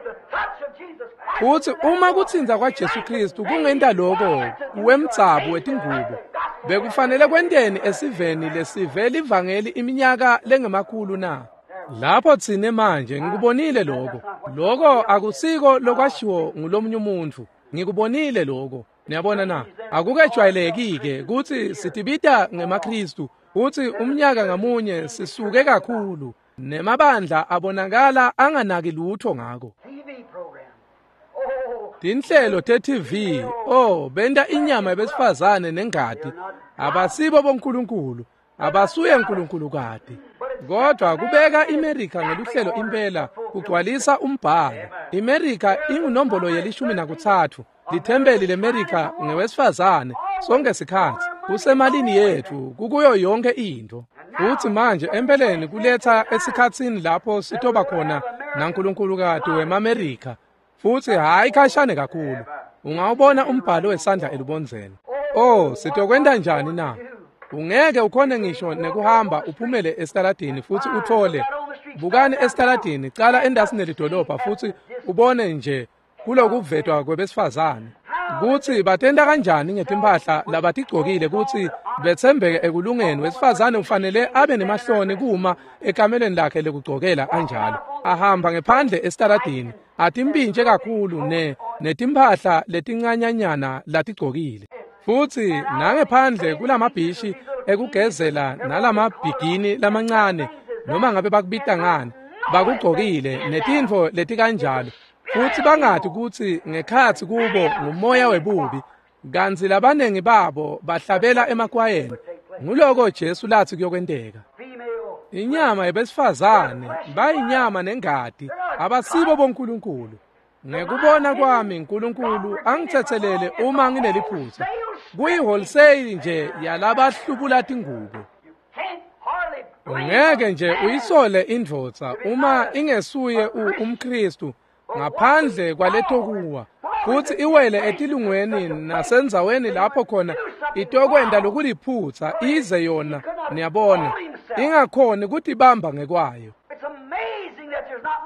Uthi uma kuthinta kwaJesu Kristu kungenta lokho kuwemtsabu wetingubo, bekufanele kwenteni esiveni lesivela ivangeli iminyaka lengemakhulu na? Lapho thine manje ngikubonile lokho akusiko lokwashiwo ngulomunye umuntu. Ngikubonile lokho. Niyabona na? Akukejwayelekike ukuthi sitibita ngemaKristu uthi umnyaka ngamunye sisuke kakhulu nemabandla abonakala anganaki lutho ngako. Tinhlelo te-TV benda inyama yabesifazane nengadi, abasibo boNkulunkulu, abasuye uNkulunkulu kade. Kodwa kubeka iMerika ngeluhlelo impela kugcwalisa umbhalo. iMerika ingunombolo ye-13, lithembeli leMerika ngewesifazane sonke sikhathi, usemalini yethu kukuyo yonke into. Uthi manje empeleni kuletha esikhatsini lapho sitoba khona naNkulunkulu kade wemaMerika, futhi hayi khashane kakhulu. Ungawubona umbhalo wesandla elubonzeni. Sitokwenda njani na? Ungeke ukhone ngisho nekuhamba uphumele esitaladini futhi uthole. Bukani esitaladini, cala endasini lidolobha futhi ubone nje kulokuvetwa kwebesifazane. Kuthi batenda kanjani ngetimpahla labatigcokile kuthi bethembeke ekulungeni. Wesifazane ufanele abe nemahloni kuma ekameleni lakhe lekugcokela anjalo. Ahamba ngephandle esitaladini, atimpintshe kakhulu netimpahla letincanyanyana latigcokile. Futhi nangephandle kulamabhishi ekugezela nalamabhigini lamancane noma ngabe bakubita ngani bakugcokile netintfo letikanjalo. Futhi bangathi ukuthi ngekhathi kubo ngumoya webubi, kanzi labanengi babo bahlabela emakwayeni. Nguloko Jesu lathi kuyokwenteka. Inyama yabesifazane bayinyama nengadi, abasibo boNkulunkulu. Ngekubona kwami uNkulunkulu angithethelele uma ngineliphutha. Kuyi-wholesale nje yalabahlubula tingubo. Ungeke nje uyisole indvodza uma ingesuye umKristu ngaphandle kwalethokuwa, futhi iwele etilungweni nasenzaweni lapho khona itokwenda lokuliphutha ize yona, niyabona, ingakhoni ukuthi ibamba ngekwayo.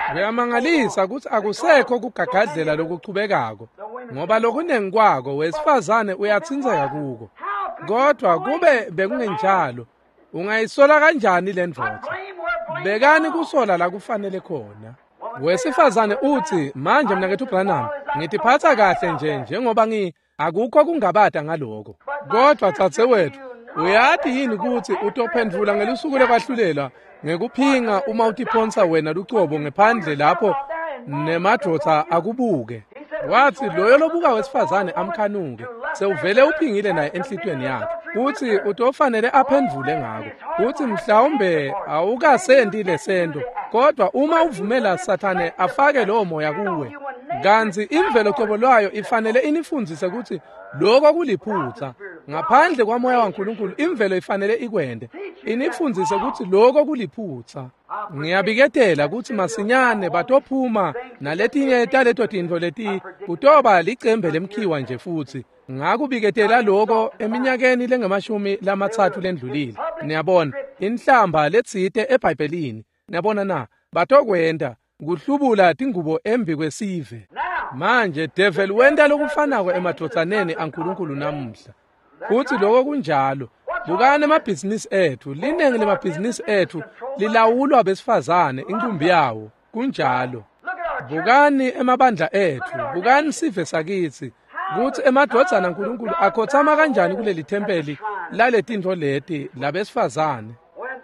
Kuyamangalisa ukuthi akusekho kugagadlela lokuchubekako ngoba lokuningi kwako wesifazane uyathinzeka kuko. Kodwa kube bekungenjalo, ungayisola kanjani le ndvodza? Bekani kusola la kufanele khona. Wesifazane uthi manje mina ngithi uBranham ngitiphatha kahle njengoba akukho kungabada ngaloko. Kodwa dzadzewethu, uyathi yini ukuthi utophendvula ngelusuku lekwahlulela ngekuphinga uma utiphonsa wena lucobo ngephandle lapho nemadvodza akubuke? Wathi loyo lobuka wesifazane amkhanuke sewuvele uphingile naye enhlitweni yakhe. Uthi utofanele aphendvule ngako. Uthi mhlawumbe awukasendi lesento, kodwa uma uvumela Sathane afake lowo moya kuwe, kanzi imvelo cobo lwayo ifanele inifundzise ukuthi lokho kuliphutsa. Ngaphandle kwamoya waNkulunkulu imvelo ifanele ikwende inifundzise ukuthi lokho kuliphutsa. Ngiyabiketela ukuthi masinyane batophuma naletinye taleto tintfo leti kutoba licembe lemkhiwa nje futhi. Ngakubiketela lokho eminyakeni lenge-30 lendlulile. Niyabona inhlamba letsite eBhayibhelini, niyabona na, batokwenda kuhlubula tingubo embi kwesive. Manje devil wenda lokufanako emadvodzaneni aNkulunkulu namuhla. Futhi lokho kunjalo, bukani emabhizinisi ethu, linengi lemabhizinisi ethu lilawulwa besifazane inkumbi yawo, kunjalo. Bukani emabandla ethu, bukani sive sakithi, kuthi emadvodzana aNkulunkulu akhothama kanjani kuleli thempeli laletintfo leti labesifazane.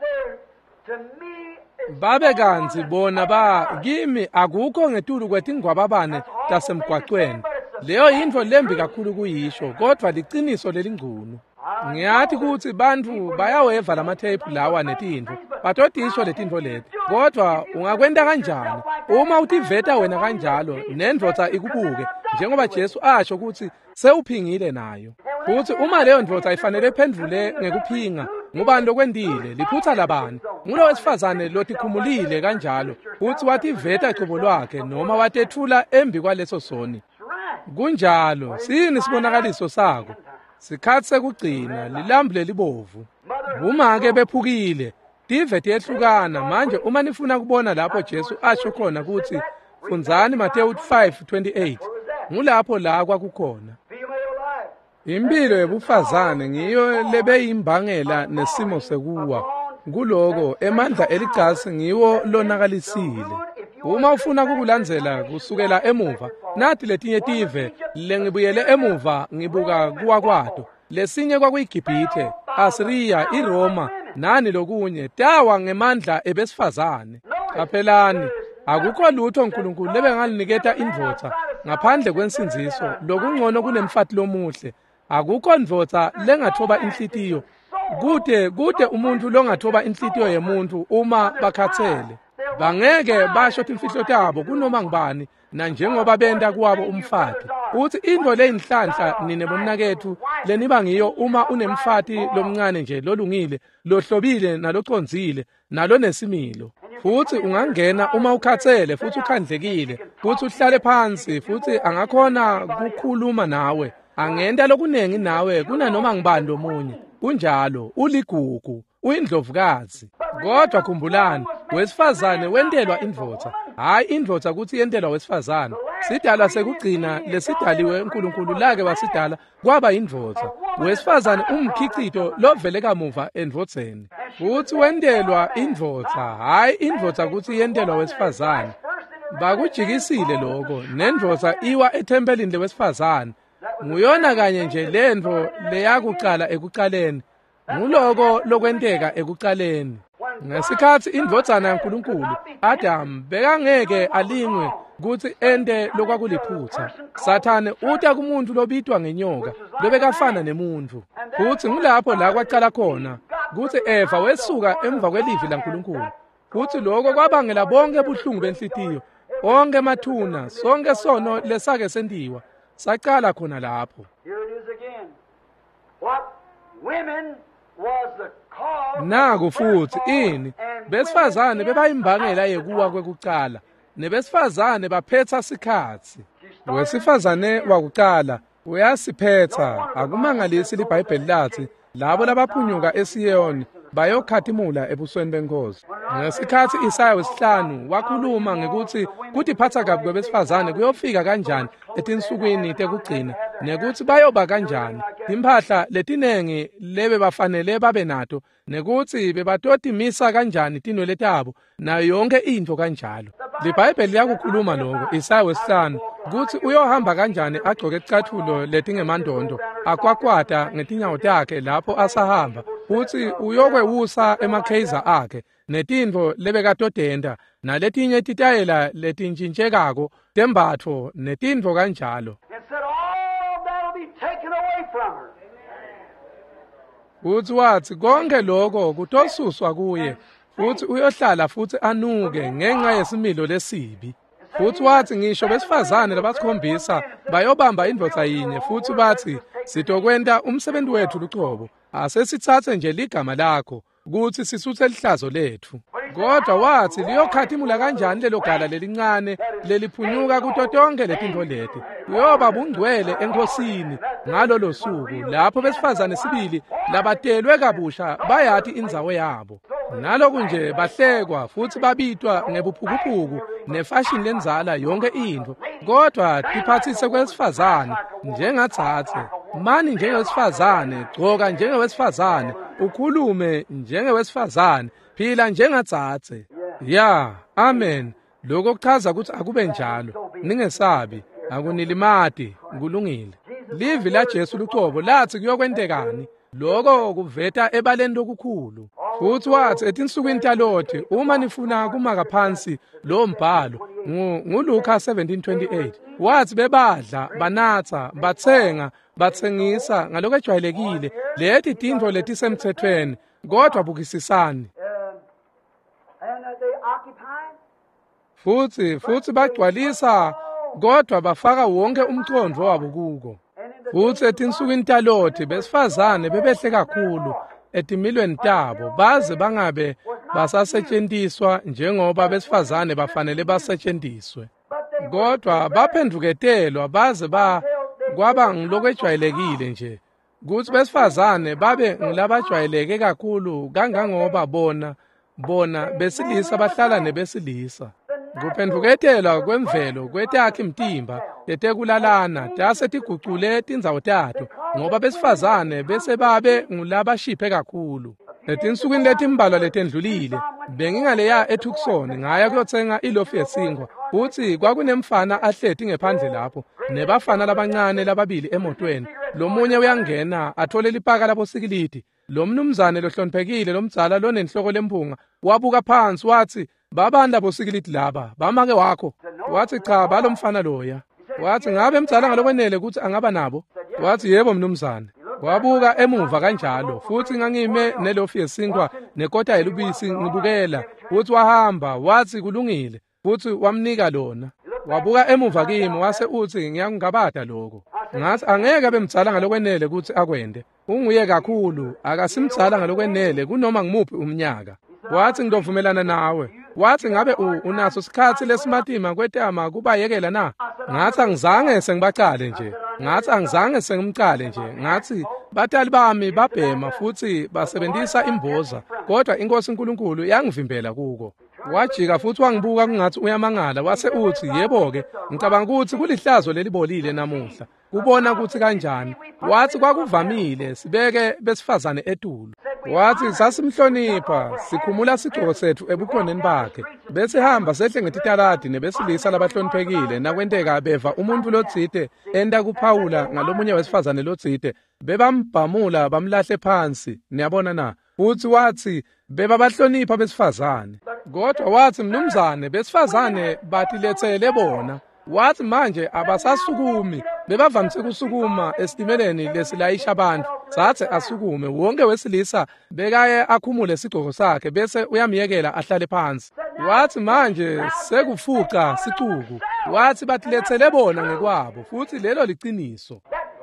Babe kanzi bona kimi akukho ngetulu kwetingwababane tasemgwacweni. Leyo yintfo lembi kakhulu kuyisho, kodwa liciniso lelingcunu. Ngiyathi ukuthi bantfu bayaweva lamathephu lawa netintfo, batotisho letintfo leti. Kodwa ungakwenda kanjani uma utiveta wena kanjalo nendvodza ikubuke njengoba Jesu asho ukuthi sewuphingile nayo? Futhi uma leyo ndvodza ifanele iphendvule ngekuphinga, ngubani lokwendile? Liphutsa labani? Ngulo wesifazane lotikhumulile kanjalo futhi wativeta cobo lwakhe noma watethula embi kwaleso soni. Kunjalo, sini sibonakaliso sako? Sikhathi sekugcina, lilambule libovu. Uma-ke bephukile, tive tiyehlukana. Manje uma nifuna kubona lapho Jesu asho khona ukuthi fundzani Mateyu 5:28, ngulapho la kwakukhona. Impilo yebufazane ngiyo lebeyimbangela nesimo sekuwa. Kuloko emandla elicasi ngiwo lonakalisile. Uma ufuna kukulandzela kusukela emuva, nathi letinye tive lengibuyele emuva ngibuka kuwa kwato. Lesinye kwakuyiGibhithe, Asiriya, iRoma, nani lokunye tawa ngemandla ebesifazane. Qaphelani, akukho lutho uNkulunkulu lebengaliniketa indvodza ngaphandle kwensinziso lokungcono kunemfati lomuhle. Akukho ndvodza lengathoba inhlitiyo kude umuntu longathoba inhlitiyo yemuntu uma bakhathele. Bangeke basho imfihlo tabo kunoma ngibani nanjengoba benda kuwabo umfati. Uthi into leyinhlanhla nine bomnakethu leniba ngiyo uma unemfati lomncane nje lolungile, lohlobile naloconzile nalonesimilo. Futhi ungangena uma ukhathele futhi ukhandlekile futhi uhlale phansi futhi angakhona kukhuluma nawe. Angenda lokunengi nawe kunanoma ngibani omunye. Kunjalo uligugu, uyindlovukazi. Kodwa khumbulani, wesifazane wendelwa indvodza, hayi indvodza ukuthi yendelwa wesifazane. Sidala sekugcina lesidaliwe uNkulunkulu lake wasidala kwaba indvodza. Wesifazane umkhicito lovele kamuva endvodzeni. Futhi wendelwa indvodza, hayi indvodza ukuthi yendelwa wesifazane. Bakujikisile lokho, nendvodza iwa ethempelini lewesifazane. Nguyona kanye nje lento leyakuqala ekuqaleni, nguloko lokwenteka ekuqaleni. Ngesikhathi indvodzana yaNkulunkulu Adam bekangeke alingwe ukuthi ende lokwakuliphutha. Sathane uta kumuntu lobitwa ngenyoka lobekafana nemuntu. Futhi ngulapho la kwaqala khona ukuthi Eva wesuka emva kwelivi laNkulunkulu. Futhi lokho kwabangela bonke ubuhlungu benhlitiyo, onke emathuna, sonke sono lesake sendiwa. Saqala khona lapho. Naku futhi ini besifazane bebayimbangela yekuwa kwekuqala, nebesifazane baphetha sikhathi. Wesifazane wakuqala uyasiphetha. Akumangalisi liBhayibheli lathi labo labaphunyuka eSiyoni bayokhathimula ebusweni benkosi. Ngesikhathi Isaya wesihlanu wakhuluma ngekuthi kutiphatha kabi kwabesifazane kuyofika kanjani etinsukwini tekugcina nekuthi bayoba kanjani impahla letinengi lebe bafanele babe nato nekuthi bebatotimisa kanjani tinwele tabo nayo yonke into kanjalo. LiBhayibheli liyakukhuluma lokho Isaya wesihlanu kuthi uyohamba kanjani agcoke icathulo letingemandondo akwakwata ngetinyawo takhe lapho asahamba uthi uyokwewusa emakheyza akhe netinto lebekatodenda naletinye titayela letinjintshekako tembatho netinto kanjalo. Uthi wathi konke lokho kutosuswa kuye futhi uyohlala futhi anuke ngenxa yesimilo lesibi. Futhi wathi ngisho besifazane labasikhombisa bayobamba indvodza yinye futhi bathi sitokwenta umsebenzi wethu lucobo asesithathe nje ligama lakho kuthi sisuthe lihlazo lethu. Kodwa wathi liyokhathimula kanjani lelo gala lelincane leliphunyuka kuto tonke letinto leti kuyoba bungcwele enkosini ngalolo suku lapho besifazane sibili labatelwe kabusha bayathi indzawo yabo. Naloku nje bahlekwa futhi babitwa ngebuphukuphuku nefashini lenzala yonke into kodwa tiphathise kwesifazane njengatsathe mani njengewesifazane gcoka njengewesifazane ukhulume njengewesifazane phila njengatsathe. Ya amen. Lokho kuchaza ukuthi akube njalo ningesabi akunilimati kulungile. Livi la Jesu lucobo lathi kuyokwentekani lokho kuveta ebaleni lokukhulu. Futhi wathi etinsukwini talothe uma nifuna kumaka phansi lo mbhalo nguLuka 17:28 wathi bebadla banatha bathenga bathengisa ngaloko ejwayelekile lethi tinto letisemthethweni kodwa bukisisani futhi bagcwalisa kodwa bafaka wonke umcondvo wabo kuko. Futhi etinsukwini talothe besifazane bebehle kakhulu etimilweni tabo baze bangabe basasetshenziswa njengoba besifazane bafanele basetshenziswe kodwa baphenduketelwa baze kwaba ngilokwejwayelekile nje kuthi besifazane babe ngilabajwayeleke kakhulu kangangoba bona besilisa bahlala nebesilisa. Kuphenduketelwa kwemvelo kwetakhe imtimba tetekulalana tasetigucule tindzawo tato ngoba besifazane bese babe ngulabashiphe kakhulu. Etinsukwini letimbalwa letendlulile bengingaleya eTucson ngaya kuyotsenga ilofu yesinkwa futhi kwakunemfana ahleti ngephandle lapho nebafana labancane lababili emotweni lomunye uyangena athole lipaka labosikilidi lomnumzane lohloniphekile lomdzala lonenhloko lempunga wabuka phansi wathi babani labosikilidi laba bamake wakho? Wathi cha balomfana loya. Wathi ngabe mdzala ngalokwenele ukuthi angaba nabo? Wathi yebo mnumzane. Wabuka emuva kanjalo futhi ngangime nelofu yesinkwa nekota yelubisi ngibukela futhi wahamba wathi kulungile futhi wamnika lona. Wabuka emuva kimi wase uthi ngiyakungabada lokho. Ngathi angeke bemdzala ngalokwenele ukuthi akwende. Unguye kakhulu akasimdzala ngalokwenele kunoma ngimuphi umnyaka. Wathi ngidovumelana nawe. Wathi ngabe unaso isikhathi lesimatima kwetama kubayekela na? Ngathi angizange sengibaqale nje. Ngathi angizange sengimqale nje. Ngathi batali bami babhema futhi basebenzisa imboza kodwa inkosi uNkulunkulu yangivimbela kuko. Wajika futhi wangibuka kungathi uyamangala wase uthi yebo-ke ngicabanga ukuthi kulihlazo lelibolile namuhla kubona ukuthi kanjani. Wathi kwakuvamile sibeke besifazane etulo. Wathi sasimhlonipha sikhumula sigqoko sethu ebukhoneni bakhe bese hamba sehle ngetitaladi nebesilisa labahloniphekile nakwenteka beva umuntu lotsite enda kuphawula ngalomunye wesifazane lotsite bebambhamula bamlahle phansi niyabona na. Futhi wathi bebabahlonipha besifazane kodwa wathi mnumzane besifazane batilethele bona. Wathi manje abasasukumi bebavamise kusukuma esitimeleni lesilayisha abantu sathi asukume wonke wesilisa bekaye akhumule isigqoko sakhe bese uyamyekela ahlale phansi. Wathi manje sekufuqa sicuku. Wathi batilethele bona ngekwabo futhi lelo liqiniso.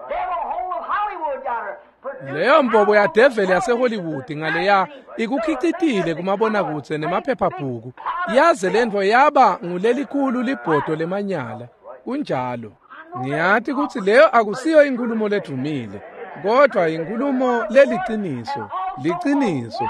Leyo mbobo ya devil yaseHollywood ngaleya ikukhicitile kumabonakudze nemaphephabhuku yaze lento yaba ngulelikhulu libhodo lemanyala. Kunjalo ngiyathi ukuthi leyo akusiyo inkulumo ledumile kodwa inkulumo leliqiniso.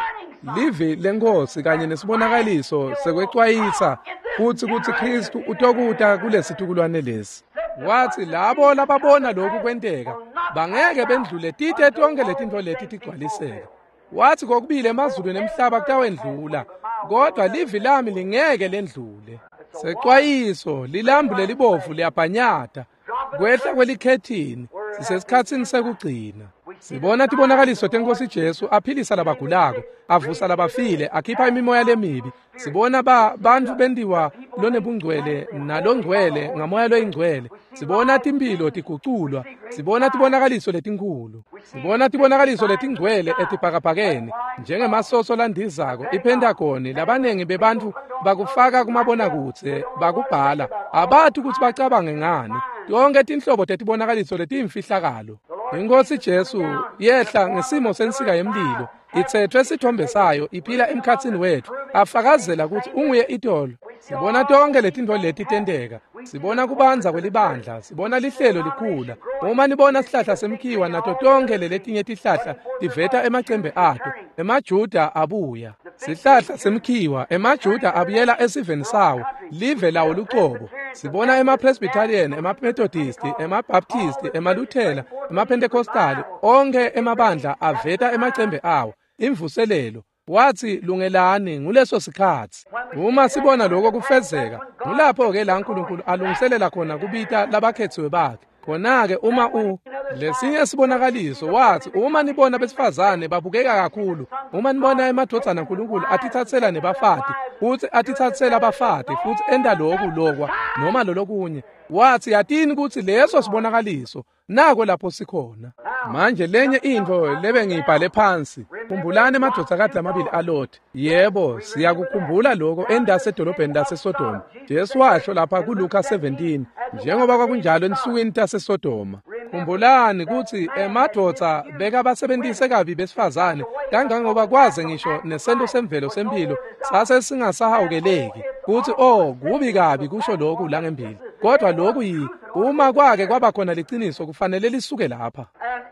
livi lenkosi kanye nesibonakaliso sekwexwayisa futhi ukuthi Kristu utokuta kulesithukulwane lesi. Wathi labo lababona lokhu kwenteka bangeke bendlule tithe tonke letinto leti tigcwaliseke. Wathi kokubili emazulu nemhlaba kutawendlula, kodwa livi lami lingeke lendlule. Sexwayiso lilambu lelibovu liyabhanyata kwehla kwelikhethini, sisesikhatsini sekugcina. Sibona tibonakaliso tenkosi Jesu aphilisa labagulako, avusa labafile, akhipha imimoya lemibi. Sibona bantfu bendiwa lonebungcwele nalongcwele ngamoya loyingcwele. Sibona timpilo tiguculwa, sibona tibonakaliso letinkulu. Sibona tibonakaliso letingcwele etibhakabhakeni njengemasoso landizako, iPentagoni, labanengi bebantfu bakufaka kumabonakudze bakubhala, abathi ukuthi bacabange ngani. Tonke tinhlobo tetibonakaliso letiyimfihlakalo. Inkosi Jesu yehla ngesimo sensika yemlilo, ithethwe isithombe sayo, iphila emkhatsini wethu, afakazela ukuthi unguye itolo. Sibona tonke letinto leti tenteka, sibona kubanza kwelibandla, sibona lihlelo likhula. Uma nibona sihlahla semkhiwa nato tonke letinye tihlahla tiveta emacembe ato, emaJuda abuya. Sihlahla semkhiwa, emaJuda abuyela esiveni sawo, live lawo lucobo. Sibona emaPresbyterian, emaMethodist, emabaptist, emaLuthela, emaPentecostal, onke emabandla aveta emacembe awo. Imvuselelo wathi lungelani nguleso sikhathi. Uma sibona lokho kufezeka, ngulapho-ke la uNkulunkulu alungiselela khona kubita labakhethiwe bakhe. Khona-ke uma lesinye sibonakaliso wathi uma nibona besifazane babukeka kakhulu, uma nibona emadvodzana uNkulunkulu atithathela nebafati, futhi atithathela abafati, futhi enda lokhu lokwa noma lolokunye, wathi yatini ukuthi leso sibonakaliso nako lapho sikhona. Manje lenye into lebe ngiyibhale phansi, khumbulani emadvodzakade lamabili aLoti. Yebo, siyakukhumbula lokho endasedolobheni laseSodoma. Jesu washo lapha kuLuka 17, njengoba kwakunjalo ensukwini taseSodoma. Khumbulani ukuthi emadvodza beka basebentise kabi besifazane, kangangoba kwaze ngisho nesento semvelo sempilo sase singasahawukeleki kuthi kubi kabi kusho lokhu la ngembili. Kodwa lokhu uma kwake kwaba khona liciniso kufanele lisuke lapha.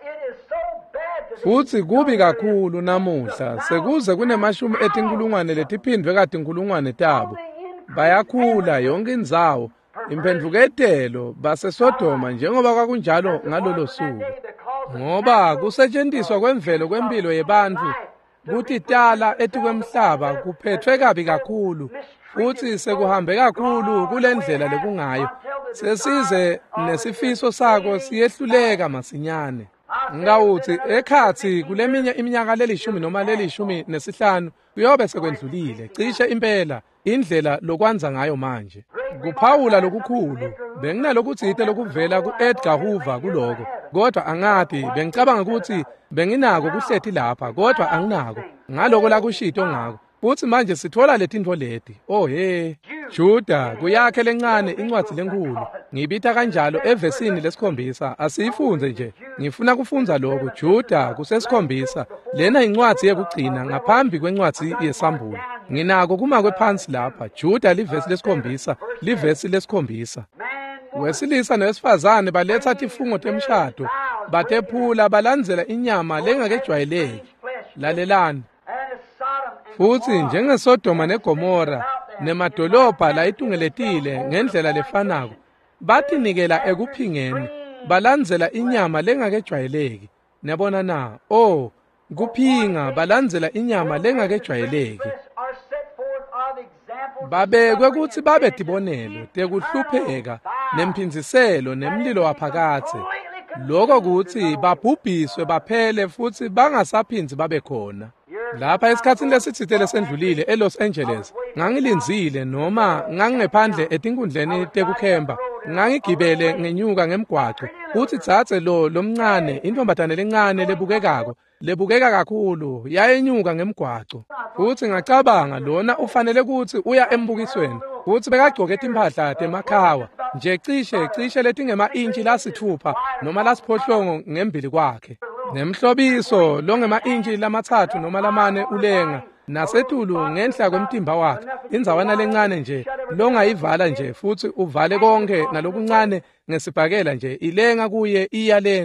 Futhi kubi kakhulu namuhla sekuze kunemashumi etinkulungwane letiphindwe kade inkulungwane tabo. Bayakhula yonke indzawo, imphendvuketelo baseSodoma njengoba kwakunjalo ngalolo suku. Ngoba kusetshenziswa kwemvelo kwempilo yebantfu kuthi tala etikwemhlaba kuphethwe kabi kakhulu, futhi sekuhambe kakhulu kulendlela lekungayo. Sesize nesifiso sako siyehluleka masinyane. Ngawuthi ekhathi kuleminye iminyaka lelishumi noma lelishumi nesihlanu kuyobe sekwendlulile cishe impela indlela lokwanza ngayo manje. Kuphawula lokukhulu benginalokuthi ite lokuvela ku-Edgar Hoover kuloko, kodwa angathi bengicabanga ukuthi benginako kuhlethi lapha, kodwa anginako ngaloko lakushito ngako. Futhi manje sithola letinto leti. Juda kuyakhe lencane incwadi lenkulu. Ngibita kanjalo evesini lesikhombisa, asiyifunze nje. Ngifuna kufunza lokho. Juda kusesikhombisa. Lena incwadi yekugcina ngaphambi kwencwadi yesambulo. Nginako kuma kwephansi lapha. Juda livesi lesikhombisa, livesi lesikhombisa. Wesilisa nowesifazane baletha tifungo temshado, batephula balandzela inyama lengakejwayeleki. Lalelani. Futhi njengeSodoma neGomora nemadolobha la itungeletile ngendlela lefanako, batinikela ekuphingeni, balandzela inyama lengakejwayeleki. Niyabona na? Kuphinga balandzela inyama lengakejwayeleki. Babekwe ukuthi babe tibonelo tekuhlupheka nemphinziselo nemlilo waphakathe. Lokho kuthi babhubhiswe baphele futhi bangasaphinzi babe khona. Lapha esikhatsini lesithithe lesendlulile eLos Angeles ngangilinzile noma ngangephandle etinkundleni tekukhemba, ngangigibele ngenyuka ngemgwaco, uthi dzadze lomncane intombatane lencane lebukeka kakhulu yayenyuka ngemgwaco. Futhi ngacabanga lona ufanele ukuthi uya embukisweni, futhi bekagcoke impahla temakhawa nje cishe letingema intshi lasithupha noma lasiphohlongo ngembili kwakhe, nemhlobiso longema intshi lamathathu noma lamane ulenga, nasetulu ngenhla kwemtimba wakhe indzawana lencane nje longayivala nje, futhi uvale konke nalokuncane ngesibhakela nje, ilenga kuye iyalena.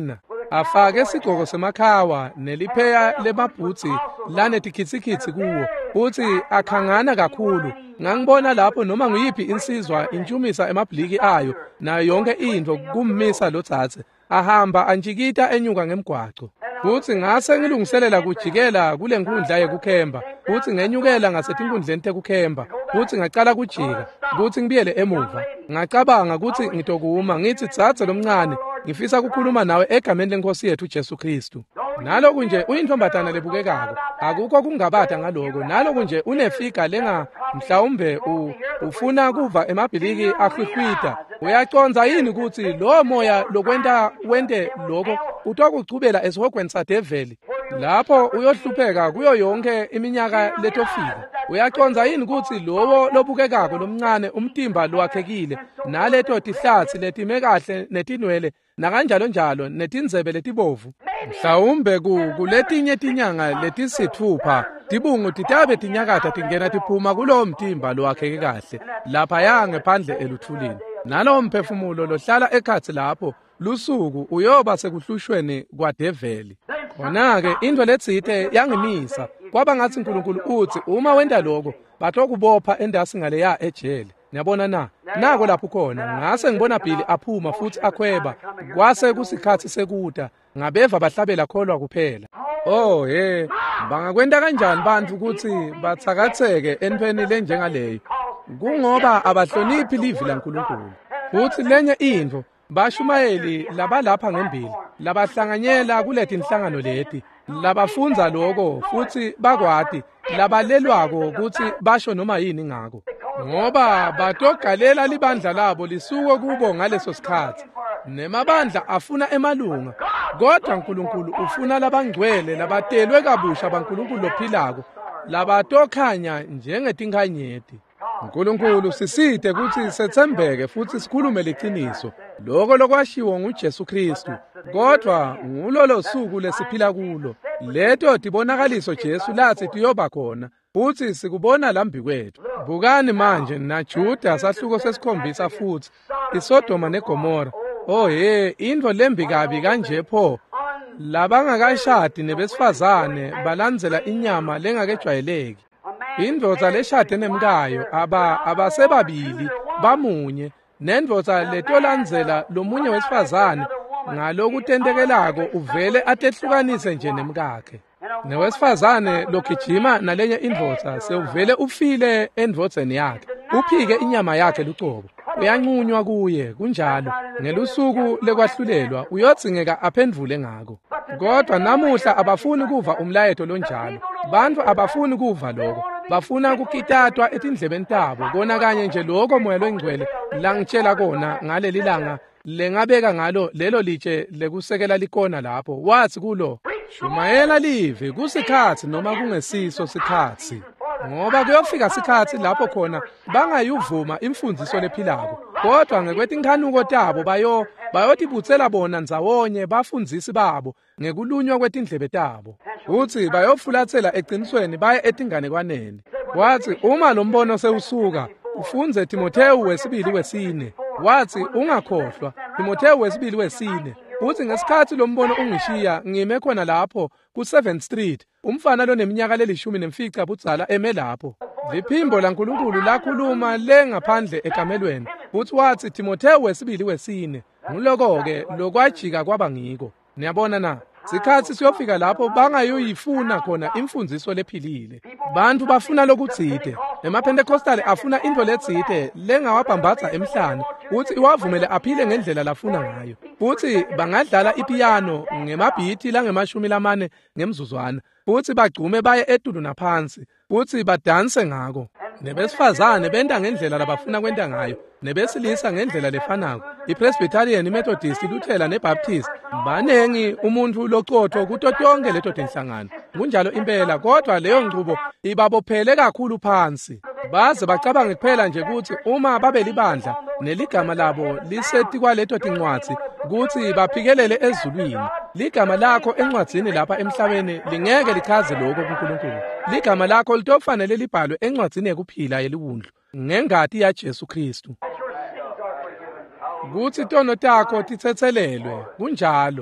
afake isigqoko semakhawa nelipheya lemabhutsi lanetikhitsikitsi kuwo uthi akhangana kakhulu. Ngangibona lapho noma nguyiphi insizwa intshumisa emabhliki ayo nayo yonke into kummisa lo dzadze ahamba anjikita enyuka ngemgwaco. Futhi ngase ngilungiselela kujikela kule nkundla yekukhemba, futhi ngenyukela ngasetinkundleni tekukhemba, futhi ngaqala kujika, futhi ngibiyele emuva. Ngacabanga ukuthi ngitokuma ngithi dzadze lomncane ngifisa ukukhuluma nawe egameni leNkosi yethu Jesu Kristu. Naloku nje uyintombatana lebukekako, akukho kungabatha ngaloko. Naloku nje unefiga lenga mhlawumbe ufuna kuva emabhiliki ahwihwida. Uyaconza yini ukuthi lo moya lokwenta wente lokho utokuchubela esihogweni sadeveli lapho uyohlupheka kuyo yonke iminyaka letofika? Uyaconza yini ukuthi lowo lobukekako lomncane umtimba lowakhekile naleto tihlathi letime kahle netinwele nakanjalo njalo netinzebe letibovu, mhlawumbe kuletinye tinyanga letisithupha tibungu titabe tinyakata tingena tiphuma kulowo mtimba lowakheke kahle laphaya ngephandle eluthulini. Nalowo mphefumulo lohlala ekhathi lapho lusuku uyoba sekuhlushweni kwadeveli. Khona-ke into letsite yangimisa kwaba ngathi uNkulunkulu uthi uma wenda lokho batokubopha endasi ngaleya ejele. Ngiyabona nako lapho khona ngase ngibona Bhili aphuma futhi akhweba kwase kusikhathi sekuda ngabeva bahlabela kholwa kuphela. Oh bangakwenta kanjani bantu ukuthi bathakatheke entweni lenjengaleyo? Kungoba abahloniphi livi laNkulunkulu. Futhi lenye into bashumayeli labalapha ngembili labahlanganyela kuleti inhlangano leti labafunza lokho futhi bakwati labalelwako ukuthi basho noma yini ngako, ngoba batogalela libandla labo lisuke kubo ngaleso sikhathi. Nemabandla afuna emalunga, kodwa uNkulunkulu ufuna labangcwele labatelwe kabusha baNkulunkulu lophilako labatokhanya njengetinkhanyeti. uNkulunkulu sisite ukuthi sethembeke futhi sikhulume leqiniso lokho lokwashiwo nguJesu Kristu, kodwa ngulolo suku lesiphila kulo leto tibonakaliso Jesu lathi tiyoba khona futhi sikubona lambi kwethu. Bukani manje naJuda sahluko sesikhombisa futhi iSodoma neGomora. Into lembi kabi kanje pho labangakashadi nebesifazane balandzela inyama lengakejwayeleki. Indvodza leshade nemkayo abasebabili bamunye, nendvodza letolandzela lomunye wesifazane ngalokutentekelako uvele atehlukanise nje nemkakhe. Newesifazane lokijima nalenye indvodza sewuvele ufile endvodzeni yakhe, uphike inyama yakhe lucobo, uyanqunywa kuye. Kunjalo ngelusuku lekwahlulelwa uyodzingeka aphendvule ngako. Kodwa namuhla abafuni kuva umlayeto lonjalo. Bantu abafuni kuva lokho, bafuna kukitatwa etindlebeni tabo kona kanye nje lokho moya longcwele langitshela kona ngaleli langa lengabeka ngalo lelo litshe lekusekela likona lapho. Wathi kulo, shumayela live kusikhathi noma kungesiso sikhathi, ngoba kuyofika sikhathi lapho khona bangayivuma imfundiso lephilako, kodwa ngekwetinkanuko tabo bayotibutsela bona ndzawonye bafundzisi babo ngekulunywa kwetindlebe tabo, uthi bayofulathela eqinisweni baye etinganekwaneni. Wathi uma lo mbono sewusuka ufunze Timothewu 2:4. Wathi ungakhohlwa Timothewu 2:4. Uthi ngesikhathi lo mbono ungishiya ngime khona lapho ku7th Street, umfana lo neminyaka le-15 budzala eme lapho. Liphimbo laNkulunkulu lakhuluma lengaphandle ekamelweni. Uthi wathi Timothewu 2:4. Nguloko-ke lokwajika kwaba ngiko. Niyabona sikhathi siyofika lapho bangayoyifuna khona imfundiso lephilile. Bantu bafuna lokutsite. EmaPentecostali afuna into letsite lengawabhambaza emhlane uthi iwavumele aphile ngendlela lafuna ngayo. Futhi bangadlala ipiano ngemabhithi lange40 ngemzuzwana, futhi bagcume baye etulu naphansi, futhi badanse ngako. Nebesifazane benda ngendlela labafuna kwenta ngayo, nebesilisa ngendlela lefanako. IPresbyterian, iMethodist, iLuthela neBaptist banengi umuntu loqotho kuto tonke leto tinhlangano. Kunjalo impela, kodwa leyo ngcubo ibabophele kakhulu phansi. Baze bacabange kuphela nje ukuthi uma babe libandla neligama labo lisethi kwaleto tincwadzi ukuthi baphikelele ezulwini. Ligama lakho encwadzini lapha emhlabeni lingeke lichaze lokho kuNkulunkulu. Ligama lakho litofanele libhalwe encwadzini yekuphila yeliwundlu ngengati yaJesu Kristu. Kuthi tono takho tithethelelwe kunjalo.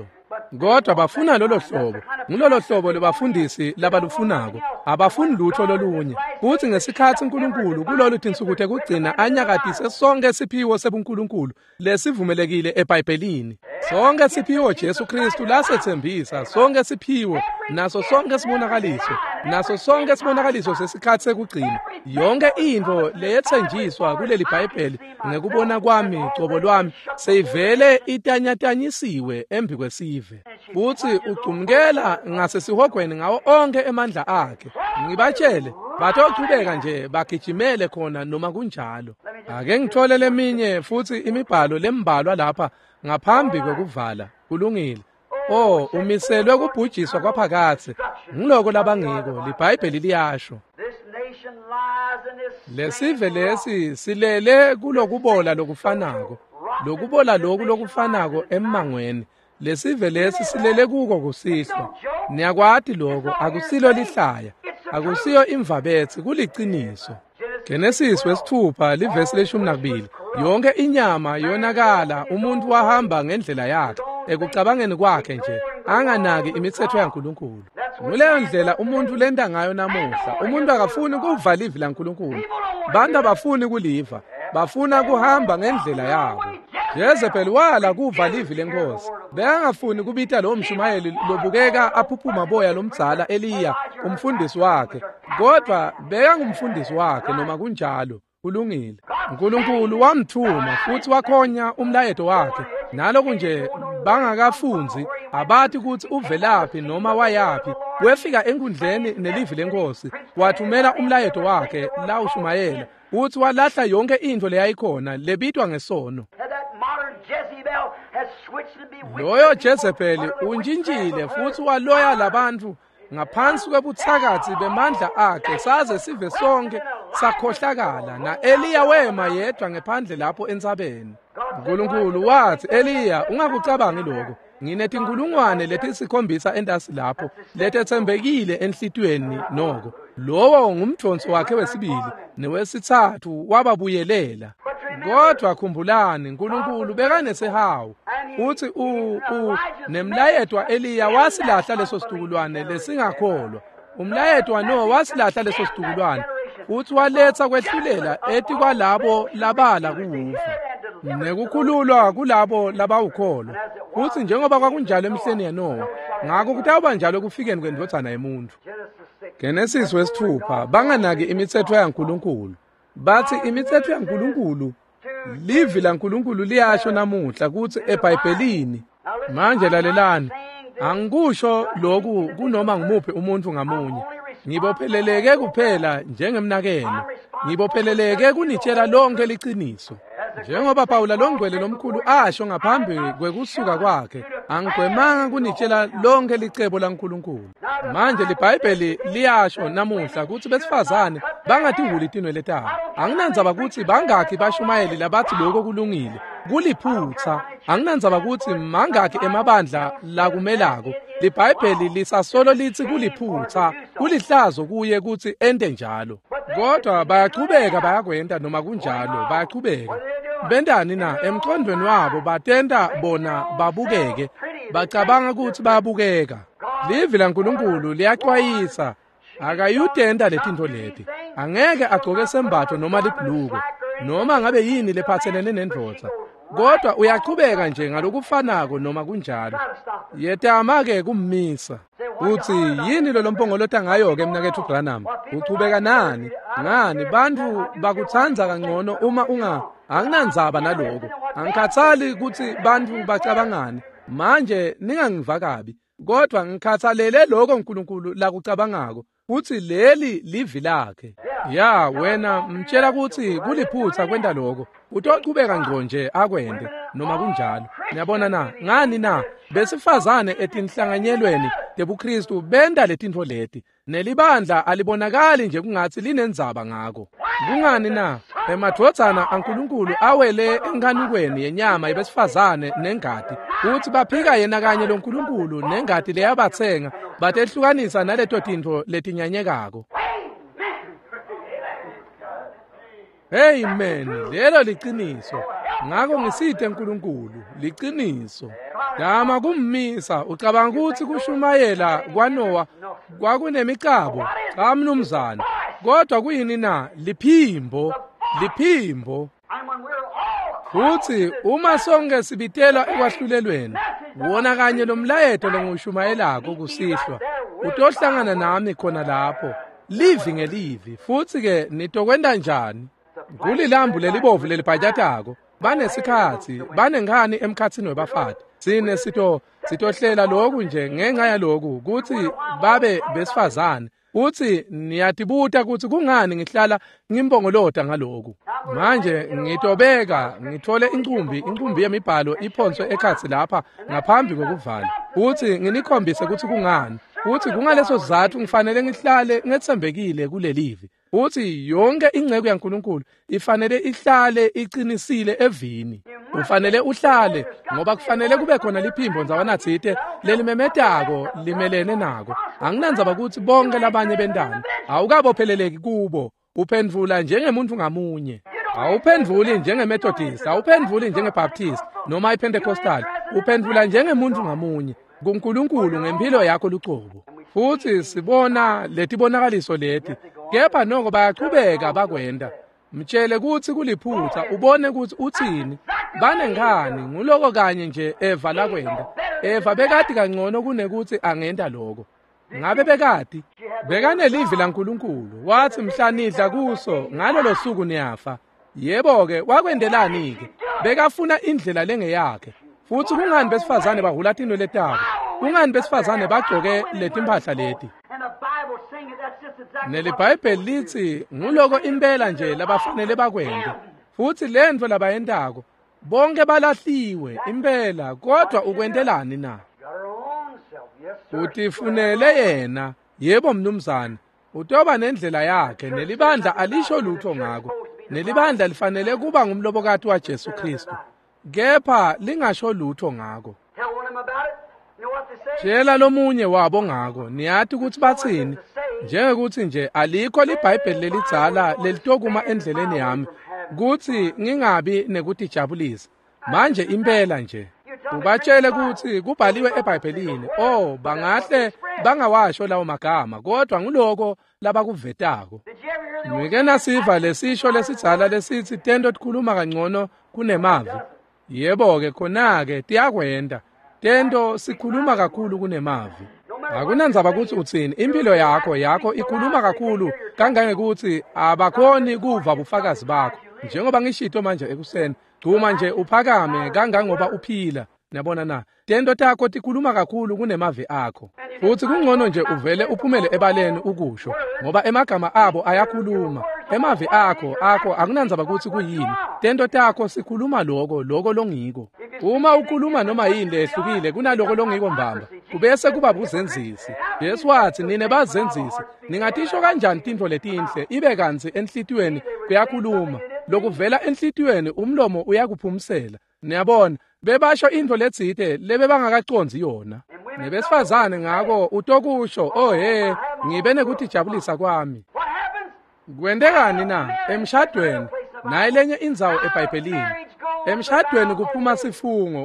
kodwa bafuna lolo hlobo. Ngilolo hlobo lebafundisi labalufunako abafuni lutho lolunye. Futhi ngesikhathi uNkulunkulu kulolu tinsuku tekugcina anyakatise sonke isiphiwo sebuNkulunkulu lesivumelekile eBhayibhelini. Sonke isiphiwo Jesu Kristu lasethembisa, sonke isiphiwo naso sonke isibonakaliso, naso sonke isibonakaliso sesikhathi sekugcina. Yonke into leyethenjiswa kuleli Bhayibheli ngekubona kwami cobo lwami seyivele itanyatanyisiwe embi kwesive. Futhi ucumkela ngasesihogweni ngawo onke emandla akhe. Ngibatshele bathoqhubeka nje bagijimele khona noma kunjalo. Ake ngithole leminye futhi imibhalo lembalwa lapha ngaphambi kokuvala. Kulungile. Umiselwe kubhujiswa kwaphakade. Ngiloko labangiko liBhayibheli liyasho. Lesive lesi silele kulokubola lokufanako. Lokubola lokhu lokufanako emangweni. Lesive lesi silele kuko kusihlwa. Niyakwati lokho akusilo lihlaya. Akusiyo imvabethi kuliciniso. Genesis 6 livesi 12. Yonke inyama yonakala umuntu wahamba ngendlela yakhe ekucabangeni kwakhe nje anganaki imithetho yaNkulunkulu. Kuleyo ndlela umuntu lenda ngayo namuhla. Umuntu akafuni kuvala ivi laNkulunkulu. Bantu abafuni kuliva, bafuna kuhamba ngendlela yabo. Jezebeli wala kuvala ivi lenkosi. Bengafuni kubita lo mshumayeli lobukeka aphuphuma boya lomdzala Eliya umfundisi wakhe. Kodwa bekangumfundisi wakhe noma kunjalo. Kulungile. uNkulunkulu wamthuma futhi wakhonya umlayeto wakhe. Nalokho nje bangakafunzi abathi ukuthi uvelaphi noma wayapi. Wefika enkundleni nelivi lenkosi wathumela umlayeto wakhe la uShumayela uthi walahla yonke into leyayikhona lebitwa ngesono. Loyo Jezebeli unjinjile futhi waloya labantu ngaphansi kwebuthakathi bemandla akhe saze sive sonke sakhohlakala na Eliya wema yedwa ngephandle lapho entsabeni. uNkulunkulu wathi Eliya ungakucabangi lokho. Nginetinkulungwane letisikhombisa endasi lapho letethembekile enhlitweni noko. Lowo ngumthonsi wakhe wesibili newesithathu wababuyelela. Kodwa khumbulani uNkulunkulu bekanesehawu. Uthi nemlayetwa Eliya wasilahla leso situkulwane lesingakholwa. Umlayetwa no wasilahla leso situkulwane. Uthi waletha kwehlulela ethi kwalabo labala kuwufa. Nekukhululwa kulabo labawukholo. Uthi njengoba kwakunjalo emhleni yaNowa, ngakho kutawuba njalo kufikeni kwendodana yomuntu. Genesis 6 banganaki imithetho yaNkulunkulu. Bathi imithetho yaNkulunkulu livi laNkulunkulu liyasho namuhla kuthi eBhayibhelini. Manje lalelani, angikusho lokhu kunoma ngimuphi umuntu ngamunye. Ngibopheleleke kuphela njengemnakeno. Ngibopheleleke kunitshela lonke liciniso. Njengoba Pawula longcwele lomkhulu asho ngaphambi kwekusuka kwakhe, angigwemanga kunitshela lonke licebo laNkulunkulu. Manje liBhayibheli liyasho namuhla ukuthi besifazane bangatihuli itinwele tabo. Anginandzaba ukuthi bangaki bashumayeli labathi lokho kulungile. Kuliphutha. Anginandzaba ukuthi mangaki emabandla la kumelako. LiBhayibheli lisasolo lithi kuliphutha, kulihlazo kuye ukuthi ende njalo. Kodwa bayaqhubeka bayakwenda noma kunjalo, bayaqhubeka. Bendani na emqondweni wabo batenda bona babukeke, bacabanga ukuthi bayabukeka. Livi laNkulunkulu liyaxwayisa, akayutenda letinto leti. Angeke agcoke sembatho noma libhuluko, noma ngabe yini lephathelene nendvodza. Kodwa uyaqhubeka nje ngalokufanako noma kunjalo. Yetama-ke kummisa. Uthi yini lo lompongolota ngayo-ke mnakethu Branham? Uchubeka nani? Ngani bantu bakuthanza kangcono uma anginandzaba naloko. Angikhathali ukuthi bantu bacabangani. Manje ningangiva kabi. Kodwa ngikhathalele lokho uNkulunkulu lakucabangako. Uthi leli livi lakhe. Ya wena mtshela ukuthi kuliphutha kwenda lokho. Utoqhubeka ngqo nje akwende noma kunjalo. Niyabona na? Ngani na? Besifazane etinhlanganyelweni tebuKristu benda letinto leti. Nelibandla alibonakali nje kungathi linendzaba ngako. Kungani na? Emadvodzana aNkulunkulu awele enkanukweni yenyama yabesifazane nengadi. Uthi baphika yena kanye loNkulunkulu nengadi leyabathenga batehlukanisa naleto tinto letinyanyekako. Amen. Lelo liqiniso. ngakho ngisithe uNkulunkulu liqiniso. Dama kummisa ucabanga ukuthi kushumayela kwaNoah kwakunemicabo cha mnumzane. Kodwa kuyini na? Liphimbo. Futhi uma sonke sibitela ekwahlulelweni, wona kanye lomlayeto lengiwushumayelako kusihlwa, utohlangana nami khona lapho, livi ngelivi. Futhi ke nitokwenda njani? Kulilambu lelibovu lelibhatyatako, banesikhathi, banengani emkhathini webafati. Sine sitohlela lokhu nje ngenxa yalokhu ukuthi babe besifazane. Uthi niyatibuta ukuthi kungani ngihlala ngimbongolota ngalokhu. Manje ngitobeka ngithole inqumbi yemibhalo iphonswe ekhathi lapha ngaphambi kokuvala. Uthi nginikhombise ukuthi kungani. Uthi kungaleso sizathu ngifanele ngihlale ngethembekile kulelivi. Uthi yonke ingcebo yaNkulunkulu ifanele ihlale iqinisile evini. Ufanele uhlale ngoba kufanele kube khona liphimbo ndzawanathite lelimemetako limelene nako. Anginandzaba ukuthi bonke labanye bentana awukabopheleleki kubo. Uphendvula njengemuntu ngamunye. Awuphendvuli njengeMethodist, awuphendvuli njengeBaptist noma iPentecostal. Uphendvula njengemuntu ngamunye kuNkulunkulu ngempilo yakho luqobo. Futhi sibona letibonakaliso leti, kepha noko bayaqhubeka bakwenda. Mtshele ukuthi kuliphutha, ubone ukuthi uthini. Banengani nguloko kanye nje Eva lakwenda. Eva bekade kangcono kunekuthi angenda lokho. Ngabe bekade bekanelivi laNkulunkulu, wathi mhlanidla kuso ngalolo suku niyafa. Yebo ke wakwendelani ke? Bekafuna indlela lengeyakhe. Futhi kungani besifazane bahula tino letabo? Kungani besifazane bagcoke letimpahla leti? NeliBhayibheli lithi nguloko impela nje labafanele bakwende. Futhi lento labayendako bonke balahliwe impela, kodwa ukwendelani na? Utifunele yena. Yebo mnumzane, utoba nendlela yakhe. Nelibandla alisho lutho ngako. Nelibandla lifanele kuba ngumlobokati waJesu Kristu, kepha lingasho lutho ngako. Tshela lomunye wabo ngako. Niyathi ukuthi bathini? Njengekuthi nje alikho liBhayibheli lelidzala lelitokuma endleleni yami kuthi ngingabi nekutijabulisa. Manje impela nje ubatshele ukuthi kubhaliwe eBhayibhelini, bangahle bangawasho lawo magama, kodwa nguloko labakuvetako. Ngike nasiva lesisho lesidzala lesithi tento tikhuluma kangcono kunemavi. Yebo ke khona ke tiyakwenda. Tento sikhuluma kakhulu kunemavi. Akunandzaba ukuthi uthini, impilo yakho ikhuluma kakhulu kangangekuthi abakhoni kuva bufakazi bakho. Njengoba ngishito manje ekuseni, duma nje uphakame kangangoba uphila. Niyabona na? Tento takho tikhuluma kakhulu kunemavi akho. Futhi kungcono nje uvele uphumele ebaleni ukusho, ngoba emagama abo ayakhuluma. Emavi akho akunandzaba ukuthi kuyini. Tento takho sikhuluma lokho longiko. Uma ukhuluma noma yini lehlukile kunaloko longiko mbamba, kubese kuba buzenzisi. Yesu wathi nine bazenzisi. Ningatisho kanjani tintfo letinhle ibe kanzi enhlitiyweni kuyakhuluma. Lokuvela enhlitiyweni umlomo uyakuphumisela. Niyabona? Bebasho into letsite lebe bangakaqondzi yona. Nebesifazane ngako utokusho, ngibe nekutijabulisa kwami. Kwendekani na emshadweni? Nayi lenye indzawo eBhayibhelini. Emshadweni kuphuma sifungo,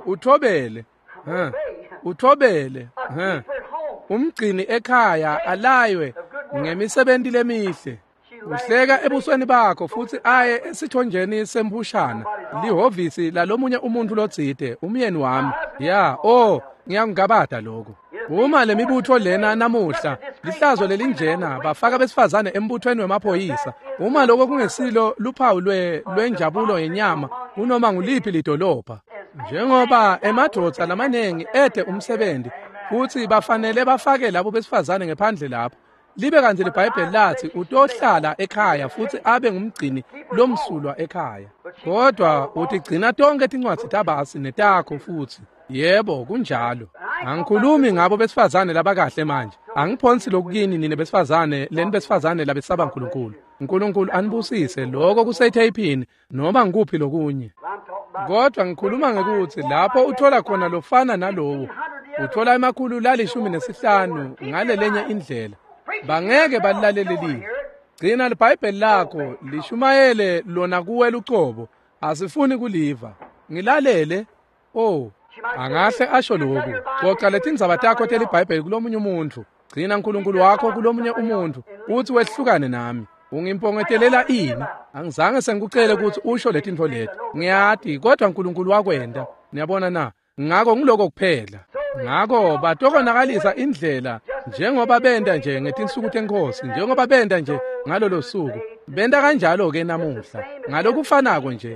uthobele. Umgcini ekhaya alaywe ngemisebenti lemihle. Uhleka ebusweni bakho futhi aye esithonjeni sembushana, lihovisi lalomunye umuntu lotsite, umyeni wami. Ngiyangabada lokho. Uma lemibutho lena namuhla lihlazo lelinjena bafaka besifazane embuthweni wemaphoyisa. Uma lokho kungesilo luphawu lwenjabulo yenyama unoma nguliphi lidolobha. Njengoba emadodza lamanengi ede umsebenzi futhi bafanele bafake labo besifazane ngephandle lapho. Libe kanti liBhayibheli lathi utohlala ekhaya futhi abe ngumgcini lomsulwa ekhaya. Kodwa utigcina tonke tincwadzi tabasi netakho futhi. Yebo kunjalo. Angikhulumi ngabo besifazane labakahle manje. Angiphonsi lokukini nine besifazane leni besifazane labesaba uNkulunkulu. uNkulunkulu anibusise lokho kusethayipini noma ngikuphi lokunye. Kodwa ngikhuluma ngekuthi lapho uthola khona lofana nalowo, uthola emakhulu lalishumi nesihlanu ngalelenye indlela. Bangeke balilalele lini. Gcina liBhayibheli lakho lishumayele lona kuwe luqobo. asifuni kuliva. Ngilalele. Oh, angahle asho lokhu. Xoxa lethi indzaba takho teli iBhayibheli kulomunye umuntu. Gcina uNkulunkulu wakho kulomunye umuntu. Uthi wehlukane nami. Ungimpongetelela ini? Angizange sengikucele ukuthi usho lethi into lethi. Ngiyati kodwa uNkulunkulu wakwenda. Niyabona na? Ngakho ngiloko kuphela. Ngakho batokonakalisa indlela njengoba benda nje ngetinsuku tenkosi, njengoba benda nje ngalolo suku. Benda kanjalo ke namuhla. Ngalokufanako nje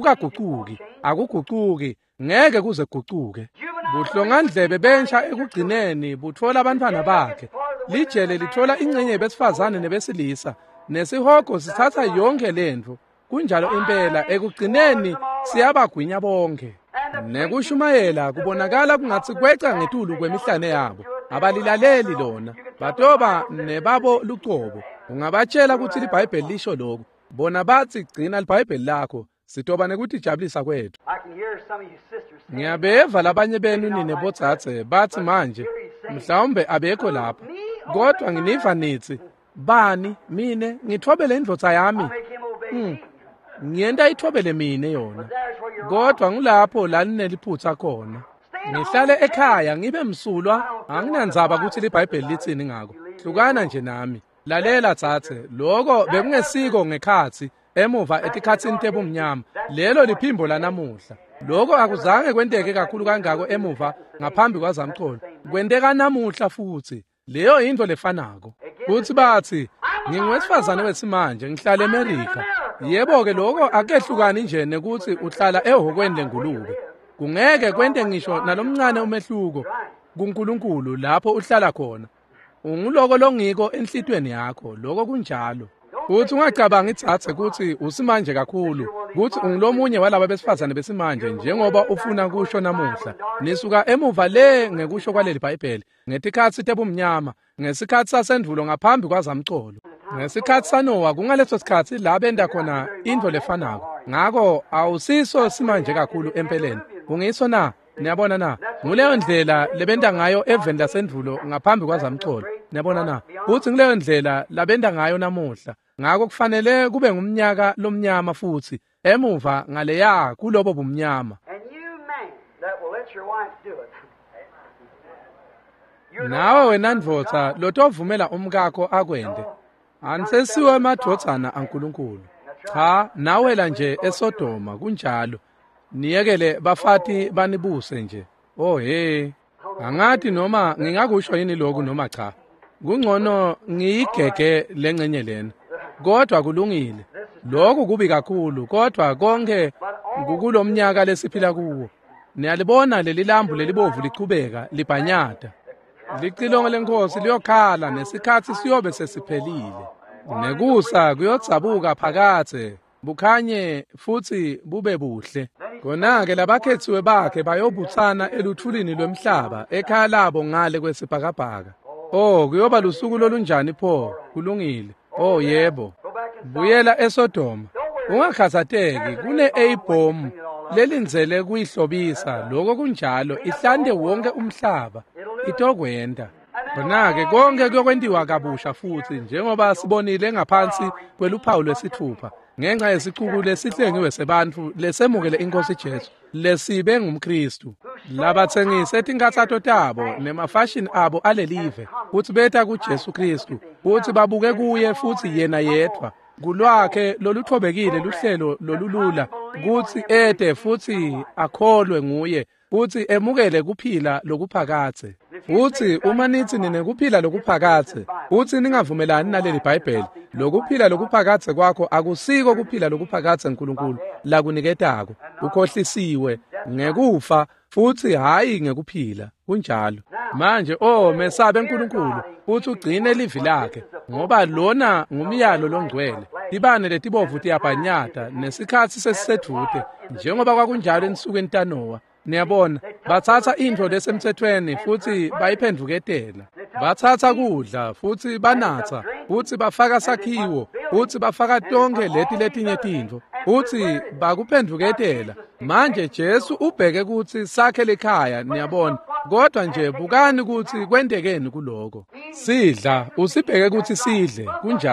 akuguquki, ngeke kuze kuguquke. Buhlongandlebe bensha ekugcineni buthola abantwana bakhe. Lijele lithola ingcenye besifazane nebesilisa. Nesihogo sithatha yonke lento. Kunjalo impela ekugcineni siyabagwinya bonke. Nekushumayela kubonakala kungathi kweca ngetulu kwemihlane yabo. Abalilaleli lona batoba nebabo luqobo. Ungabatshela ukuthi iBhayibheli lisho lokho. Bona bathi gcina iBhayibheli lakho sitoba nekuthi jabulisa kwethu. Ngiyabeva labanye benu nine botsatse bathi manje mhlawumbe abekho lapha. Kodwa nginiva nithi bani mine ngithobele indvodza yami. Ngiyenda ithobele mine yona. Kodwa ngulapho la nineliphutha khona. Ngihlale ekhaya ngibe msulwa, anginandzaba ukuthi iBhayibheli lithini ngako. Hlukana nje nami. Lalela tsatse, lokho bekungesiko ngekhathi emuva etikhatsini tebumnyama. Lelo liphimbo lanamuhla. Lokho akuzange kwenteke kakhulu kangako emuva ngaphambi kwazamcolo. Kwenteka namuhla futhi. Leyo into lefanako. Kuthi bathi ngingwesifazane wesimanje ngihlala eAmerica. Yebo ke lokho akehlukani nje nekuthi uhlala ehokweni lengulube. Kungeke kwente ngisho nalomncane umehluko kuNkulunkulu lapho uhlala khona. Unguloko longiko enhlitweni yakho, lokho kunjalo. Uthi ungacabanga itsathe ukuthi usimanje kakhulu, ukuthi ungilomunye walabo besifazane besimanje njengoba ufuna kusho namuhla. Nisuka emuva le ngekusho kwaleli iBhayibheli, ngetikhathi tebumnyama, ngesikhathi sasendvulo ngaphambi kwazamcolo. Ngesikhathi saNowa kungaleso sikhathi la benda khona into lefanako. Ngakho awusiso simanje kakhulu empeleni. Kungiso na? Niyabona na? Nguleyo ndlela lebenda ngayo eveni lasendvulo ngaphambi kwazamcolo. Niyabona na? Uthi ngileyo ndlela labenda ngayo namuhla. Ngakho kufanele kube ngumnyaka lomnyama futhi emuva ngaleya kulobo bumnyama. Nawe wena ndvodza lotovumela umkakho akwende. Anisesiwe amadodzana aNkulunkulu. Cha, nawela nje eSodoma kunjalo. Niyekele bafati banibuse nje. Oh he. Angathi noma ngingakusho yini lokho noma cha. Kungcono ngiyigege lengcenye lena. Kodwa kulungile. Lokho kubi kakhulu kodwa konke ngukulomnyaka lesiphila kuwo. Niyalibona leli lambu lelibovu liqhubeka libhanyada. Licilongo lenkosi liyokhala nesikhathi siyobe sesiphelile. Nekusa kuyotsabuka phakathe bukhanye futhi bube buhle. Kona ke labakhethiwe bakhe bayobuthana eluthulini lwemhlaba ekhaya labo ngale kwesibhakabhaka. Oh kuyoba lusuku lolunjani pho? Kulungile. Oh yebo. Buyela eSodoma. Ungakhathazeki kune-A-bomb lelinzele kuyihlobisa lokho kunjalo ihlande wonke umhlaba itokwenda. Bona-ke konke kuyokwendiwa kabusha futhi njengoba sibonile ngaphansi kweluphawu lwesithupha ngenxa yesiqubu lesihlengiwe sebantu lesemukele inkosi Jesu lesibe ngumKristu. Labathengisa etingathatho tabo nemafashini abo alelive uthi betha kuJesu Kristu uthi babuke kuye futhi yena yedwa. Kulwakhe loluthobekile luhlelo lolulula kuthi ede futhi akholwe nguye uthi emukele kuphila lokuphakathe. Uthi uma nithi nine kuphila lokuphakathe uthi ningavumelani naleli iBhayibheli. Lokuphila lokuphakathe kwakho akusiko kuphila lokuphakathe uNkulunkulu la kuniketako. Ukhohlisiwe ngekufa futhi hayi ngekuphila kunjalo. Manje mesabe uNkulunkulu uthi ugcine livi lakhe ngoba lona ngumyalo longcwele. Ibane letibovu tiyabhanyata nesikhathi sesisedvude njengoba kwakunjalo ensukwini taNowa. Niyabona bathatha into lesemthethweni futhi bayiphenduketela. Bathatha kudla futhi banatha futhi bafaka sakhiwo futhi bafaka tonke letinye tintfo futhi bakuphenduketela. Manje Jesu ubheke ukuthi sakhe lekhaya niyabona. Kodwa nje bukani ukuthi kwendekeni kuloko. Sidla usibheke ukuthi sidle kunjalo.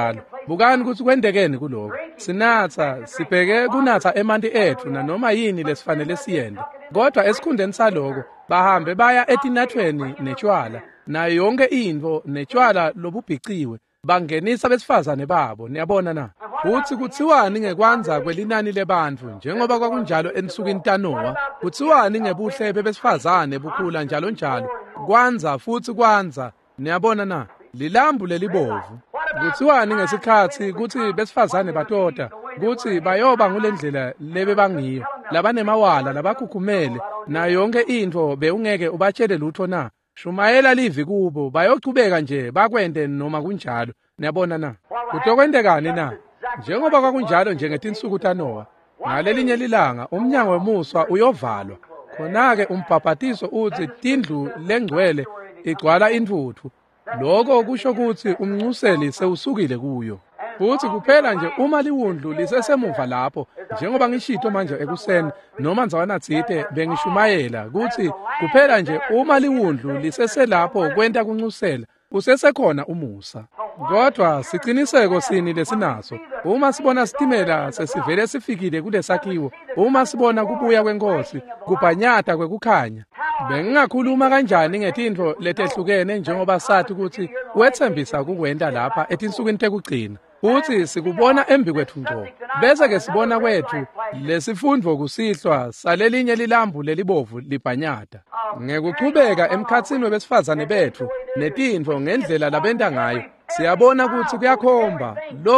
bukani ukuthi kwendekeni kuloko. Sinatha, sibheke kunatha emanti ethu nanoma yini lesifanele siyende. Kodwa esikhundeni saloko bahambe baya etinathweni netshwala nayo yonke into netshwala lobubhiciwe bangenisa besifazane babo. Niyabona na? Futhi kuthiwani ngekwanza kwelinani lebantu njengoba kwakunjalo ensukwini kaNoah? Kuthiwani ngebuhle besifazane bukhula njalo njalo? Kwanza futhi kwanza. Niyabona na? Lilambu lelibovu. Kuthiwani ngesikhathi kuthi besifazane batoda kuthi bayoba ngulendlela lebe bangiyo labanemawala labakhukhumele na yonke into beungeke ubatshele lutho na? Shumayela livi kubo bayochubeka nje bakwende noma kunjalo. Niyabona na? Kutokwendekani na? Njengoba kwakunjalo njengetinsuku kaNoah, ngalelinye ilanga umnyango wemuswa uyovalwa. Khona-ke umbhabhatiso uthi tindlu lengcwele igcwala intuthu. Lokho kusho ukuthi umnxuseli sewusukile kuyo. Futhi kuphela nje uma liwundlu lisesemuva lapho, njengoba ngishito manje ekuseni noma nzawana tsite bengishumayela kuthi kuphela nje uma liwundlu liseselapho kwenta kunxusela usesekhona umusa. Kodwa siqiniseko sini lesinaso uma sibona sitimela sesivele sifikile kulesakhiwo, uma sibona kubuya kwenkosi kubhanyata kwekukhanya. Bengingakhuluma kanjani ngetintfo letehlukene njengoba sathi ukuthi wethembisa kukwenda lapha etinsukwini tekugcina. Futhi sikubona embi kwethu ngco. Bese ke sibona kwethu lesifundvo kusihlwa salelinye lilambu lelibovu libhanyata. Ngekuchubeka emkhatsini webesifazane bethu netintfo ngendlela labenta ngayo, siyabona ukuthi kuyakhomba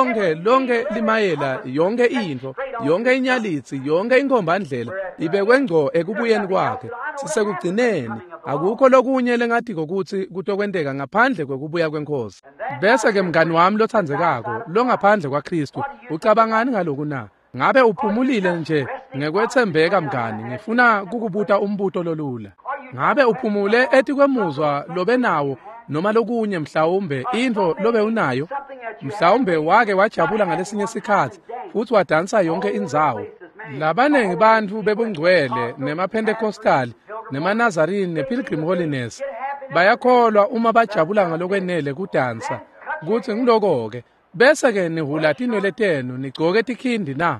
lonke limayela yonke into, yonke inyalitsi, yonke inkombandlela ibekwe ngco ekubuyeni kwakhe. Sisekugcineni akukho lokunye lengathi ukuthi kutokwendeka ngaphandle kwekubuya kwenkosi. Bese ke mngani wami lothandzekako lo ngaphandle kwaKristu ucabangani ngaloku na? Ngabe uphumulile nje ngekwethembeka mngani? Ngifuna kukubuta umbuto lolula. Ngabe uphumule ethi kwemuzwa lobe nawo noma lokunye mhlawumbe into lobe unayo? Mhlawumbe wake wajabula ngalesinye isikhathi futhi wadansa yonke indzawo. Labanengi bantu bebungcwele nemaPentecostal nemanazarini nePilgrim Holiness bayakholwa uma bajabula ngalokwenele kudansa kuthi ngiloko-ke bese ke nihula tinwele tenu nigcoke tikhindi na?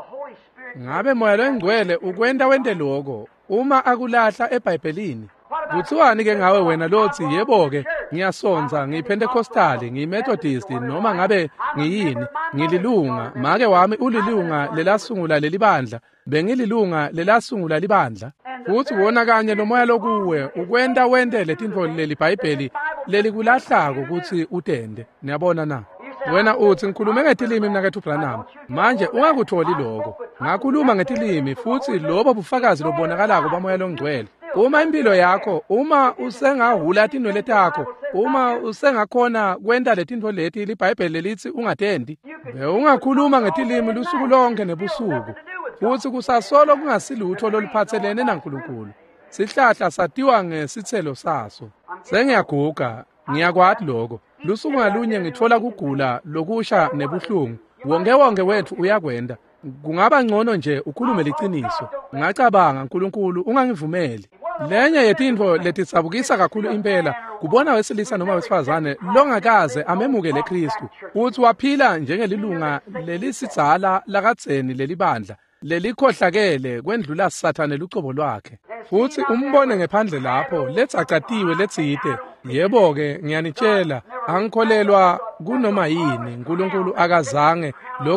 Ngabe moya longcwele ukwenta wente lokho uma akulahla eBhayibhelini? Kuthiwani ke ngawe wena lothi yebo-ke ngiyasonza ngiyiPentecostal ngiyiMethodist noma ngabe ngiyini ngililunga make wami ulilunga lelasungula lelibandla bengililunga lelasungula libandla? Futhi wona kanye lomoya lokuwe ukwenta wente letintfo leliBhayibheli lelikulahlako ukuthi utende. Niyabona na? Wena uthi ngikhulume ngetilimi mnakethu Branham, manje ungakutholi lokho. Ngakhuluma ngetilimi futhi lobo bufakazi lobonakalako bamoya longcwele. Uma impilo yakho, uma usengahula tinwele takho, uma usengakhona kwenta letintfo leti liBhayibheli lithi ungatendi, ungakhuluma ngetilimi lusuku lonke nebusuku. Futhi kusasolo kungasilutho loluphathelene naNkulunkulu. Sihlahla satiwa ngesithelo saso. Sengiyaguga, ngiyakwathi lokho. Lusuku ngalunye ngithola kugula lokusha nebuhlungu. Wonke wethu uyakwenda. Kungaba ngcono nje ukhulume liciniso. Ngacabanga uNkulunkulu ungangivumeli. Lenye yetintfo letisabukisa kakhulu impela kubona wesilisa noma wesifazane longakaze amemuke leKristu uthi waphila njengelilunga lelisidzala lakadzeni lelibandla lelikhohlakele kwendlula Sathane lucobo lwakhe. Futhi umbone ngephandle lapho letsacatiwe letsite. Yebo-ke ngiyanitshela angikholelwa kunoma yini uNkulunkulu akazange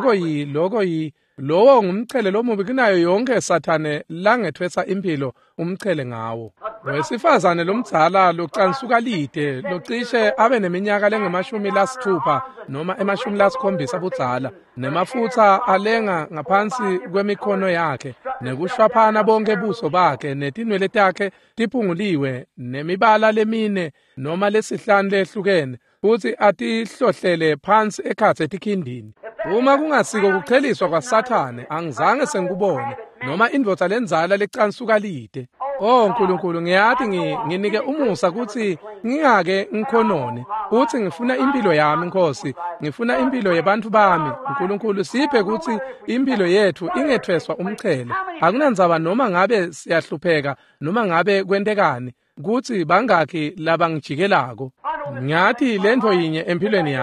lowo ngumchele lomubi kunayo yonke Sathane langethwesa impilo umchele ngawo. Wesifazane lomdzala locansuka lide locishe abe neminyaka lengama-60 noma 70 budzala nemafutha alenga ngaphansi kwemikhono yakhe nekushwaphana bonke buso bakhe netinwele takhe tiphunguliwe nemibala lemine noma lesihlanu lehlukene futhi atihlohlele phansi ekhatsi etikhindini. Uma kungasiko kucheliswa kwaSathane angizange sengikubone noma indvodza lenzala lecansuka lide. Oh Nkulunkulu ngiyathi nginike umusa ukuthi ngingake ngikhonone uthi ngifuna impilo yami Nkosi, ngifuna impilo yabantu bami. Nkulunkulu siphe ukuthi impilo yethu ingethweswa umchele. Akunandzaba noma ngabe siyahlupheka noma ngabe kwentekani kuthi bangaki laba ngijikelako. Ngiyathi lento yinye empilweni yami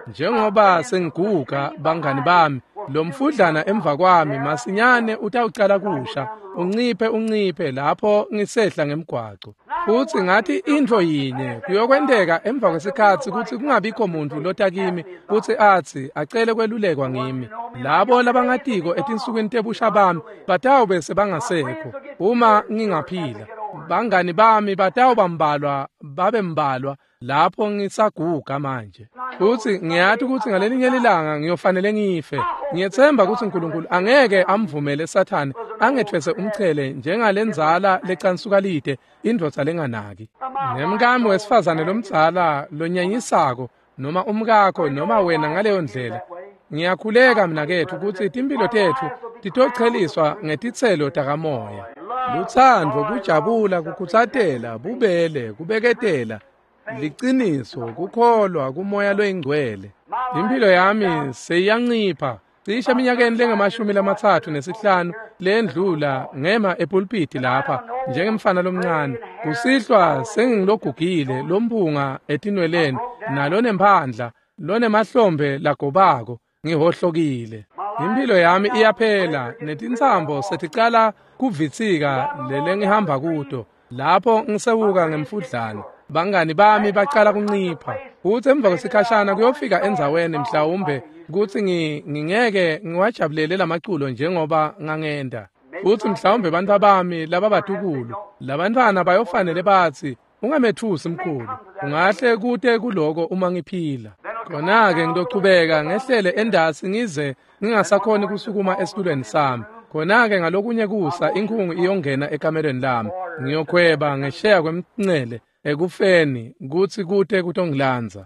njengoba sengiguga bangani bami lo mfudlana emva kwami masinyane utawucala kusha unciphe lapho ngisehla ngemgwaco futhi ngathi into yinye kuyokwendeka emva kwesikhathi ukuthi kungabikho muntu lota kimi futhi athi acele kwelulekwa ngimi labo labangatiko etinsukwini tebusha bami batawube sebangasekho uma ngingaphila bangani bami batawubambalwa babembalwa lapho ngisaguga manje futhi ngiyathi ukuthi ngalelinye ilanga ngiyofanele ngife ngiyethemba ukuthi uNkulunkulu angeke amvumele Sathane angethwese umchele njengalenzala lecansuka lide indvodza lenganaki nemkami wesifazane lomdzala lonyanyisako noma umkakho noma wena ngaleyo ndlela ngiyakhuleka mina kethu ukuthi impilo tethu titocheliswa ngetitselo takamoya luthando kujabula kukhuthatela bubele kubeketela liciniso kukholwa kumoya loyingcwele impilo yami seyiyancipha cishe eminyakeni lengama-35 lendlula ngema epulpiti lapha njengemfana lomncane kusihlwa sengilogugile lompunga etinweleni nalo nemphandla lonemahlombe lagobako ngihohlokile impilo yami iyaphela netintsambo seticala kuvitsika lele ngihamba kuto lapho ngisewuka ngemfudlana bangani bami baqala kuncipha futhi emva kwesikhashana kuyofika endzaweni mhlawumbe ukuthi ngingeke ngiwajabulele lamaculo njengoba ngangenda futhi mhlawumbe abantu bami laba batukulu labantwana bayofanele bathi ungamethusi mkhulu ungahle kute kuloko uma ngiphila khona-ke ngizochubeka ngehlele endasi ngize ngingasakhoni kusukuma esitulweni sami khona-ke ngalokunye kusa inkhungu iyongena ekamelweni lami ngiyokhweba ngesheya kwemncele ekufeni kuthi kute kutongilanza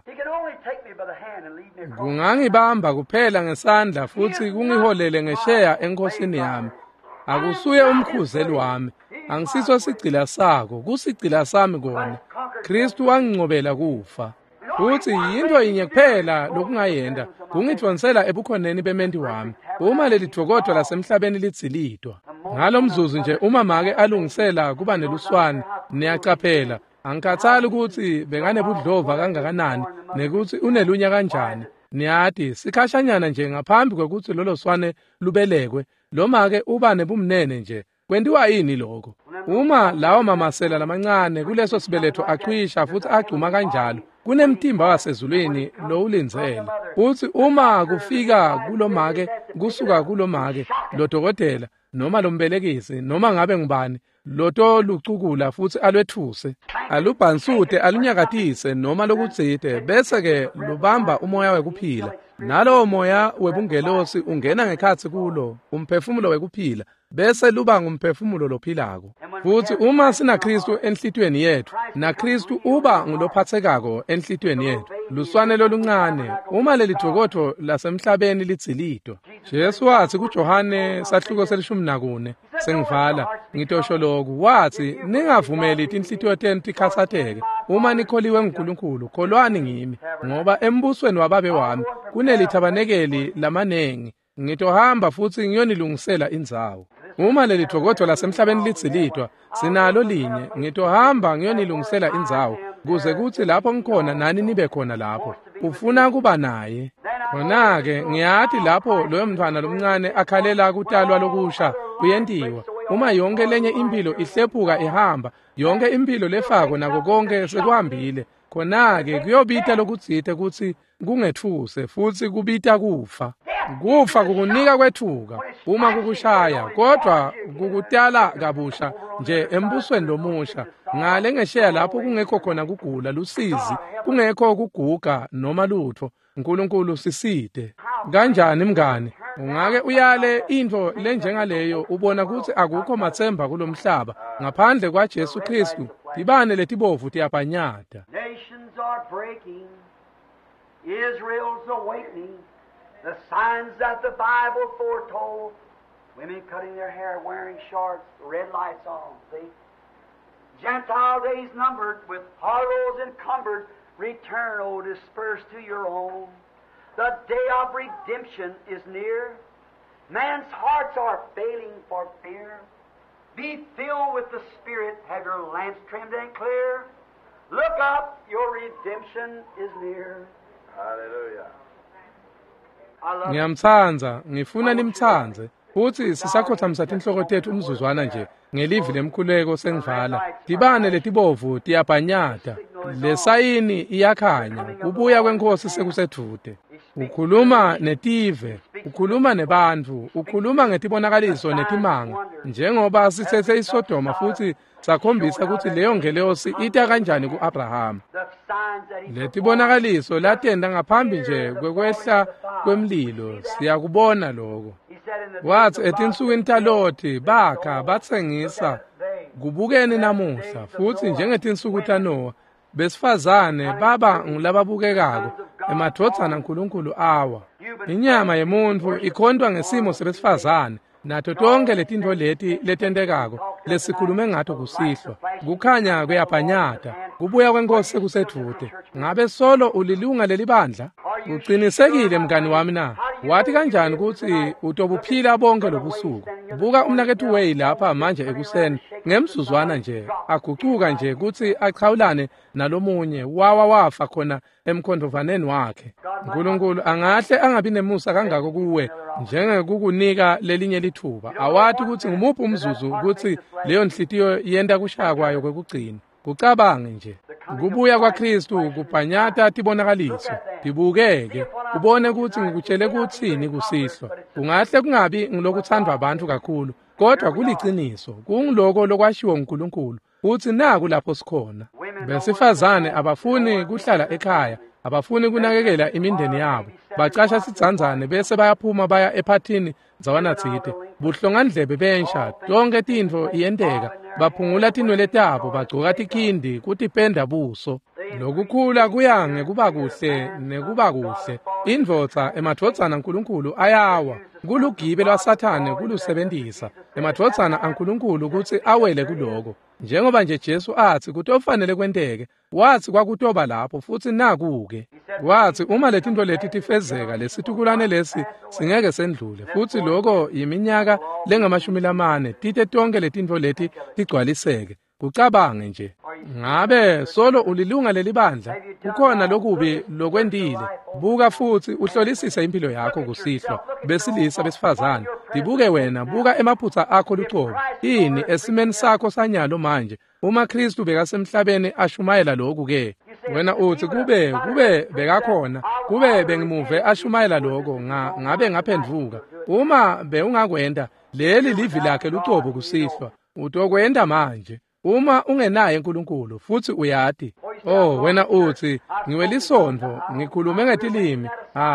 kungangibamba kuphela ngesandla futhi kungiholele ngesheya enkosini yami akusuye umkhuzeli wami angisiso sigcila sako kusigcila sami kona Kristu wangingcobela kufa futhi yinto yinye kuphela lokungayenda kungithonisela ebukhoneni bemendi wami uma leli thokoto lasemhlabeni lidzilidwa ngalo mzuzu nje uma make alungisela kuba neluswane niyacaphela angikhathali ukuthi bekanebudlova kangakanani nekuthi unelunya kanjani niyathi sikhashanyana nje ngaphambi kwekuthi lolo swane lubelekwe loma-ke uba nebumnene nje kwendiwa yini lokho uma lawo mamasela lamancane kuleso sibeletho achwisha futhi agcuma kanjalo kunemtimba wasezulwini lo ulinzele futhi uma kufika kulomake kusuka kulomake lo dokotela noma lo mbelekisi noma ngabe ngubani loto lucukula futhi alwethuse alubhansute alunyakatise noma lokudzide bese-ke lubamba umoya wekuphila nalowo moya webungelosi ungena ngekhatsi kulo umphefumulo wekuphila bese luba ngumphefumulo lophilako futhi uma sina Kristu enhlitweni yethu na Kristu uba ngulophathekako enhlitweni yethu luswane loluncane uma leli thokoto lasemhlabeni lidzilidwa Jesu wathi kuJohane sahluko se-14 sengivala ngitosho lokhu wathi ningavumeli tinhlitiyo tenu tikhatsateke uma nikholiwe nguNkulunkulu kholwani ngimi ngoba embusweni wababe wami kunelithabanekeli lamanengi ngitohamba futhi ngiyonilungisela indzawo uma leli thokoto lasemhlabeni lidzilidwa sinalo linye ngitohamba ngiyonilungisela indzawo kuze kuthi lapho ngikhona nani nibe khona lapho ufuna kuba naye khona-ke ngiyathi lapho loyo mntwana lomncane akhalela kutalwa lokusha uyentiwa uma yonke lenye impilo ihlephuka ihamba yonke impilo lefako nako konke sekuhambile khona-ke kuyobita lokudzide kuthi kungethuse futhi kubita kufa kukunika kwethuka uma kukushaya kodwa kukutala kabusha nje embusweni lomusha ngale ngesheya lapho kungekho khona kugula lusizi kungekho kuguga noma lutho uNkulunkulu siside kanjani mngane ungake uyale into lenjengaleyo ubona ukuthi akukho mathemba kulomhlaba ngaphandle kwaJesu Kristu dibane letibovu tiyabhanyata Nations are breaking, Israel's awakening, the signs that the Bible foretold. Women cutting their hair, wearing shorts, red lights on, see? Gentile days numbered, with horrors encumbered, return, O dispersed to your own. The day of redemption is near. Man's hearts are failing for fear. Be filled with the Spirit, have your lamps trimmed and clear. Look up, your redemption is near. Hallelujah. ngiyamthanza ngifuna nimthanze futhi sisakhothamisa tinhloko tethu umzuzwana nje ngelivi lemkhuleko sengivala dibane letibovu tiyabhanyata lesayini iyakhanya kubuya kwenkosi sekusedude ukhuluma netive ukhuluma nebantfu ukhuluma ngetibonakaliso netimanga njengoba sithethe iSodoma futhi sakhombisa ukuthi leyo ngelosi ita kanjani kuAbraham letibonakaliso latenda ngaphambi nje kwekwehla kwemlilo siyakubona lokho wathi etinsukwini taloti bakha bathengisa kubukeni namuhla futhi njengetinsuku taNoah besifazane baba ngulababukekako emadvodzana uNkulunkulu awa inyama yemuntfu ikhontwa ngesimo sebesifazane nato tonke letintfo leti letentekako lesikhulume ngato kusihlwa kukhanya kuyabhanyata kubuya kwenkosi sekusedude ngabe solo ulilunga lelibandla uqinisekile mngani wami na wathi kanjani ukuthi utobuphila bonke lobusuku buka umnakethu weyi lapha manje ekuseni ngemsuzwana nje agucuka nje ukuthi achawulane nalomunye wafa khona emkhondovaneni wakhe uNkulunkulu angahle angabi nemusa kangako kuwe njengekukunika lelinye lithuba awathi ukuthi ngumuphi umzuzu ukuthi leyo nhliziyo yenda kushaya kwayo kwekugcina kucabange nje kubuya kwaKristu kubhanyata tibonakaliso tibukeke ubone ukuthi ngikutshele kuthini kusihlwa kungahle kungabi ngilokuthandwa abantu kakhulu kodwa kuliciniso kungiloko lokwashiwo uNkulunkulu uthi naku lapho sikhona besifazane abafuni kuhlala ekhaya abafuni kunakekela imindeni yabo bacasha sidzandzane bese bayaphuma baya ephathini zawanatsite buhlongandlebe bensha tonke tintfo iyenteka baphungula tinwele tabo bagcoka tikhindi kutipenda buso lokukhula kuya ngekuba kuhle nekuba kuhle indvodza emadvodzana uNkulunkulu ayawa kulugibe lwaSathane kulusebentisa emadvodzana aNkulunkulu ukuthi awele kuloko njengoba nje Jesu athi kutofanele kwenteke wathi kwakutoba lapho futhi nakuke wathi uma letintfo leti tifezeka lesitukulane lesi singeke sendlule futhi lokho yiminyaka lengamashumi tite tonke letintfo leti tigcwaliseke kucabange nje ngabe solo ulilunga lelibandla kukhona lokubi lokwendile buka futhi uhlolisisa impilo yakho kusihlwa besilisa besifazane dibuke wena buka emaphutsa akho lucobo ini esimeni sakho sanyalo manje uma Kristu bekasemhlabeni ashumayela lokhu ke wena uthi kube bekakhona kube bengimuve ashumayela lokho ngabe ngaphendvuka uma beungakwenda leli livi lakhe lucobo kusihlwa utokwenda manje uma ungenaye uNkulunkulu futhi uyati wena uthi ngiwelisondvo ngikhulume ngetilimi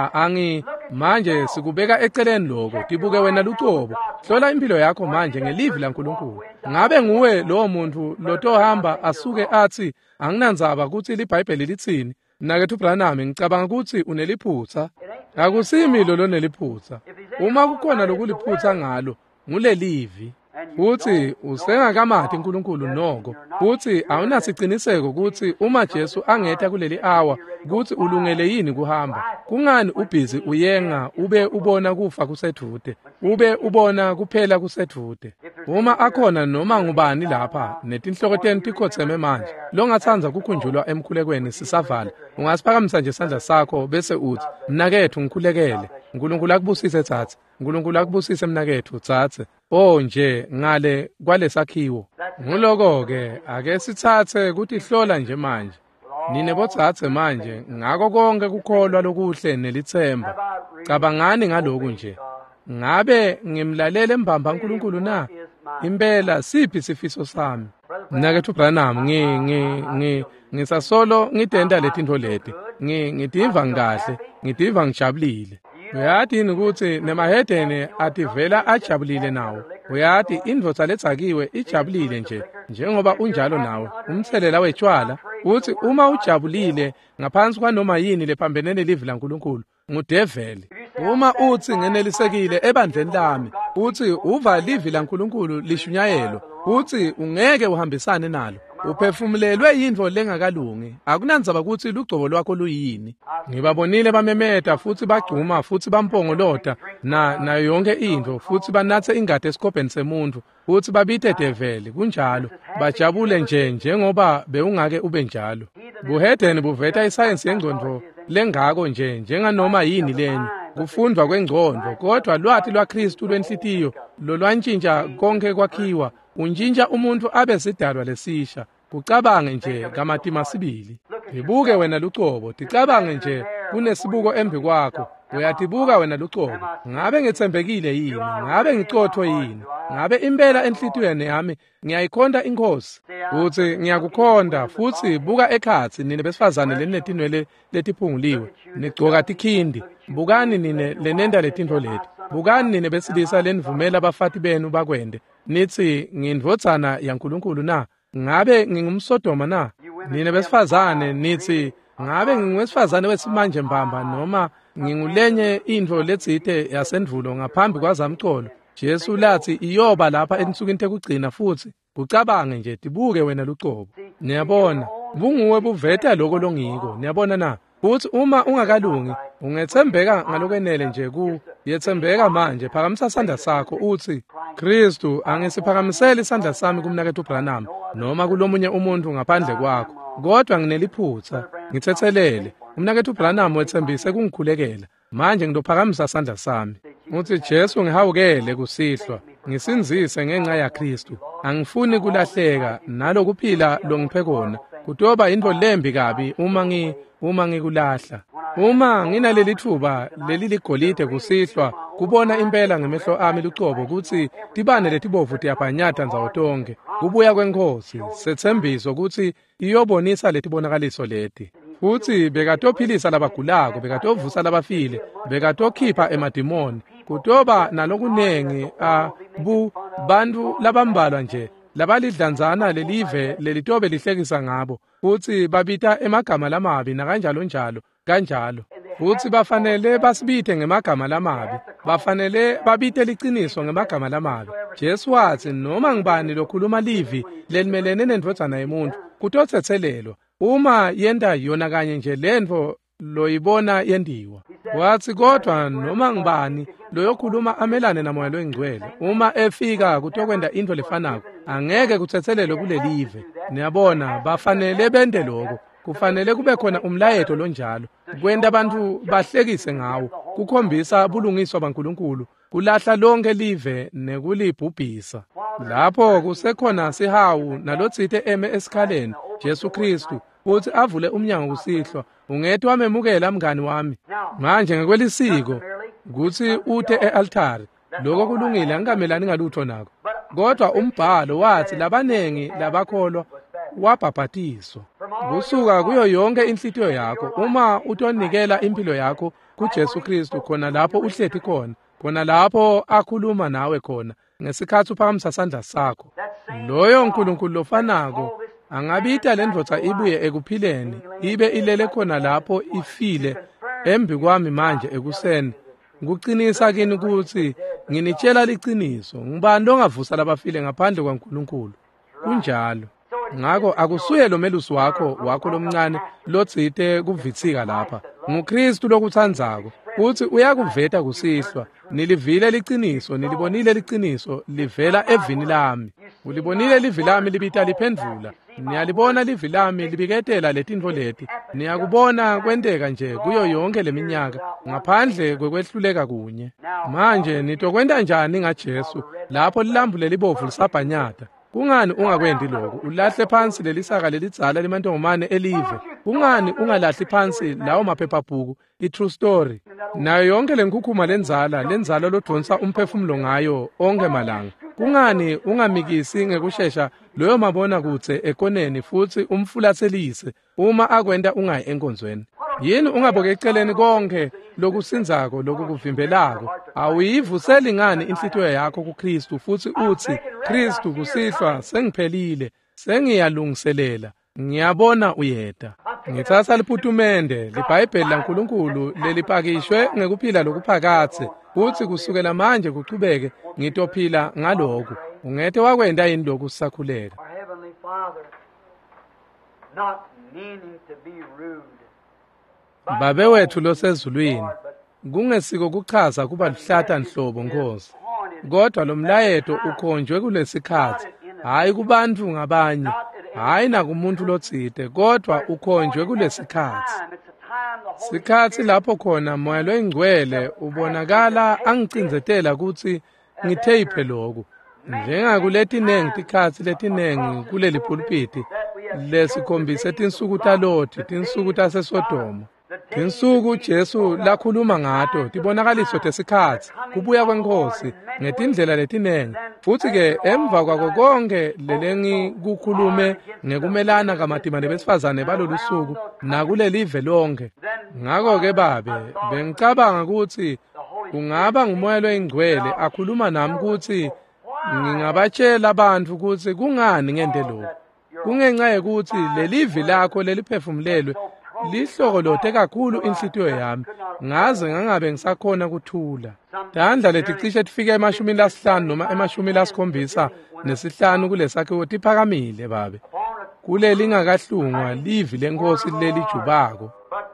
manje sikubeka eceleni lokho tibuke wena lucobo hlola impilo yakho manje ngelivi laNkulunkulu ngabe nguwe lowo muntu lotohamba asuke athi anginandzaba ukuthi liBhayibheli litsini nakethu Branham ngicabanga ukuthi uneliphutsa akusimi lo neliphutsa uma kukhona lokuliphutsa ngalo ngulelivi futhi usengakamathi uNkulunkulu noko futhi awunasiciniseko ukuthi uma Jesu angetha kuleli hour ukuthi ulungele yini kuhamba kungani ubhizi uyenga ube ubona kufa kusedude ube ubona kuphela kusedude uma akhona noma ngubani lapha netinhloko tenu tikhotheme manje longathanza kukhunjulwa emkhulekweni sisavala ungasiphakamisa nje isandla sakho bese uthi mnakethu ngikhulekele uNkulunkulu akubusise thathe uNkulunkulu akubusise mnakethu thathe nje ngale kwalesakhiwo nguloko ke ake sithathe ukuthi hlola nje manje nine botsathe manje ngako konke kukholwa lokuhle nelithemba cabangani ngaloku nje ngabe ngimlalele mbamba uNkulunkulu na impela siphi sifiso sami nakethu Branham ngisasolo ngitenda letintfo leti ngitiva ngahle ngitiva ngijabulile uyathi ukuthi nemahedeni ativela ajabulile nawo uyathi indvodza letsakiwe ijabulile nje njengoba unjalo nawe umthelela wetshwala uthi uma ujabulile ngaphansi kwanoma yini lephambene nelivi laNkulunkulu ngudeveli uma uthi ngenelisekile ebandleni lami uthi uva livi laNkulunkulu lishunyayelo uthi ungeke uhambisane nalo uphefumulelwe yindvo lengakalungi akunandzaba ukuthi lugcobo lwakho luyini ngibabonile bamemeta futhi bagcuma futhi bampongolota na yonke into futhi banathe ingadi esikhopheni semuntu futhi babite develi kunjalo bajabule njengoba beungake ube njalo buhedeni buveta isayensi yengqondo lengako njenganoma yini lenye kufundwa kwengqondo, kodwa lwathi lwaKristu lwenhlitiyo lolwantshintsha konke kwakhiwa, untshintsha umuntu abe sidalwa lesisha. Kucabange nje kamatima sibili. Ibuke wena Lucobo, ticabange nje kunesibuko embi kwakho. Uyatibuka wena Lucobo, ngabe ngithembekile yini? Ngabe ngiqotho yini? Ngabe impela enhlitiyweni yami ngiyayikhonda iNkosi? Uthi ngiyakukhonda, futhi buka ekhathi nine besifazane lenetinwele letiphunguliwe, nigcoka tikhindi. Bukani nine lenenda letintho leti. Bukani nine besilisa lenivumela abafati benu bakwende. Nithi ngindvodzana yaNkulunkulu na? Ngabe ngingumsodoma na? Nine besifazane nithi ngabe ngingowesifazane wesimanje mbamba noma ngingulenye intfo letsite yasendvulo ngaphambi kwazamcolo. Jesu lathi iyoba lapha ensukwini tekugcina, futhi kucabange nje, tibuke wena Lucobo. Niyabona, bunguwe buveta lokho longiko. Niyabona na? Futhi uma ungakalungi, ungethembeka ngalokwenele nje yethembeka manje. Phakamisa isandla sakho uthi, Kristu, angisiphakamiseli isandla sami kumnakethu uBranham noma kulomunye umuntu ngaphandle kwakho, kodwa ngineliphutha, ngithethelele. Umnakethu uBranham wethembise kungikhulekela, manje ngidophakamisa isandla sami. Uthi Jesu, ngihawukele kusihlwa, ngisinzise ngenxa yaKristu. Angifuni kulahleka nalokuphila longiphe kona. Kutoba into lembi kabi uma ngikulahla. Uma nginaleli thuba leli ligolide kusihlwa, kubona impela ngemehlo ami Lucobo ukuthi tibane letibovu tiyabhanyata nzawo tonke. Kubuya kweNkosi sethembiso ukuthi iyobonisa letibonakaliso leti. Futhi bekatophilisa labagulako, bekatovusa labafile, bekatokhipha emadimoni. Kutoba nalokunengi bantu labambalwa nje labalidlanzana lelive lelitobe lihlekisa ngabo, futhi babita emagama lamabi nakanjalo njalo kanjalo. Futhi bafanele basibithe ngemagama lamabi, bafanele babite liqiniso ngemagama lamabi. Jesu wathi noma ngibani lokhuluma livi lelimelene nendvodzana yomuntu kutothethelelwa, uma yenda yona kanye nje lentfo loyibona yendiwa. Wathi kodwa noma ngibani loyokhuluma amelane namoya loyingcwele, uma efika kutokwenda into lefanako, angeke kuthethelelwe kulelive. Niyabona, bafanele bende lokho. Kufanele kube khona umlayeto lonjalo, kwenda abantu bahlekise ngawo, kukhombisa bulungiswa baNkulunkulu, kulahla lonke live nekulibhubhisa. Lapho kusekhona sihawu nalotsite eme esikhaleni, Jesu Kristu, futhi avule umnyango kusihlwa. Ungeti wamemukela mngani wami. Manje ngekwelisiko kuthi uthe e-altari, lokho kulungile, angamelani ngalutho nako. Kodwa umbhalo wathi labanengi labakholwa wabhaphathizwa. Kusuka kuyo yonke inhlitiyo yakho, uma utonikela impilo yakho kuJesu Kristu, khona lapho uhlethi khona, khona lapho akhuluma nawe khona ngesikhathi uphakamisa isandla sakho. Loyo uNkulunkulu lofanako angabita lendvodza ibuye ekuphileni, ibe ilele khona lapho ifile embi kwami manje ekuseni. Ngikuqinisa kini ukuthi nginitshela liciniso, ngubani longavusa labafile ngaphandle kwaNkulunkulu. Kunjalo. Ngakho akusuye lo melusi wakho lomncane lotsite kuvitsika lapha. NguKristu lokuthandzako, uthi uyakuveta kusihlwa. Nilivile liciniso, nilibonile liciniso livela evini lami. Ulibonile livi lami libita liphendvula. Niyalibona livi lami libiketela letintfo leti. Niyakubona kwenteka nje kuyo yonke leminyaka ngaphandle kwekwehluleka kunye. Manje nitokwenda njani ngaJesu lapho lilambu lelibovu lisabhanyata? Kungani ungakwendi lokho? Ulahle phansi lelisaka lelidzala limantongomane elive. Kungani ungalahli phansi lawo maphephabhuku, i-true story? Nayo yonke lenkhukhuma lenzalo lodonsa umphefumulo ngayo onke malanga. Kungani ungamikisi ngekushesha loyo mabona kutse ekoneni futhi umfulathelise uma akwenta ungayi enkonzweni? Yini ungaboke eceleni konke lokusinzako lokukuvimbelako? Awuyivuseli ngani inhlitiyo yakho kuKristu futhi uthi, Kristu kusihlwa sengiphelile, sengiyalungiselela, ngiyabona uyeda. Ngithatha liphuthumende liBhayibheli laNkulunkulu lelipakishwe ngekuphila lokuphakathe, futhi kusukela manje kuchubeke ngitophila ngalokhu. Ungethe wakwenda yini lokhu sisakhuleka? Our Heavenly Father, not meaning to be rude. Babe wethu losezulwini, kungesiko kuchaza kuba luhlata nhlobo Nkosi, kodwa lo mlayeto ukhonjwe kulesikhathi, hayi kubantu ngabanye, hayi nakumuntu lotsite, kodwa ukhonjwe kulesikhathi. It's a time the sikhathi lapho khona moya loyingcwele ubonakala angicindzetela ukuthi ngitheyiphe lokhu njengakuletinengi tikhatsi letinengi kuleli pulpiti lesikhombise tinsuku taloti tinsuku taseSodoma tinsuku Jesu lakhuluma ngato tibonakaliso tesikhatsi kubuya kweNkosi ngetindlela letinengi futhi ke emva kwako konke lelengikukhulume ngekumelana kamadimane besifazane balolusuku nakulelive lonke ngako ke babe bengicabanga ukuthi kungaba ngumoya loyingcwele akhuluma nami ukuthi ngingabatshela abantu ukuthi kungani ngente lokho kungenxa yokuthi lelivi lakho leliphefumulelwe lihlokolote kakhulu inhlitiyo yami ngaze ngangabe ngisakhona kuthula tandla leticishe tifike ema-15 noma ema-75 kulesakhiwo tiphakamile babe kuleli ngakahlungwa livi leNkosi lelijubako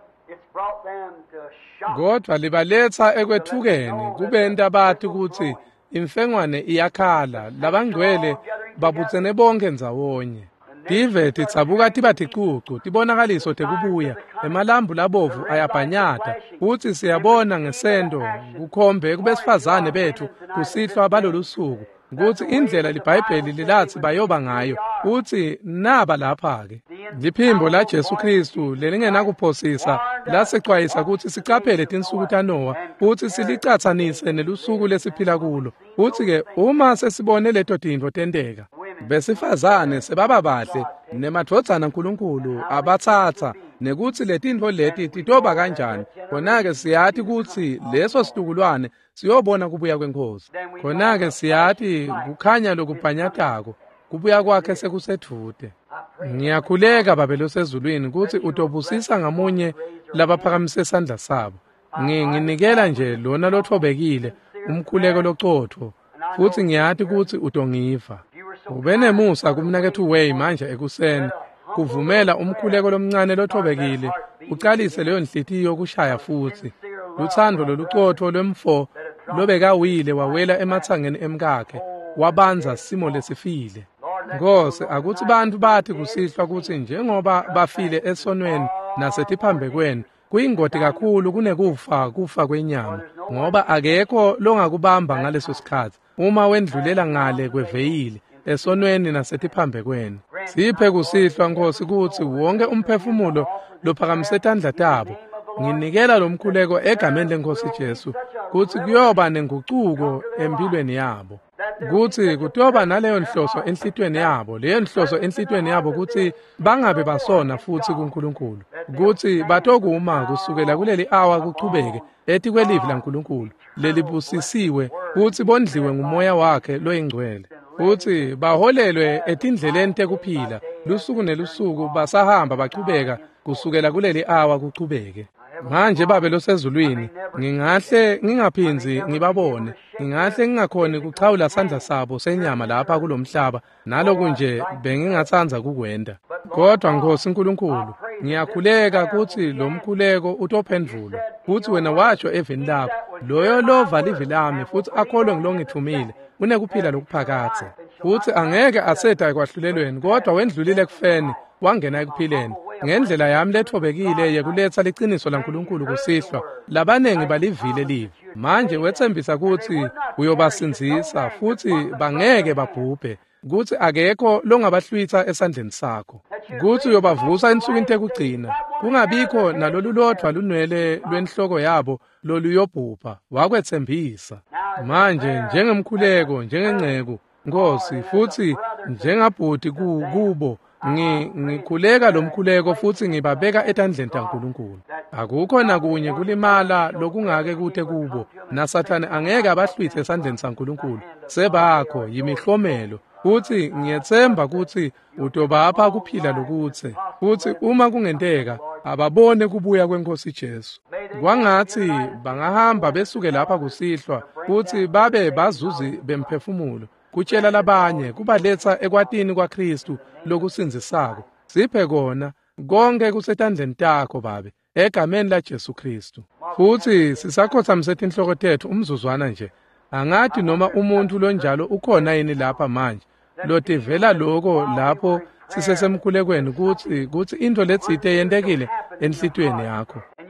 kodwa libaletha ekwethukeni kubenta abathi ukuthi imfengwane iyakhala labangcwele babutsene bonke ndzawonye tive titsabuka tiba ticucu tibonakaliso tekubuya emalambu labovu ayabhanyata futhi siyabona ngesendo kukhombe kubesifazane bethu kusihlwa balolusuku ukuthi indlela liBhayibheli lilathi bayoba ngayo uthi naba lapha-ke liphimbo la Jesu Kristu lelingenakuphosisa lasexwayisa ukuthi sicaphele tinsuku taNowa futhi silicathanise nelusuku lesiphila kulo futhi-ke uma sesibone leto tintfo tenteka besifazane sebaba bahle nemadvodzana nkulunkulu abathatha nekuthi letintfo leti titoba kanjani khona-ke siyathi ukuthi leso situkulwane siyobona kubuya kweNkosi khona-ke siyathi kukhanya lokubhanyatako kubuya kwakhe sekusedvude ngiyakhuleka babelo sezulwini ukuthi utobusisa ngamunye labaphakamise isandla sabo nginikela nje lona lothobekile umkhuleko locotho futhi ngiyathi ukuthi utongiva ube nemusa kumnakethu way manje ekuseni kuvumela umkhuleko lomncane lothobekile ucalise leyo nhliziyo kushaya futhi luthando lolucotho lwemfo lobekawile wawela emathangeni emkakhe wabanza simo lesifile Nkosi akuthi bantu bathi kusihlwa ukuthi njengoba bafile esonweni nasetiphambekweni kuyingoti kakhulu kufa kwenyama ngoba akekho longakubamba ngaleso sikhathi uma wendlulela ngale kweveyili esonweni nasetiphambekweni siphe kusihlwa Nkosi ukuthi wonke umphefumulo lophakamise tandla tabo nginikela lomkhuleko egameni leNkosi Jesu ukuthi kuyoba nengucuko empilweni yabo kuthi kutoba naleyo nhloso enhlitweni yabo leyo nhloso enhlitweni yabo ukuthi bangabe basona futhi kuNkulunkulu ukuthi batokuma kusukela kuleli hour kuchubeke ethi kwelivi laNkulunkulu lelibusisiwe ukuthi bondliwe ngumoya wakhe loyingcwele futhi baholelwe etindleleni tekuphila lusuku nelusuku basahamba bachubeka kusukela kuleli hour kuchubeke manje babe losezulwini ngingahle ngingaphinzi ngibabone ngingahle ngingakhoni kuchawula sandla sabo senyama lapha kulomhlaba naloku nje bengingathanza kukwenda kodwa Nkosi uNkulunkulu ngiyakhuleka ukuthi lo mkhuleko utophendvula futhi wena watsho eveni lakho loyo lova livi lami futhi akholwe ngilongithumile unekuphila lokuphakathe futhi angeke aseda ekwahlulelweni kodwa wendlulile kufeni wangena ekuphileni ngendlela yami lethobekile yekuletha liqiniso laNkulunkulu kusihlwa labanengi balivile livi manje wethembisa ukuthi uyobasinzisa futhi bangeke babhubhe kuthi akekho longabahlwitha esandleni sakho kuthi uyobavusa ensukwini tekugcina kungabikho nalolulodwa lunwele lwenhloko yabo loluyobhubha wakwethembisa manje njengemkhuleko njengengceku Nkosi futhi njengabhudi kubo ngikhuleka lomkhuleko futhi ngibabeka etandleni taNkulunkulu akukho nakunye kulimala lokungake kute kubo naSathane angeke abahlwithe esandleni saNkulunkulu sebakho yimihlomelo futhi ngiyethemba ukuthi utobapha kuphila lokuthe futhi uma kungenteka ababone kubuya kweNkosi Jesu kwangathi bangahamba besuke lapha kusihlwa futhi babe bazuzi bemphefumulo kutshela labanye kubaletha ekwatini kwaKristu lokusinzisako siphe kona konke kusetandleni takho babe egameni laJesu Kristu futhi sisakhothamisa inhloko tethu umzuzwana nje angathi noma umuntu lonjalo ukhona yini lapha manje lotivela lokho lapho sisesemkhulekweni kuthi into letsite yentekile enhlitweni yakho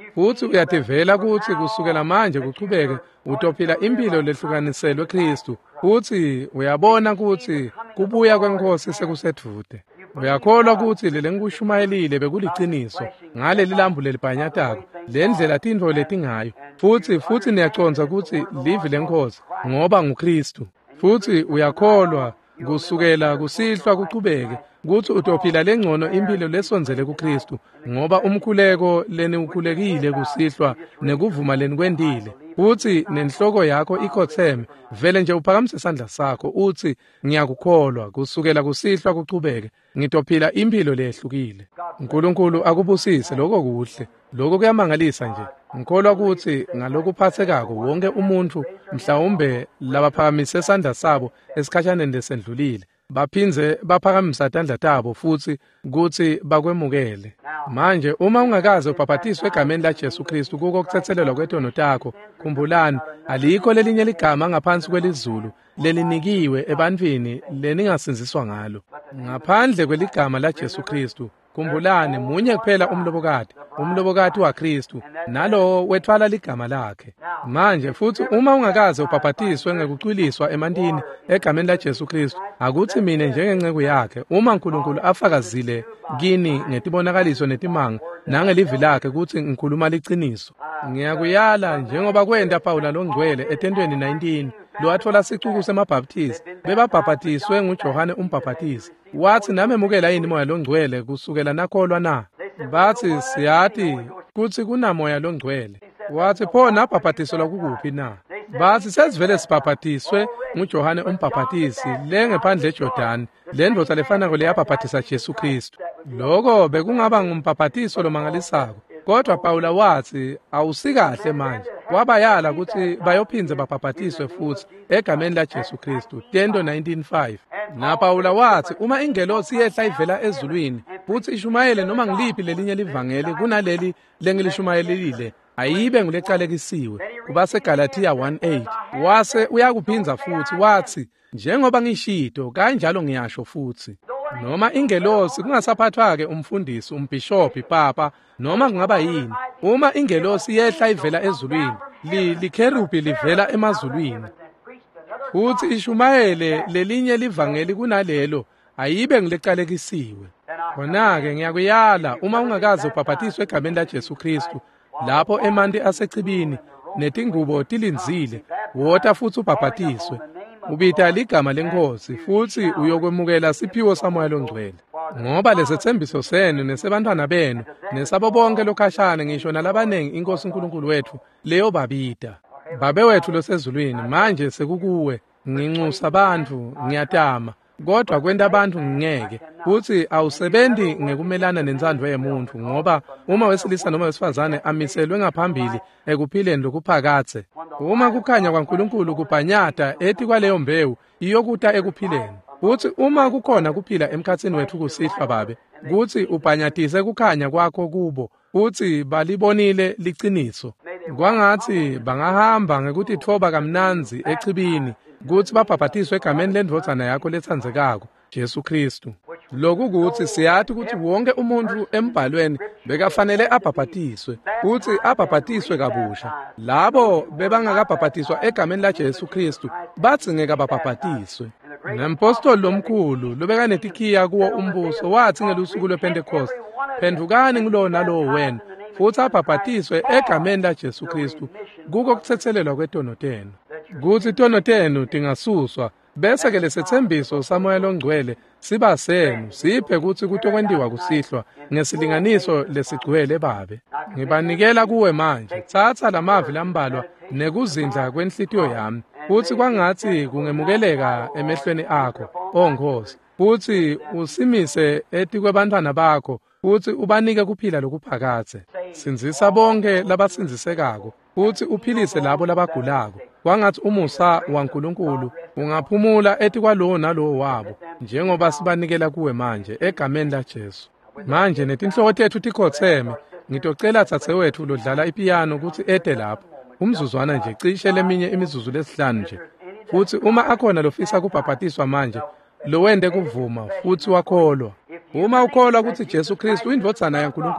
futhi uyativela ukuthi kusukela manje kuqhubeke utophila impilo lehlukaniselwe Kristu, futhi uyabona ukuthi kubuya kwenkosi sekusedvude. Uyakholwa ukuthi leli ngikushumayelile bekuliciniso ngaleli lambu lelibhanyatako, le ndlela tintfo letingayo, futhi niyaconza ukuthi livi lenkosi ngoba nguKristu. Futhi uyakholwa kusukela kusihlwa kuqhubeke ukuthi utophila lengcono impilo lesonzele kuKristu ngoba umkhuleko leni ukhulekile kusihlwa nekuvuma leni kwendile, futhi nenhloko yakho ikhotheme vele nje uphakamise isandla sakho uthi ngiyakukholwa kusukela kusihlwa kuqhubeke ngitophila impilo lehlukile. uNkulunkulu akubusise lokho kuhle, lokho kuyamangalisa nje. Ngikholwa ukuthi ngalokuphathekako wonke umuntu mhlawumbe labaphakamise isandla sabo esikhashaneni lesendlulile baphinze baphakamisa isandla tabo futhi kuthi bakwemukele. Manje uma ungakaze ubhaphathiswe egameni laJesu Kristu kuko kuthethelelwa kwetono takho, khumbulani alikho lelinye ligama ngaphansi kwelizulu lelinikiwe ebantwini leningasinziswa ngalo ngaphandle kweligama laJesu Kristu. Khumbulani munye kuphela umlobokati waKristu, nalo wethwala ligama lakhe. Manje futhi uma ungakaze ubhaphathiswe ngekucwiliswa emantini egameni laJesu Kristu, akuthi mina njengenceku yakhe, uma uNkulunkulu afakazile kini ngetibonakaliso netimanga nangelivi lakhe ukuthi ngikhuluma liciniso, ngiyakuyala njengoba kwenta Pawula longcwele etentweni 19 lo athola sicuku semabhaptizi bebabhaphatiswe nguJohane umbhaphatisi. Wathi namemukela yini moya longcwele kusukela nakholwa na? Bathi siyathi kuthi kunamoya longcwele. Wathi pho nabhaphathiselwa kukuphi na? Bathi sesivele sibhaphathiswe nguJohane umbhaphatisi le ngephandle eJordani, le ndoda lefana leyabhaphathisa Jesu Kristu. Lokho bekungaba ngumbhaphathiso lomangalisako, kodwa Pawula wathi awusikahle manje, wabayala ukuthi bayophinze babhaphathiswe futhi egameni laJesu Kristu. Tento 19:5. Na Pawula wathi uma ingelosi yehla ivela ezulwini futhi ishumayele noma ngiliphi lelinye livangeli kunaleli lengilishumayelile, ayibe ngulecalekisiwe. Kuba seGalatiya 1:8. Wase uyakuphinza futhi wathi njengoba ngishito kanjalo ngiyasho futhi, noma ingelosi kungasaphathwa-ke umfundisi, umbhishobhi, papa noma kungaba yini, uma ingelosi yehla ivela ezulwini likherubhi livela emazulwini futhi ishumayele lelinye livangeli kunalelo, ayibe ngilecalekisiwe. Khona-ke ngiyakuyala uma ungakaze ubhaphathiswe egameni laJesu Kristu, lapho emanti asechibini netingubo tilinzile, wota futhi ubhaphathiswe, ubita ligama lenkosi futhi uyokwemukela siphiwo samoya longcwele. Ngoba lesethembiso senu nesebantwana benu nesabo bonke lokhashane ngisho nalabanengi inkosi uNkulunkulu wethu leyo babita. Babe wethu losezulwini manje sekukuwe, nginxusa abantu ngiyatama, kodwa kwenta abantu ngingeke, futhi awusebenzi ngekumelana nentsandvo yemuntu, ngoba uma wesilisa noma wesifazane amiselwe ngaphambili ekuphileni lokuphakathe, uma kukhanya kwaNkulunkulu kubhanyata eti kwaleyo mbewu iyokuta ekuphileni. Futhi uma kukhona kuphila emkhatsini wethu kusihlwa babe, kuthi ubhanyatise kukhanya kwakho kubo, futhi balibonile liciniso. Kwangathi bangahamba ngekuthi thoba kamnanzi echibini, kuthi babhaphathiswe egameni lendvodzana yakho lethandzekako, Jesu Kristu. Lokhu kuthi siyathi ukuthi wonke umuntu embhalweni bekafanele abhaphathiswe, futhi abhaphathiswe kabusha. Labo bebangakabhaphathiswa egameni laJesu Kristu bathi ngeke babhaphathiswe. Nempostoli lomkhulu lobeka netikhiya kuwo umbuso wathi ngelusuku lwePentecost, phendukani ngulowo nalowo wenu futhi abhaphathiswe egameni laJesu Kristu kuko kuthethelelwa kwetono tenu, kuthi itono tenu tingasuswa, bese-ke lesethembiso samoya longcwele siba senu, siphe kuthi kutokwendiwa kusihlwa ngesilinganiso lesigcwele babe. Ngibanikela kuwe manje, thatha lamavi lambalwa nekuzindla kwenhlitiyo yami, futhi kwangathi kungemukeleka emehlweni akho, oNkosi, futhi usimise eti kwebantwana bakho, futhi ubanike kuphila lokuphakathe. Sinzisa bonke labasinzisekako, futhi uphilise labo labagulako. Kwangathi umusa waNkulunkulu ungaphumula eti kwalowo nalowo wabo, njengoba sibanikela kuwe manje egameni laJesu. Manje netinhloko tethu tikhotheme, ngitocela dzadzewethu lodlala ipiyano ukuthi ete lapho umzuzwana nje, cishe leminye imizuzu lesihlanu nje. Futhi uma akhona lofisa kubhaphatiswa manje, lo wende kuvuma futhi wakholwa. Uma ukholwa ukuthi Jesu Kristu indvodzana yaNkulunkulu,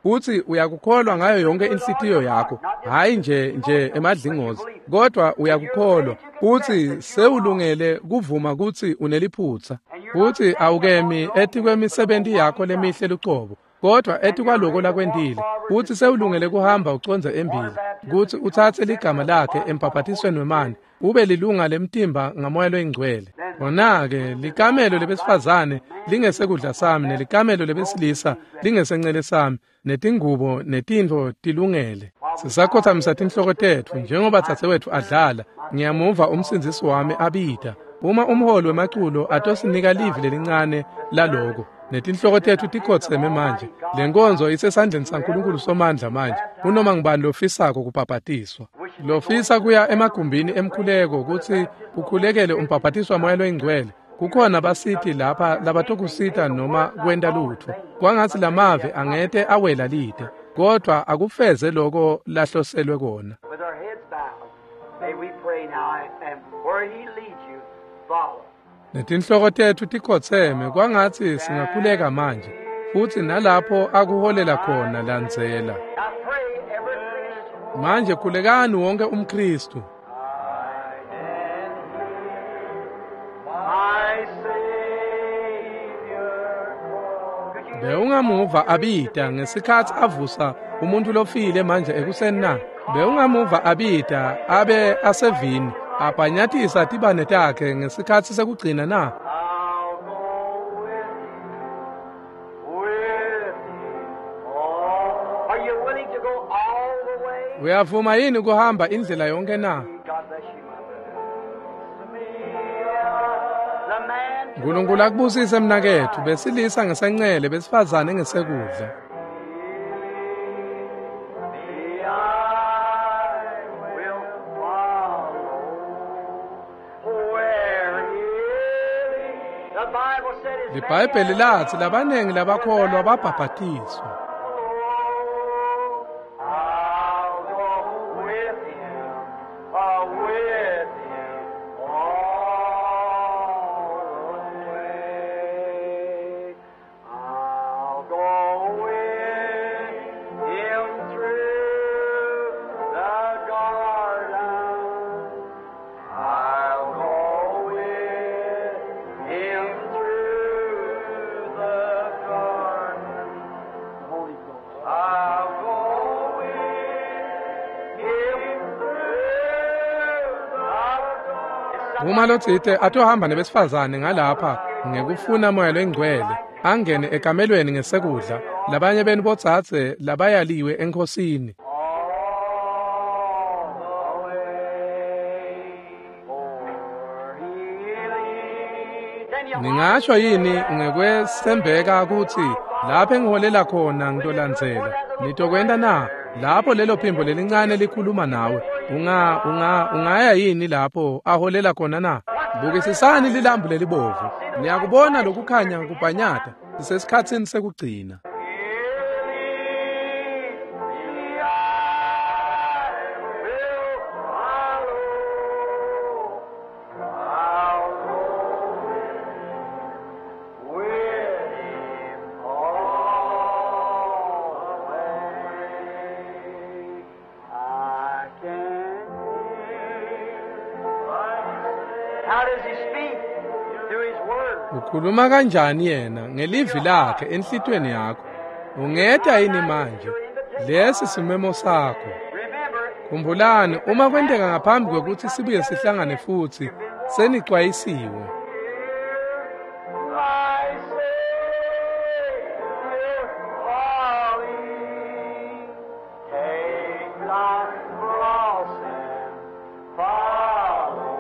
uthi uyakukholwa ngayo yonke inhlitiyo yakho, hayi nje emadlingozi, kodwa uyakukholwa, uthi sewulungele kuvuma ukuthi uneliphutha, uthi awukemi ethi kwemisebenti yakho lemihle luqobo, kodwa ethi kwaloko lakwendile, uthi sewulungele kuhamba uconze embili, ukuthi uthathe ligama lakhe empaphathisweni wemali, ube lilunga lemtimba ngamoya loyingcwele. Khona-ke likamelo lebesifazane lingesekudla sami, nelikamelo lebesilisa lingesencele sami, netingubo netintfo tilungele. Sisakhothamisa tinhloko tethu njengoba dzadzewethu adlala, ngiyamuva umsindzisi wami abida. Uma umholi wemaculo atosinika livi lelincane laloko, netinhloko tethu tikhotseme manje, lenkonzo isesandleni saNkulunkulu somandla manje, unoma ngubani lofisako kupaphatiswa. Lofisa kuya emagumbini emkhuleko ukuthi ukhulekele umpaphatiswa moya loyingcwele, kukhona basithi lapha labatokusita noma kwenta lutho, kwangathi lamave angete awela lide, kodwa akufeze lokho lahloselwe kona. With our heads bowed, may we pray now, and where He leads you, follow. Netinhloko tethu tikhotseme kwangathi singakhuleka manje, futhi nalapho akuholela khona landzela. Now pray every Christian. Manje khulekani wonke umKristu. My Savior. Beungamuva abida ngesikhathi avusa umuntu lofile manje ekuseni na. Beungamuva abida abe asevini abhanyathisa tibane takhe ngesikhathi sekugcina na. I'll go with you all. Are you willing to go all the way? Uyavuma yini kuhamba indlela yonke na? God bless you, my brother. The man Nkulunkulu akubusise mnakethu, besilisa ngesenqele, besifazane ngesekudla. LiBhayibheli lathi labanengi labakholwa babhaphathiswa. Uma lotsite atohamba nebesifazane ngalapha ngekufuna moya loyingcwele, angene ekamelweni ngesekudla, labanye benu botsatse labayaliwe enkosini. Ningasho yini ngekwesembeka ukuthi lapho engiholela khona ngitolandzela, nitokwenda na? Lapho lelo phimbo lelincane likhuluma nawe, ungaya yini lapho aholela khona na? Bukisisani lilambu lelibovu, niyakubona lokukhanya kubhanyata, sisesikhatsini sekugcina. How does he speak? Through his word. Ukhuluma kanjani yena ngelivi lakhe enhlitweni yakho? Ungeta yini manje? Lesi simemo sakho. Remember, Khumbulani uma kwenteka ngaphambi kwekuthi sibuye sihlangane futhi senixwayisiwe. I say, folly, take thy cross and follow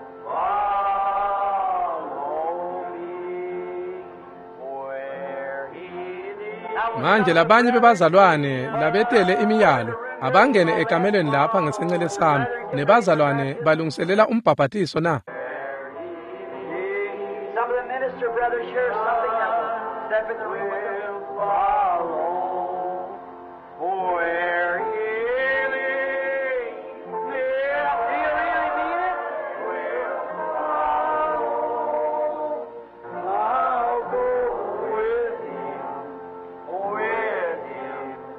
me where he leads. Manje labanye bebazalwane labetele imiyalo abangene ekamelweni lapha ngesenqele sami, nebazalwane balungiselela umbhaphathiso na. Some of the minister brothers share something else. Step in the room with them. Follow where he leads. Yeah, do you really mean it? We'll follow. I'll go with him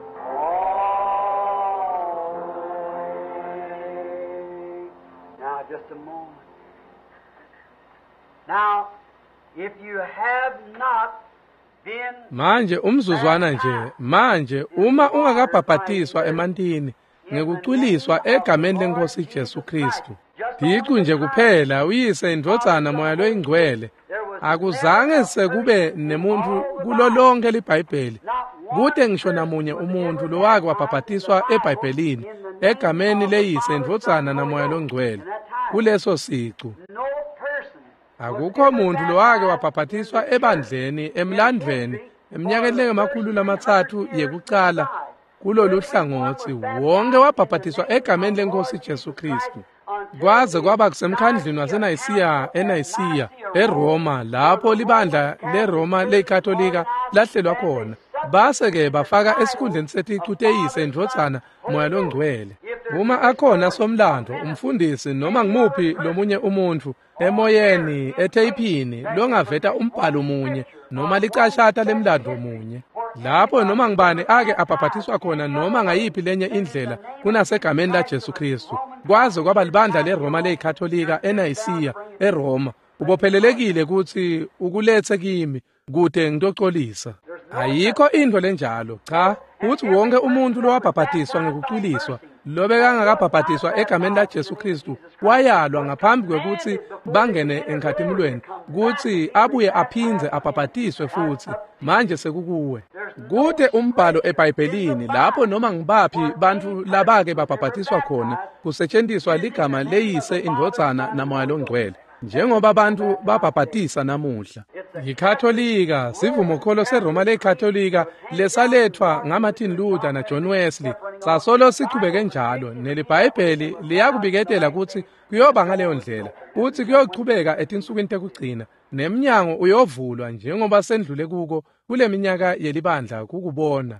Now, if you have not been manje umzuzwana nje manje uma ungakabhaphathizwa emantini ngekuculiswa egameni leNkosi Jesu Kristu diqu nje kuphela uyise indvodzana moya loyingcwele akuzange sekube nemuntu kulolonke liBhayibheli kude ngisho namunye umuntu lowake wabhaphathiswa eBhayibhelini egameni leyise indvodzana namoya longcwele kuleso siqu no person akukho muntu lowake wabhaphathiswa ebandleni emlandweni eminyakeni engamakhulu yekucala kulolu hlangothi wonke wabhaphathiswa egameni leNkosi Jesu Kristu kwaze kwaba kusemkhandlini waseNayisiya eNayisiya eRoma lapho libandla leRoma leKatolika lahlelwa khona base-ke bafaka esikhundleni seticu teyise indvodzana moya longcwele uma akhona somlando umfundisi noma ngimuphi lomunye umuntu emoyeni etheyiphini longaveta umbhalo munye noma licashata lemlando munye lapho noma ngibani ake abhaphathiswa khona noma ngayiphi lenye indlela kunasegameni laJesu Kristu kwaze kwaba libandla leRoma leKatolika eNayisiya eRoma ubophelelekile ukuthi ukulethe kimi kude ngitoxolisa ayikho into lenjalo cha uthi wonke umuntu lowabhaphathiswa ngekuqiliswa lobe kangakabhaphathiswa egameni laJesu Kristu wayalwa ngaphambi kwekuthi bangene enkathimulweni kuthi abuye aphindze abhaphathiswe futhi manje sekukuwe kude umbhalo eBhayibhelini lapho noma ngibaphi bantu labake babhaphathiswa khona kusetshenziswa ligama leyise indvodzana namoya longcwele njengoba abantu babhaphathisa namuhla yiKatolika sivumo kholo seRoma leKatolika lesalethwa ngaMartin Luther naJohn Wesley sasolo siqhubeke njalo neliBhayibheli liyakubiketela ukuthi kuyoba ngaleyo ndlela uthi kuyochubeka etinsukwini tekugcina neminyango uyovulwa njengoba sendlule kuko kule minyaka yelibandla kukubona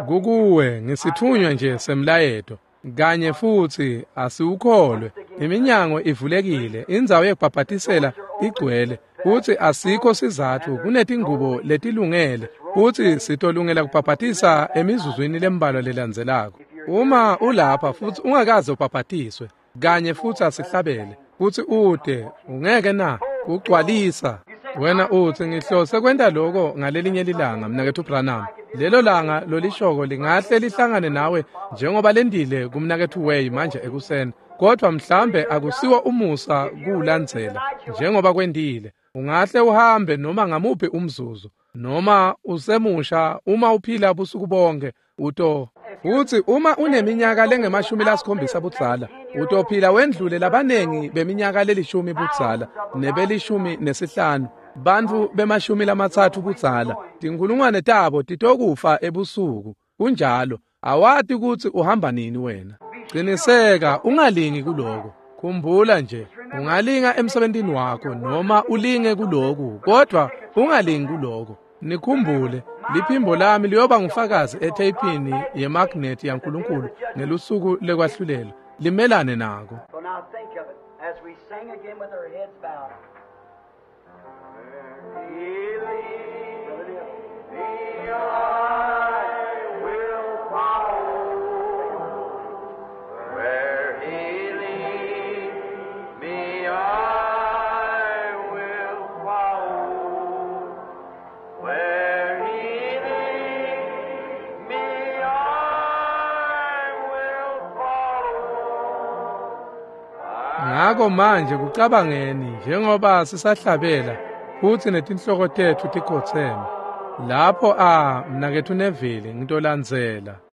kukuwe ngisithunywa nje semlayeto kanye futhi asiwukholwe iminyango ivulekile indzawo yekubhaphathisela igcwele uthi asikho sizathu kunetingubo letilungele uthi sitolungela kubhaphathisa emizuzwini lembalwa lelandzelako uma ulapha futhi ungakaze ubhaphathiswe kanye futhi asihlabele uthi ude ungeke na ugcwalisa wena uthi ngihlose kwenta lokho ngalelinye lilanga mnakethu Branham lelo langa lolishoko lingahle lihlangane nawe njengoba lendile kumnakethu Way manje ekuseni kodwa mhlambe akusiwa umusa kulandzela njengoba kwendile ungahle uhambe noma ngamuphi umzuzu noma usemusha uma uphila busuku bonke uto uthi uma uneminyaka lengama-70 budzala utophila wendlule labanengi beminyaka lelishumi budzala nebelishumi-5 bantu bema-30 budzala tinkulungwane tabo titokufa ebusuku kunjalo awati ukuthi uhamba nini wena qiniseka ungalingi kuloko khumbula nje ungalinga emsebentini wakho noma ulinge kuloku kodwa ungalingi kuloko nikhumbule liphimbo lami liyoba ngufakazi etheyiphini yemagnethi yaNkulunkulu ngelusuku lekwahlulela limelane nako So now think of it as we sing again with our heads bowed. ngako manje kucabangeni njengoba sisahlabela futhi netinhloko tethu tikhotheme lapho mnakethu Neville ngitolandzela